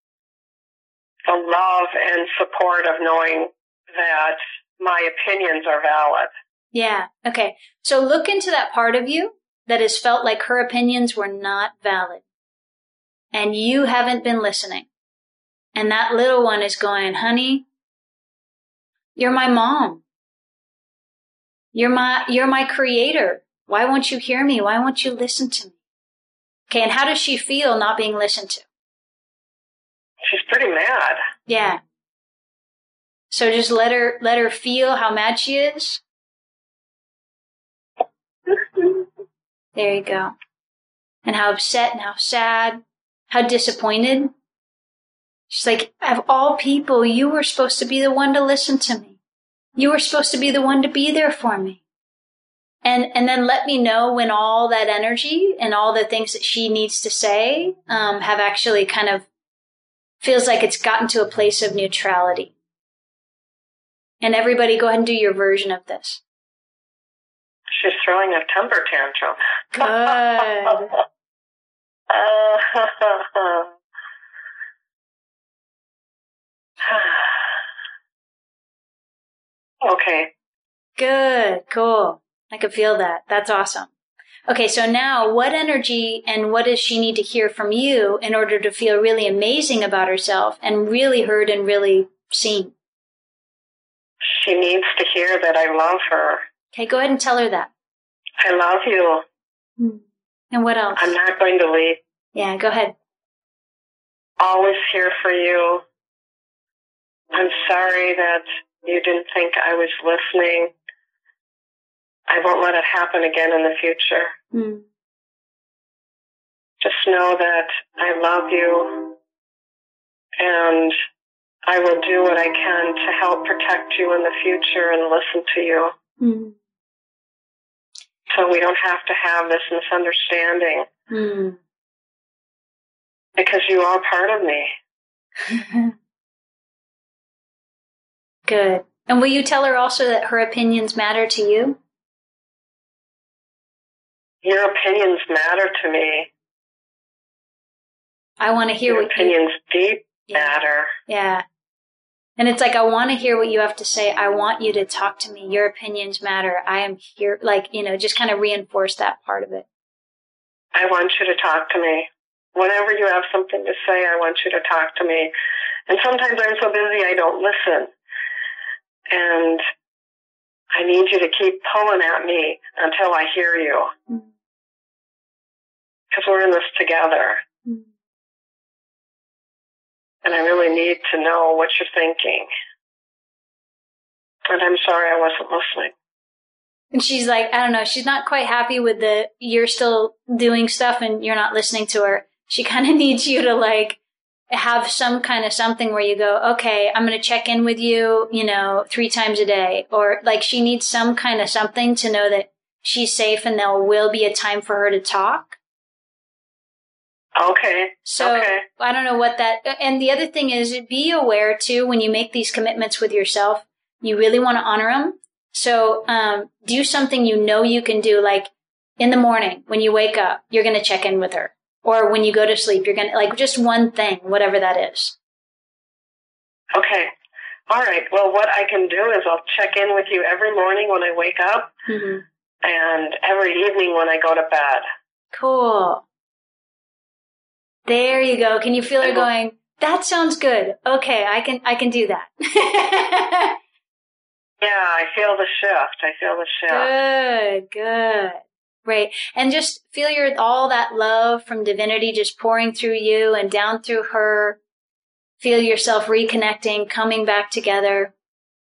the love and support of knowing that my opinions are valid. Yeah, okay. So look into that part of you that has felt like her opinions were not valid. And you haven't been listening. And that little one is going, honey, you're my mom. You're my, you're my creator. Why won't you hear me? Why won't you listen to me? Okay. And how does she feel not being listened to? She's pretty mad. Yeah. So just let her, let her feel how mad she is. There you go. And how upset and how sad. How disappointed. She's like, of all people, you were supposed to be the one to listen to me. You were supposed to be the one to be there for me. And and then let me know when all that energy and all the things that she needs to say um, have actually kind of feels like it's gotten to a place of neutrality. And everybody go ahead and do your version of this. She's throwing a temper tantrum. Good. Uh, okay. Good. Cool. I can feel that. That's awesome. Okay, so now what energy and what does she need to hear from you in order to feel really amazing about herself and really heard and really seen? She needs to hear that I love her. Okay, go ahead and tell her that. I love you. Hmm. And what else? I'm not going to leave. Yeah, go ahead. Always here for you. I'm sorry that you didn't think I was listening. I won't let it happen again in the future. Hmm. Just know that I love you, and I will do what I can to help protect you in the future and listen to you. Hmm. So we don't have to have this misunderstanding. Hmm. Because you are part of me. Good. And will you tell her also that her opinions matter to you? Your opinions matter to me. I want to hear Your what opinions you... deep yeah. matter. Yeah. And it's like, I want to hear what you have to say. I want you to talk to me. Your opinions matter. I am here. Like, you know, just kind of reinforce that part of it. I want you to talk to me. Whenever you have something to say, I want you to talk to me. And sometimes I'm so busy I don't listen. And I need you to keep pulling at me until I hear you. Because mm-hmm. we're in this together. Mm-hmm. And I really need to know what you're thinking. And I'm sorry I wasn't listening. And she's like, I don't know, she's not quite happy with the, you're still doing stuff and you're not listening to her. She kind of needs you to like have some kind of something where you go, okay, I'm going to check in with you, you know, three times a day. Or like she needs some kind of something to know that she's safe and there will be a time for her to talk. Okay. So okay. I don't know what that, and the other thing is be aware too, when you make these commitments with yourself, you really want to honor them. So, um, do something you know you can do, like in the morning when you wake up, you're going to check in with her, or when you go to sleep, you're going to, like, just one thing, whatever that is. Okay. All right. Well, what I can do is I'll check in with you every morning when I wake up, mm-hmm. and every evening when I go to bed. Cool. There you go. Can you feel her going, that sounds good. Okay, I can I can do that. Yeah, I feel the shift. I feel the shift. Good, good. Right. And just feel your all that love from divinity just pouring through you and down through her. Feel yourself reconnecting, coming back together.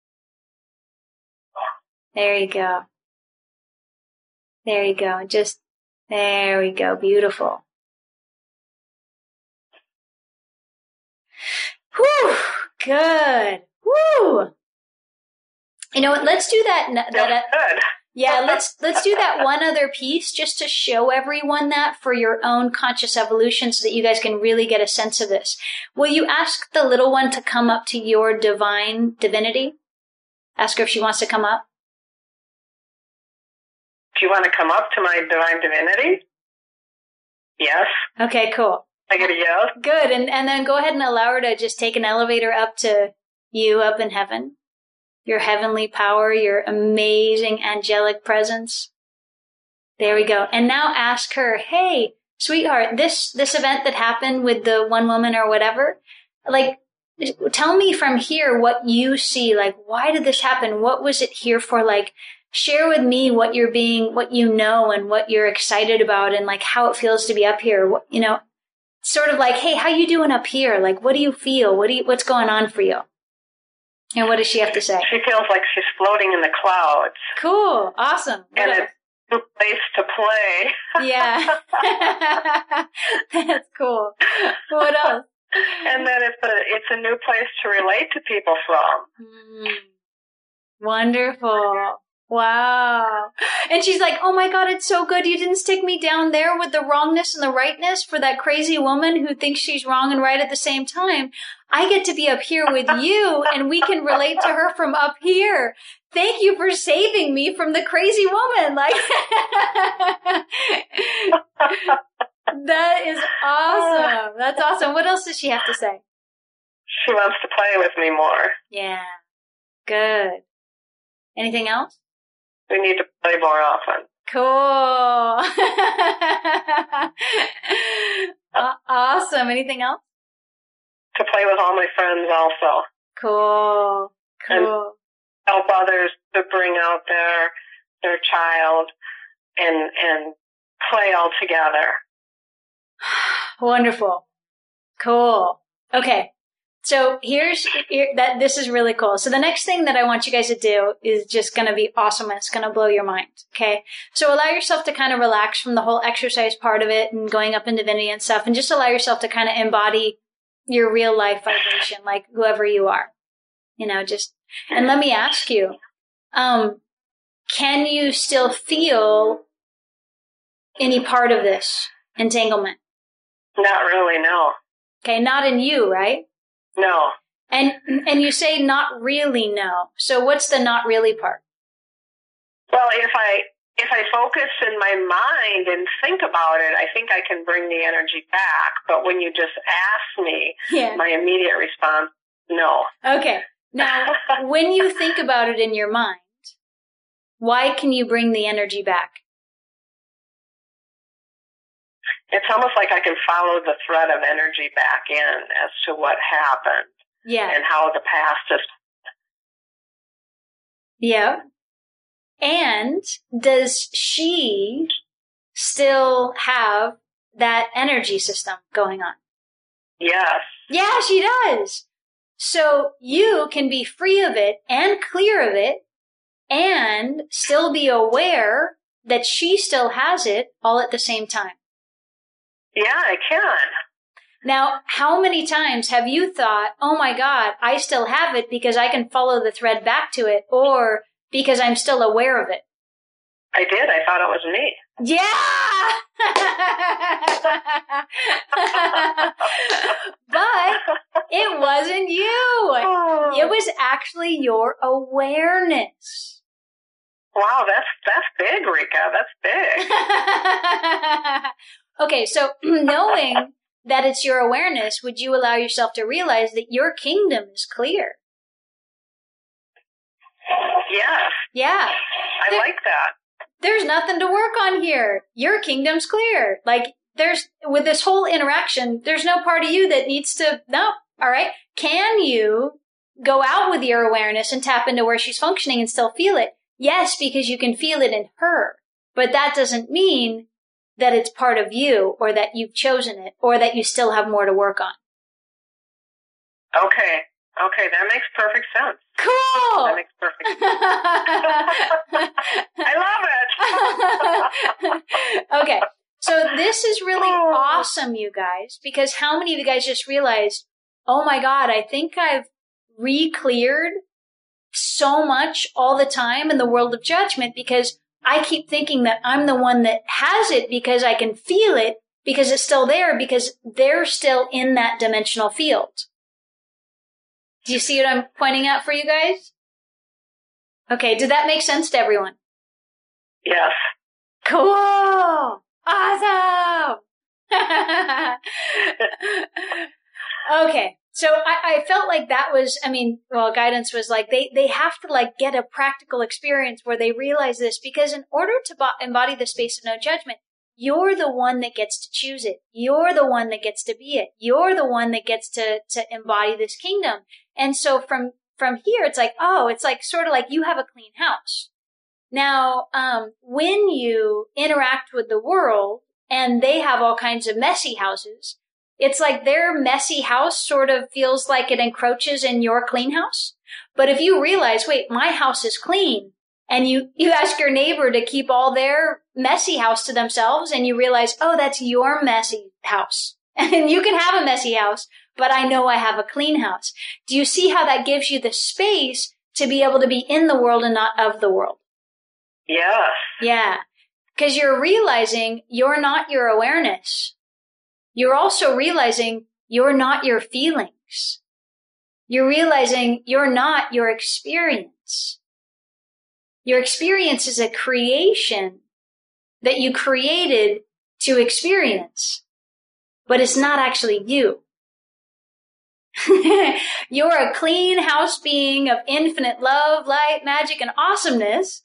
There you go. There you go. Just, there we go. Beautiful. Whew. Good. Woo. You know what? Let's do that. that That's good. Yeah, let's let's do that one other piece just to show everyone that for your own conscious evolution so that you guys can really get a sense of this. Will you ask the little one to come up to your divine divinity? Ask her if she wants to come up. Do you want to come up to my divine divinity? Yes. Okay, cool. I get a yes. Good, and, and then go ahead and allow her to just take an elevator up to you up in heaven. Your heavenly power, your amazing angelic presence. There we go. And now ask her, hey, sweetheart, this, this event that happened with the one woman or whatever, like, tell me from here what you see. Like, why did this happen? What was it here for? Like, share with me what you're being, what you know and what you're excited about and like how it feels to be up here. What, you know, sort of like, hey, how you doing up here? Like, what do you feel? What do you, what's going on for you? And what does she have to say? She feels like she's floating in the clouds. Cool. Awesome. What and else? It's a good place to play. Yeah. That's cool. What else? And then it's a, it's a new place to relate to people from. Mm. Wonderful. Wow. And she's like, oh my God, it's so good. You didn't stick me down there with the wrongness and the rightness for that crazy woman who thinks she's wrong and right at the same time. I get to be up here with you and we can relate to her from up here. Thank you for saving me from the crazy woman. Like, that is awesome. That's awesome. What else does she have to say? She wants to play with me more. Yeah. Good. Anything else? We need to play more often. Cool. uh, awesome. Anything else? To play with all my friends also. Cool. Cool. And help others to bring out their their child and and play all together. Wonderful. Cool. Okay. So here's here, that. This is really cool. So the next thing that I want you guys to do is just going to be awesome. It's going to blow your mind. Okay. So allow yourself to kind of relax from the whole exercise part of it and going up in divinity and stuff, and just allow yourself to kind of embody your real life vibration, like whoever you are. You know, just and let me ask you, um, can you still feel any part of this entanglement? Not really. No. Okay, not in you, right? No. And and you say not really no. So what's the not really part? Well, if I if I focus in my mind and think about it, I think I can bring the energy back. But when you just ask me, yeah. my immediate response, no. Okay. Now, when you think about it in your mind, why can you bring the energy back? It's almost like I can follow the thread of energy back in as to what happened. Yeah. And how the past is. Yeah. And does she still have that energy system going on? Yes. Yeah, she does. So you can be free of it and clear of it and still be aware that she still has it all at the same time. Yeah, I can. Now, how many times have you thought, oh my God, I still have it because I can follow the thread back to it, or because I'm still aware of it? I did. I thought it was me. Yeah! But it wasn't you. It was actually your awareness. Wow, that's that's big, Rika. That's big. Okay, so knowing that it's your awareness, would you allow yourself to realize that your kingdom is clear? Yes. Yeah. I there, like that. There's nothing to work on here. Your kingdom's clear. Like, there's, with this whole interaction, there's no part of you that needs to, no. All right. Can you go out with your awareness and tap into where she's functioning and still feel it? Yes, because you can feel it in her. But that doesn't mean that it's part of you, or that you've chosen it, or that you still have more to work on. Okay. Okay, that makes perfect sense. Cool! That makes perfect sense. I love it! Okay, so this is really awesome, you guys, because how many of you guys just realized, oh my God, I think I've re-cleared so much all the time in the world of judgment, because I keep thinking that I'm the one that has it because I can feel it, because it's still there, because they're still in that dimensional field. Do you see what I'm pointing out for you guys? Okay, did that make sense to everyone? Yes. Cool! Awesome! Okay, so I, I felt like that was, I mean, well, guidance was like, they, they have to like get a practical experience where they realize this, because in order to bo- embody the space of no judgment, you're the one that gets to choose it. You're the one that gets to be it. You're the one that gets to, to embody this kingdom. And so from, from here, it's like, oh, it's like sort of like you have a clean house. Now, um, when you interact with the world and they have all kinds of messy houses, it's like their messy house sort of feels like it encroaches in your clean house. But if you realize, wait, my house is clean, and you, you ask your neighbor to keep all their messy house to themselves, and you realize, oh, that's your messy house. And you can have a messy house, but I know I have a clean house. Do you see how that gives you the space to be able to be in the world and not of the world? Yes. Yeah. Because you're realizing you're not your awareness. You're also realizing you're not your feelings. You're realizing you're not your experience. Your experience is a creation that you created to experience, but it's not actually you. You're a clean house being of infinite love, light, magic, and awesomeness.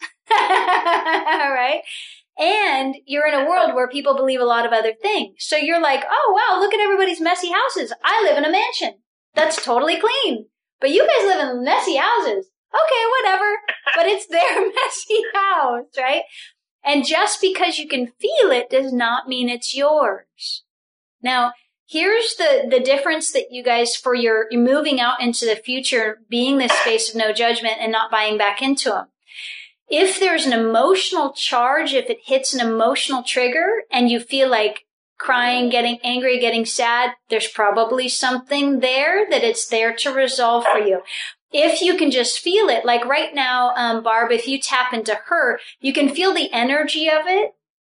Right? And you're in a world where people believe a lot of other things. So you're like, oh, wow, look at everybody's messy houses. I live in a mansion. That's totally clean. But you guys live in messy houses. Okay, whatever. But it's their messy house, right? And just because you can feel it does not mean it's yours. Now, here's the, the difference that you guys, for your, you're moving out into the future, being this space of no judgment and not buying back into them. If there's an emotional charge, if it hits an emotional trigger and you feel like crying, getting angry, getting sad, there's probably something there that it's there to resolve for you. If you can just feel it, like right now, um, Barb, if you tap into her, you can feel the energy of it.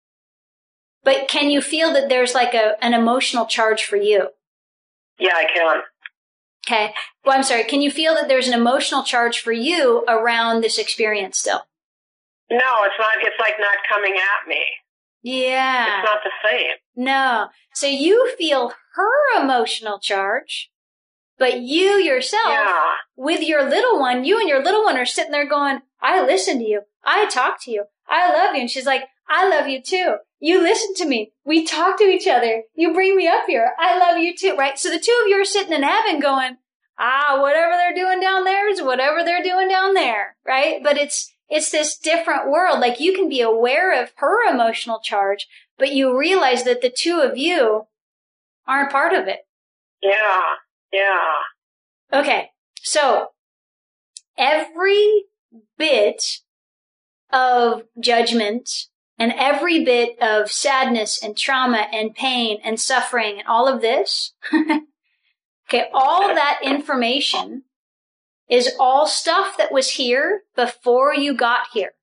But can you feel that there's like a, an emotional charge for you? Yeah, I can. Okay. Well, I'm sorry. Can you feel that there's an emotional charge for you around this experience still? No, it's not. It's like not coming at me. Yeah. It's not the same. No. So you feel her emotional charge, but you yourself, yeah. with your little one, you and your little one are sitting there going, I listen to you. I talk to you. I love you. And she's like, I love you too. You listen to me. We talk to each other. You bring me up here. I love you too, right? So the two of you are sitting in heaven going, ah, whatever they're doing down there is whatever they're doing down there, right? But it's, it's this different world. Like you can be aware of her emotional charge, but you realize that the two of you aren't part of it. Yeah. Yeah. Okay. So every bit of judgment and every bit of sadness and trauma and pain and suffering and all of this, okay, all that information is all stuff that was here before you got here.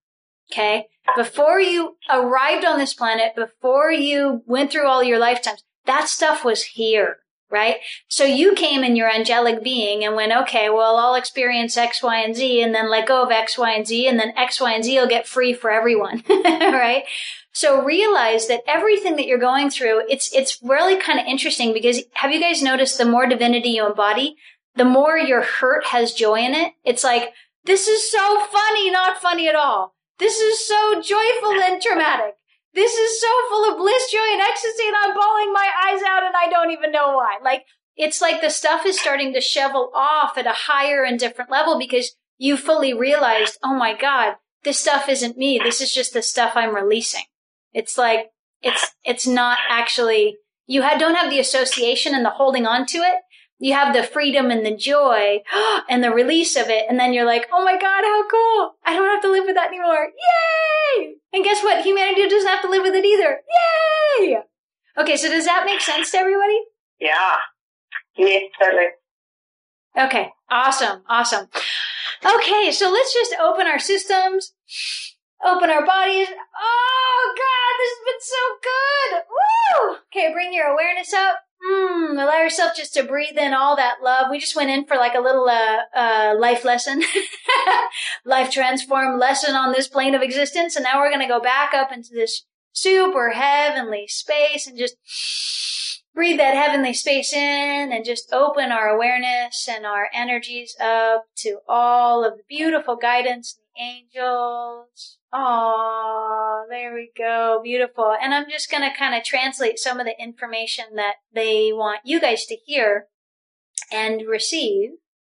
Okay? Before you arrived on this planet, before you went through all your lifetimes, that stuff was here, right? So you came in your angelic being and went, okay, well, I'll experience X, Y, and Z and then let go of X, Y, and Z, and then X, Y, and Z will get free for everyone, right? So realize that everything that you're going through, it's, it's really kind of interesting because have you guys noticed the more divinity you embody, the more your hurt has joy in it? It's like, this is so funny, not funny at all. This is so joyful and traumatic. This is so full of bliss, joy, and ecstasy, and I'm bawling my eyes out and I don't even know why. Like, it's like the stuff is starting to shovel off at a higher and different level because you fully realized, oh my God, this stuff isn't me. This is just the stuff I'm releasing. It's like, it's, it's not actually, you ha- don't have the association and the holding on to it. You have the freedom and the joy and the release of it. And then you're like, oh my God, how cool. I don't have to live with that anymore. Yay! And guess what? Humanity doesn't have to live with it either. Yay! Okay, so does that make sense to everybody? Yeah. Yes, certainly. Okay, awesome, awesome. Okay, so let's just open our systems. Open our bodies. Oh, God, this has been so good. Woo! Okay, bring your awareness up. Mm, allow yourself just to breathe in all that love. We just went in for like a little uh, uh, life lesson, life transform lesson on this plane of existence. And now we're going to go back up into this super heavenly space and just breathe that heavenly space in and just open our awareness and our energies up to all of the beautiful guidance and the angels. Oh, there we go. Beautiful. And I'm just going to kind of translate some of the information that they want you guys to hear and receive.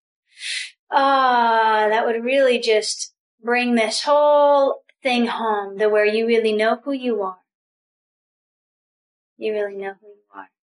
Ah, that would really just bring this whole thing home to where you really know who you are. You really know who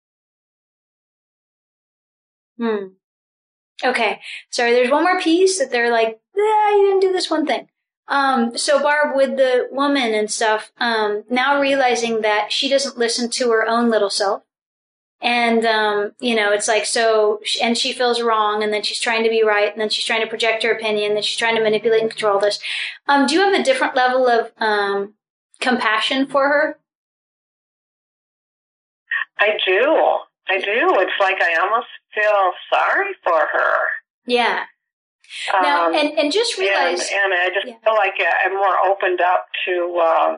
you are. Hmm. Okay. Sorry, there's one more piece that they're like, ah, you didn't do this one thing. Um, so Barb, with the woman and stuff, um, now realizing that she doesn't listen to her own little self. And, um, you know, it's like, so, and she feels wrong, and then she's trying to be right, and then she's trying to project her opinion, and then she's trying to manipulate and control this. Um, do you have a different level of, um, compassion for her? I do. I do. It's like I almost feel sorry for her. Yeah. Now, um, and, and just realize... And, and I just yeah. feel like I'm more opened up to, uh,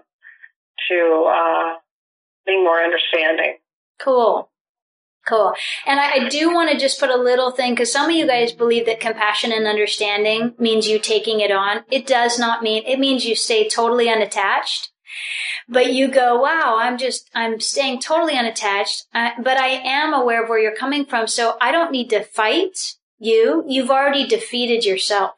to, uh, being more understanding. Cool. Cool. And I, I do want to just put a little thing, because some of you guys believe that compassion and understanding means you taking it on. It does not mean, it means you stay totally unattached. But you go, wow, I'm just, I'm staying totally unattached, uh, but I am aware of where you're coming from, so I don't need to fight you. You've already defeated yourself.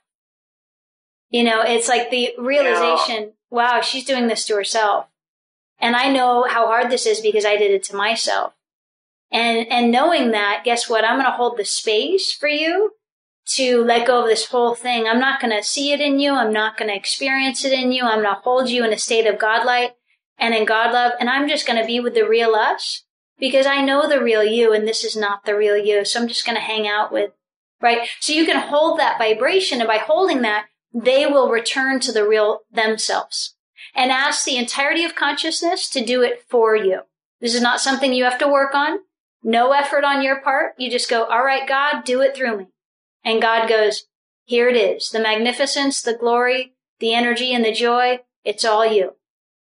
You know, it's like the realization, yeah. Wow, she's doing this to herself. And I know how hard this is because I did it to myself. And, and knowing that, guess what? I'm going to hold the space for you to let go of this whole thing. I'm not going to see it in you. I'm not going to experience it in you. I'm going to hold you in a state of God light and in God love. And I'm just going to be with the real us because I know the real you and this is not the real you. So I'm just going to hang out with, right? So you can hold that vibration, and by holding that, they will return to the real themselves and ask the entirety of consciousness to do it for you. This is not something you have to work on. No effort on your part. You just go, all right, God, do it through me. And God goes, here it is. The magnificence, the glory, the energy, and the joy. It's all you.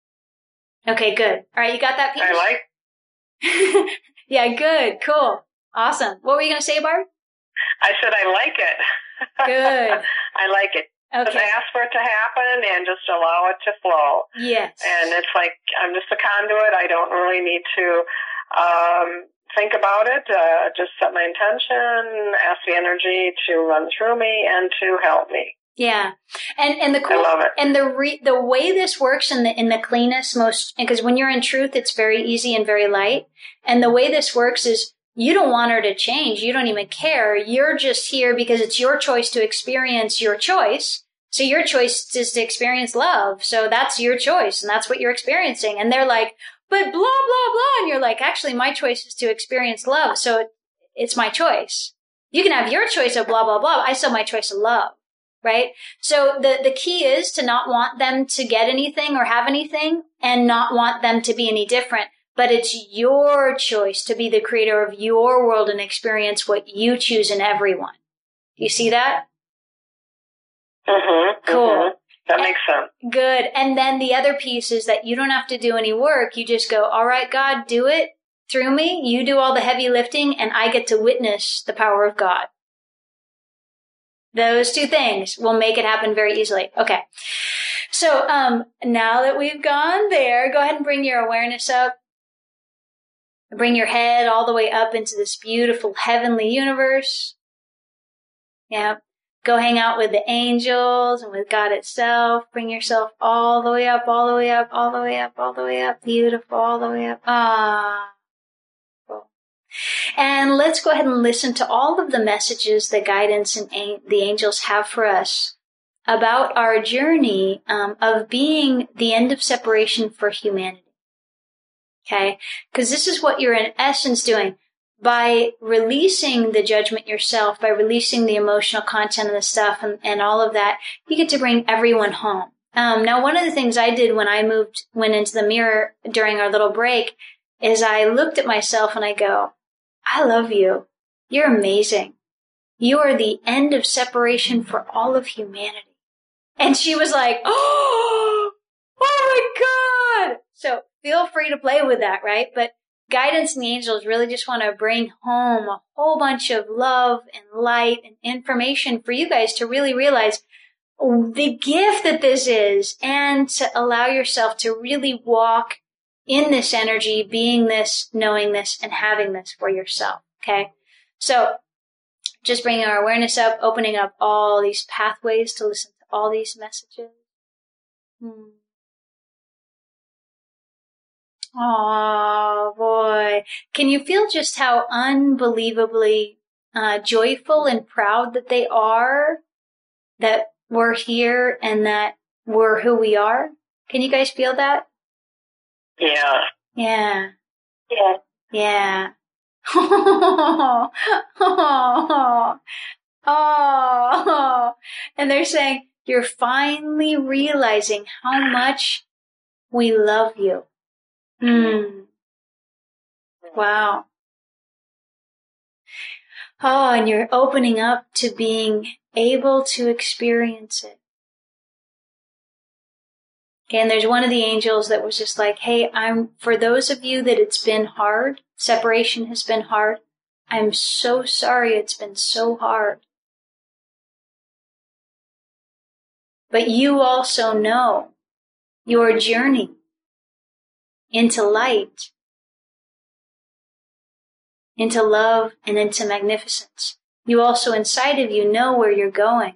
Okay, good. All right, you got that piece? I like. Yeah, good. Cool. Awesome. What were you going to say, Barb? I said I like it. Good. I like it. Okay. Just ask for it to happen and just allow it to flow. Yes. And it's like, I'm just a conduit. I don't really need to um, think about it. Uh, just set my intention, ask the energy to run through me and to help me. Yeah. And, and the cool, I love it. And the re, the way this works in the, in the cleanest, most, because when you're in truth, it's very easy and very light. And the way this works is you don't want her to change. You don't even care. You're just here because it's your choice to experience your choice. So your choice is to experience love. So that's your choice and that's what you're experiencing. And they're like, but blah, blah, blah. And you're like, actually, my choice is to experience love. So it, it's my choice. You can have your choice of blah, blah, blah. I still have my choice of love. right? So the, the key is to not want them to get anything or have anything and not want them to be any different. But it's your choice to be the creator of your world and experience what you choose in everyone. Do you see that? Mm-hmm. Cool. Mm-hmm. That and, makes sense. Good. And then the other piece is that you don't have to do any work. You just go, all right, God, do it through me. You do all the heavy lifting and I get to witness the power of God. Those two things will make it happen very easily. Okay. So, um, now that we've gone there, go ahead and bring your awareness up. Bring your head all the way up into this beautiful heavenly universe. Yeah. Go hang out with the angels and with God itself. Bring yourself all the way up, all the way up, all the way up, all the way up. Beautiful, all the way up. Ah. Cool. And let's go ahead and listen to all of the messages that guidance and the angels have for us about our journey um, of being the end of separation for humanity. Okay? Because this is what you're in essence doing. By releasing the judgment yourself, by releasing the emotional content of the stuff and, and all of that, you get to bring everyone home. Um, now, one of the things I did when I moved, went into the mirror during our little break is I looked at myself and I go, I love you. You're amazing. You are the end of separation for all of humanity. And she was like, oh, oh my God. So feel free to play with that, right? But guidance and the angels really just want to bring home a whole bunch of love and light and information for you guys to really realize the gift that this is and to allow yourself to really walk in this energy, being this, knowing this, and having this for yourself. Okay. So just bringing our awareness up, opening up all these pathways to listen to all these messages. Hmm. Oh boy. Can you feel just how unbelievably uh, joyful and proud that they are that we're here and that we're who we are? Can you guys feel that? Yeah. Yeah. Yeah. Yeah. Oh, oh, oh. And they're saying, you're finally realizing how much we love you. Hmm. Wow. Oh, and you're opening up to being able to experience it. And there's one of the angels that was just like, hey, I'm, for those of you that it's been hard, separation has been hard, I'm so sorry it's been so hard. But you also know your journey into light, into love, and into magnificence. You also inside of you know where you're going.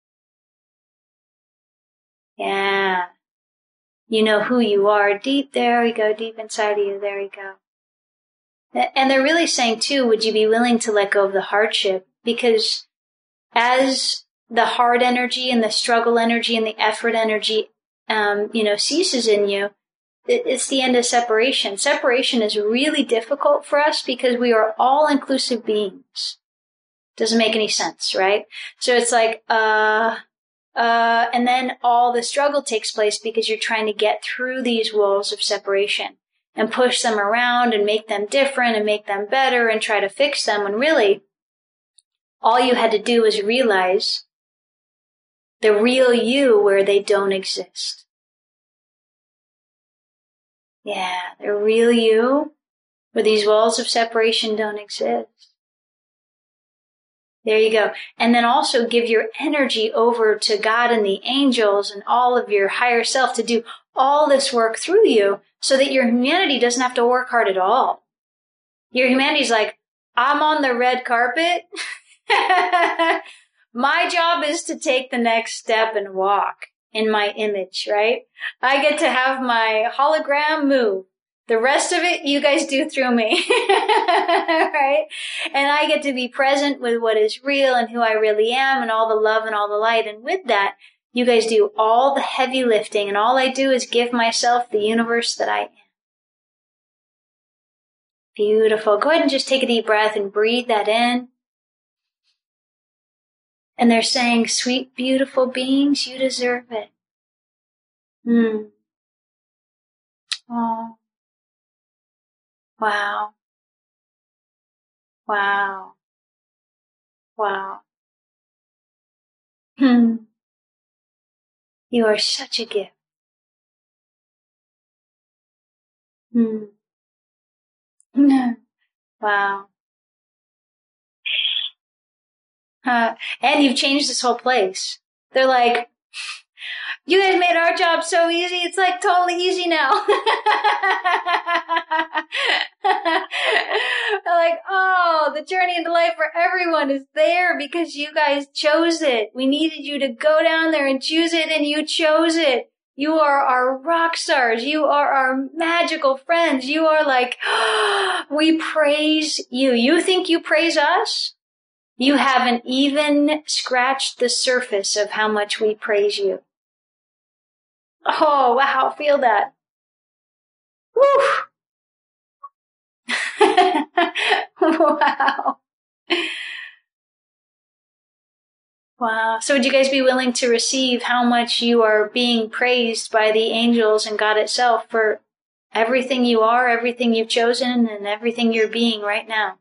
Yeah. You know who you are deep there. We go deep inside of you. There you go. And they're really saying too, would you be willing to let go of the hardship? Because as the hard energy and the struggle energy and the effort energy, um, you know, ceases in you, it's the end of separation. Separation is really difficult for us because we are all-inclusive beings. Doesn't make any sense, right? So it's like, uh, uh, and then all the struggle takes place because you're trying to get through these walls of separation and push them around and make them different and make them better and try to fix them when really all you had to do was realize the real you where they don't exist. Yeah, the real you where these walls of separation don't exist. There you go. And then also give your energy over to God and the angels and all of your higher self to do all this work through you so that your humanity doesn't have to work hard at all. Your humanity's like, I'm on the red carpet. My job is to take the next step and walk in my image, right? I get to have my hologram move. The rest of it, you guys do through me, right? And I get to be present with what is real and who I really am and all the love and all the light. And with that, you guys do all the heavy lifting. And all I do is give myself the universe that I am. Beautiful. Go ahead and just take a deep breath and breathe that in. And they're saying, sweet, beautiful beings, you deserve it. Hmm. Oh. Wow. Wow. Wow. Hmm. You are such a gift. Hmm. Wow. Uh, and you've changed this whole place. They're like, you guys made our job so easy. It's like totally easy now. They're like, oh, the journey into life for everyone is there because you guys chose it. We needed you to go down there and choose it, and you chose it. You are our rock stars. You are our magical friends. You are like, oh, we praise you. You think you praise us? You haven't even scratched the surface of how much we praise you. Oh, wow, feel that. Woo! Wow. Wow. So would you guys be willing to receive how much you are being praised by the angels and God itself for everything you are, everything you've chosen, and everything you're being right now?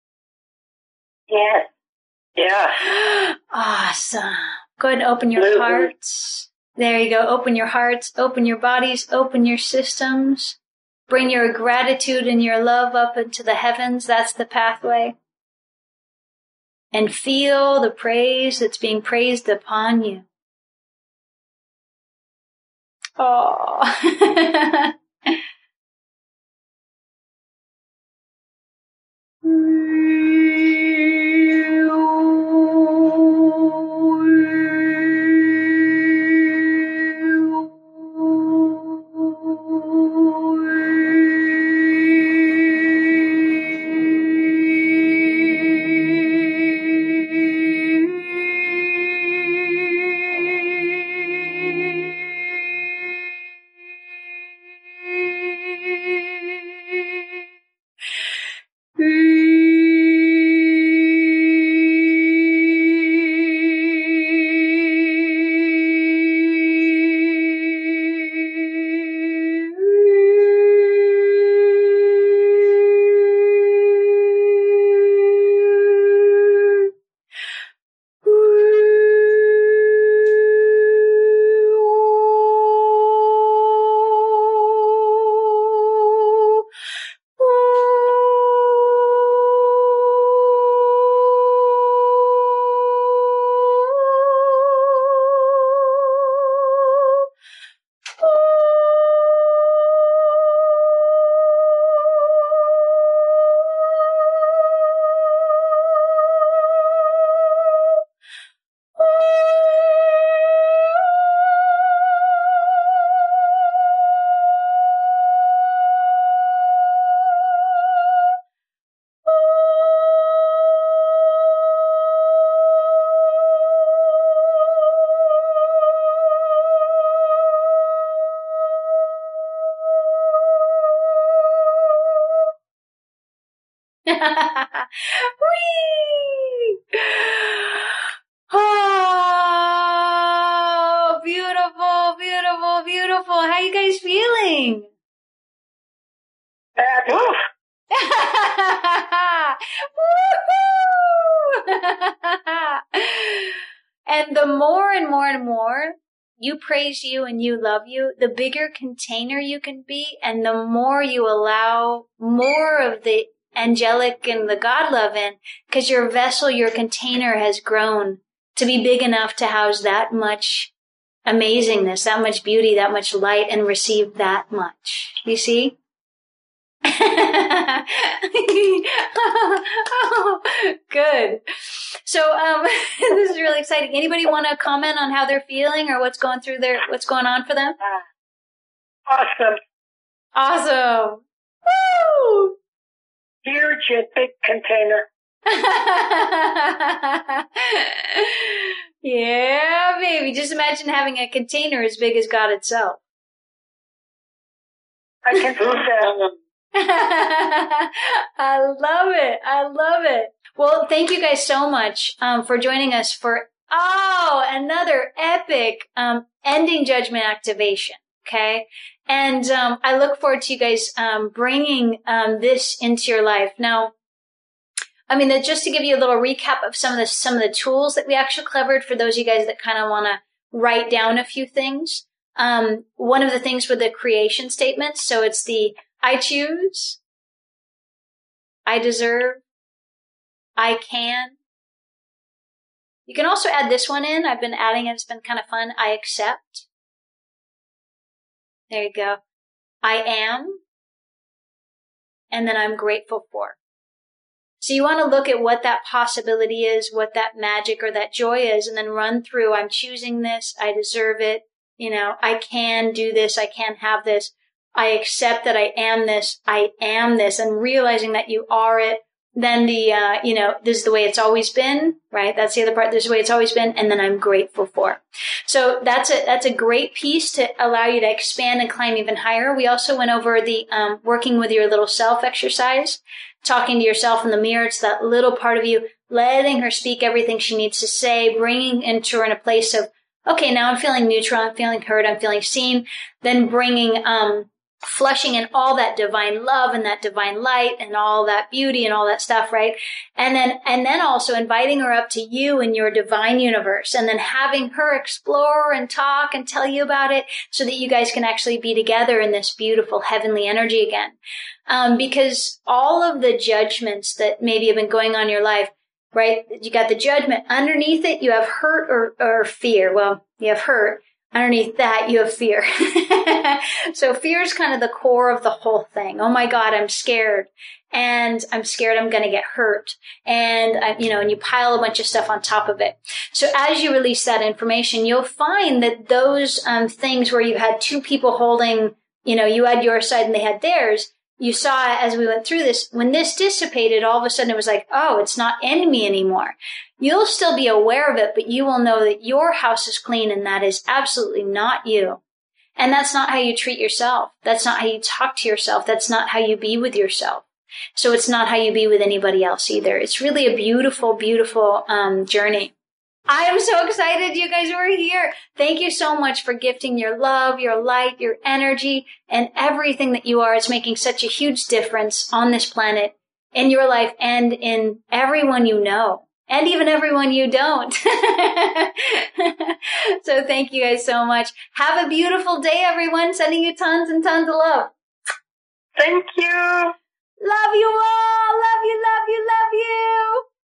Yes. Yeah. Awesome. Go ahead and open your Absolutely. hearts. There you go. Open your hearts, open your bodies, open your systems. Bring your gratitude and your love up into the heavens. That's the pathway. And feel the praise that's being praised upon you. Oh. Whee! Oh, beautiful, beautiful, beautiful. How you guys feeling? Fabulous. And the more and more and more you praise you and you love you, the bigger container you can be, and the more you allow more of the angelic and the God love in, because your vessel, your container has grown to be big enough to house that much amazingness, that much beauty, that much light, and receive that much. You see? Oh, good. So, um, this is really exciting. Anybody want to comment on how they're feeling or what's going through their, what's going on for them? Awesome. Awesome. Woo! Huge and big container. Yeah, baby. Just imagine having a container as big as God itself. I can see that. I love it. I love it. Well, thank you guys so much um, for joining us for Oh, another epic um, ending judgment activation. Okay. And um, I look forward to you guys um, bringing um, this into your life. Now, I mean, just to give you a little recap of some of the some of the tools that we actually covered for those of you guys that kind of want to write down a few things. Um, one of the things were the creation statements. So it's the I choose, I deserve, I can. You can also add this one in. I've been adding it. It's been kind of fun. I accept. There you go. I am. And then I'm grateful for. So you want to look at what that possibility is, what that magic or that joy is, and then run through, I'm choosing this, I deserve it, you know, I can do this, I can have this, I accept that I am this, I am this, and realizing that you are it. Then the, uh, you know, this is the way it's always been, right? That's the other part. This is the way it's always been. And then I'm grateful for. So that's a, that's a great piece to allow you to expand and climb even higher. We also went over the, um, working with your little self exercise, talking to yourself in the mirror. It's that little part of you, letting her speak everything she needs to say, bringing into her in a place of, okay, now I'm feeling neutral. I'm feeling heard. I'm feeling seen. Then bringing, um, flushing in all that divine love and that divine light and all that beauty and all that stuff, right? And then, and then also inviting her up to you in your divine universe and then having her explore and talk and tell you about it so that you guys can actually be together in this beautiful heavenly energy again. Um, because all of the judgments that maybe have been going on in your life, right? You got the judgment. Underneath it, you have hurt or, or fear. Well, you have hurt. Underneath that, you have fear. So fear is kind of the core of the whole thing. Oh my God, I'm scared. And I'm scared I'm going to get hurt. And, I, you know, and you pile a bunch of stuff on top of it. So as you release that information, you'll find that those um, things where you had two people holding, you know, you had your side and they had theirs, you saw as we went through this, when this dissipated, all of a sudden it was like, oh, it's not in me anymore. You'll still be aware of it, but you will know that your house is clean and that is absolutely not you. And that's not how you treat yourself. That's not how you talk to yourself. That's not how you be with yourself. So it's not how you be with anybody else either. It's really a beautiful, beautiful um, journey. I am so excited you guys were here. Thank you so much for gifting your love, your light, your energy, and everything that you are. It's making such a huge difference on this planet, in your life, and in everyone you know, and even everyone you don't. So thank you guys so much. Have a beautiful day, everyone. Sending you tons and tons of love. Thank you. Love you all. Love you, love you, love you.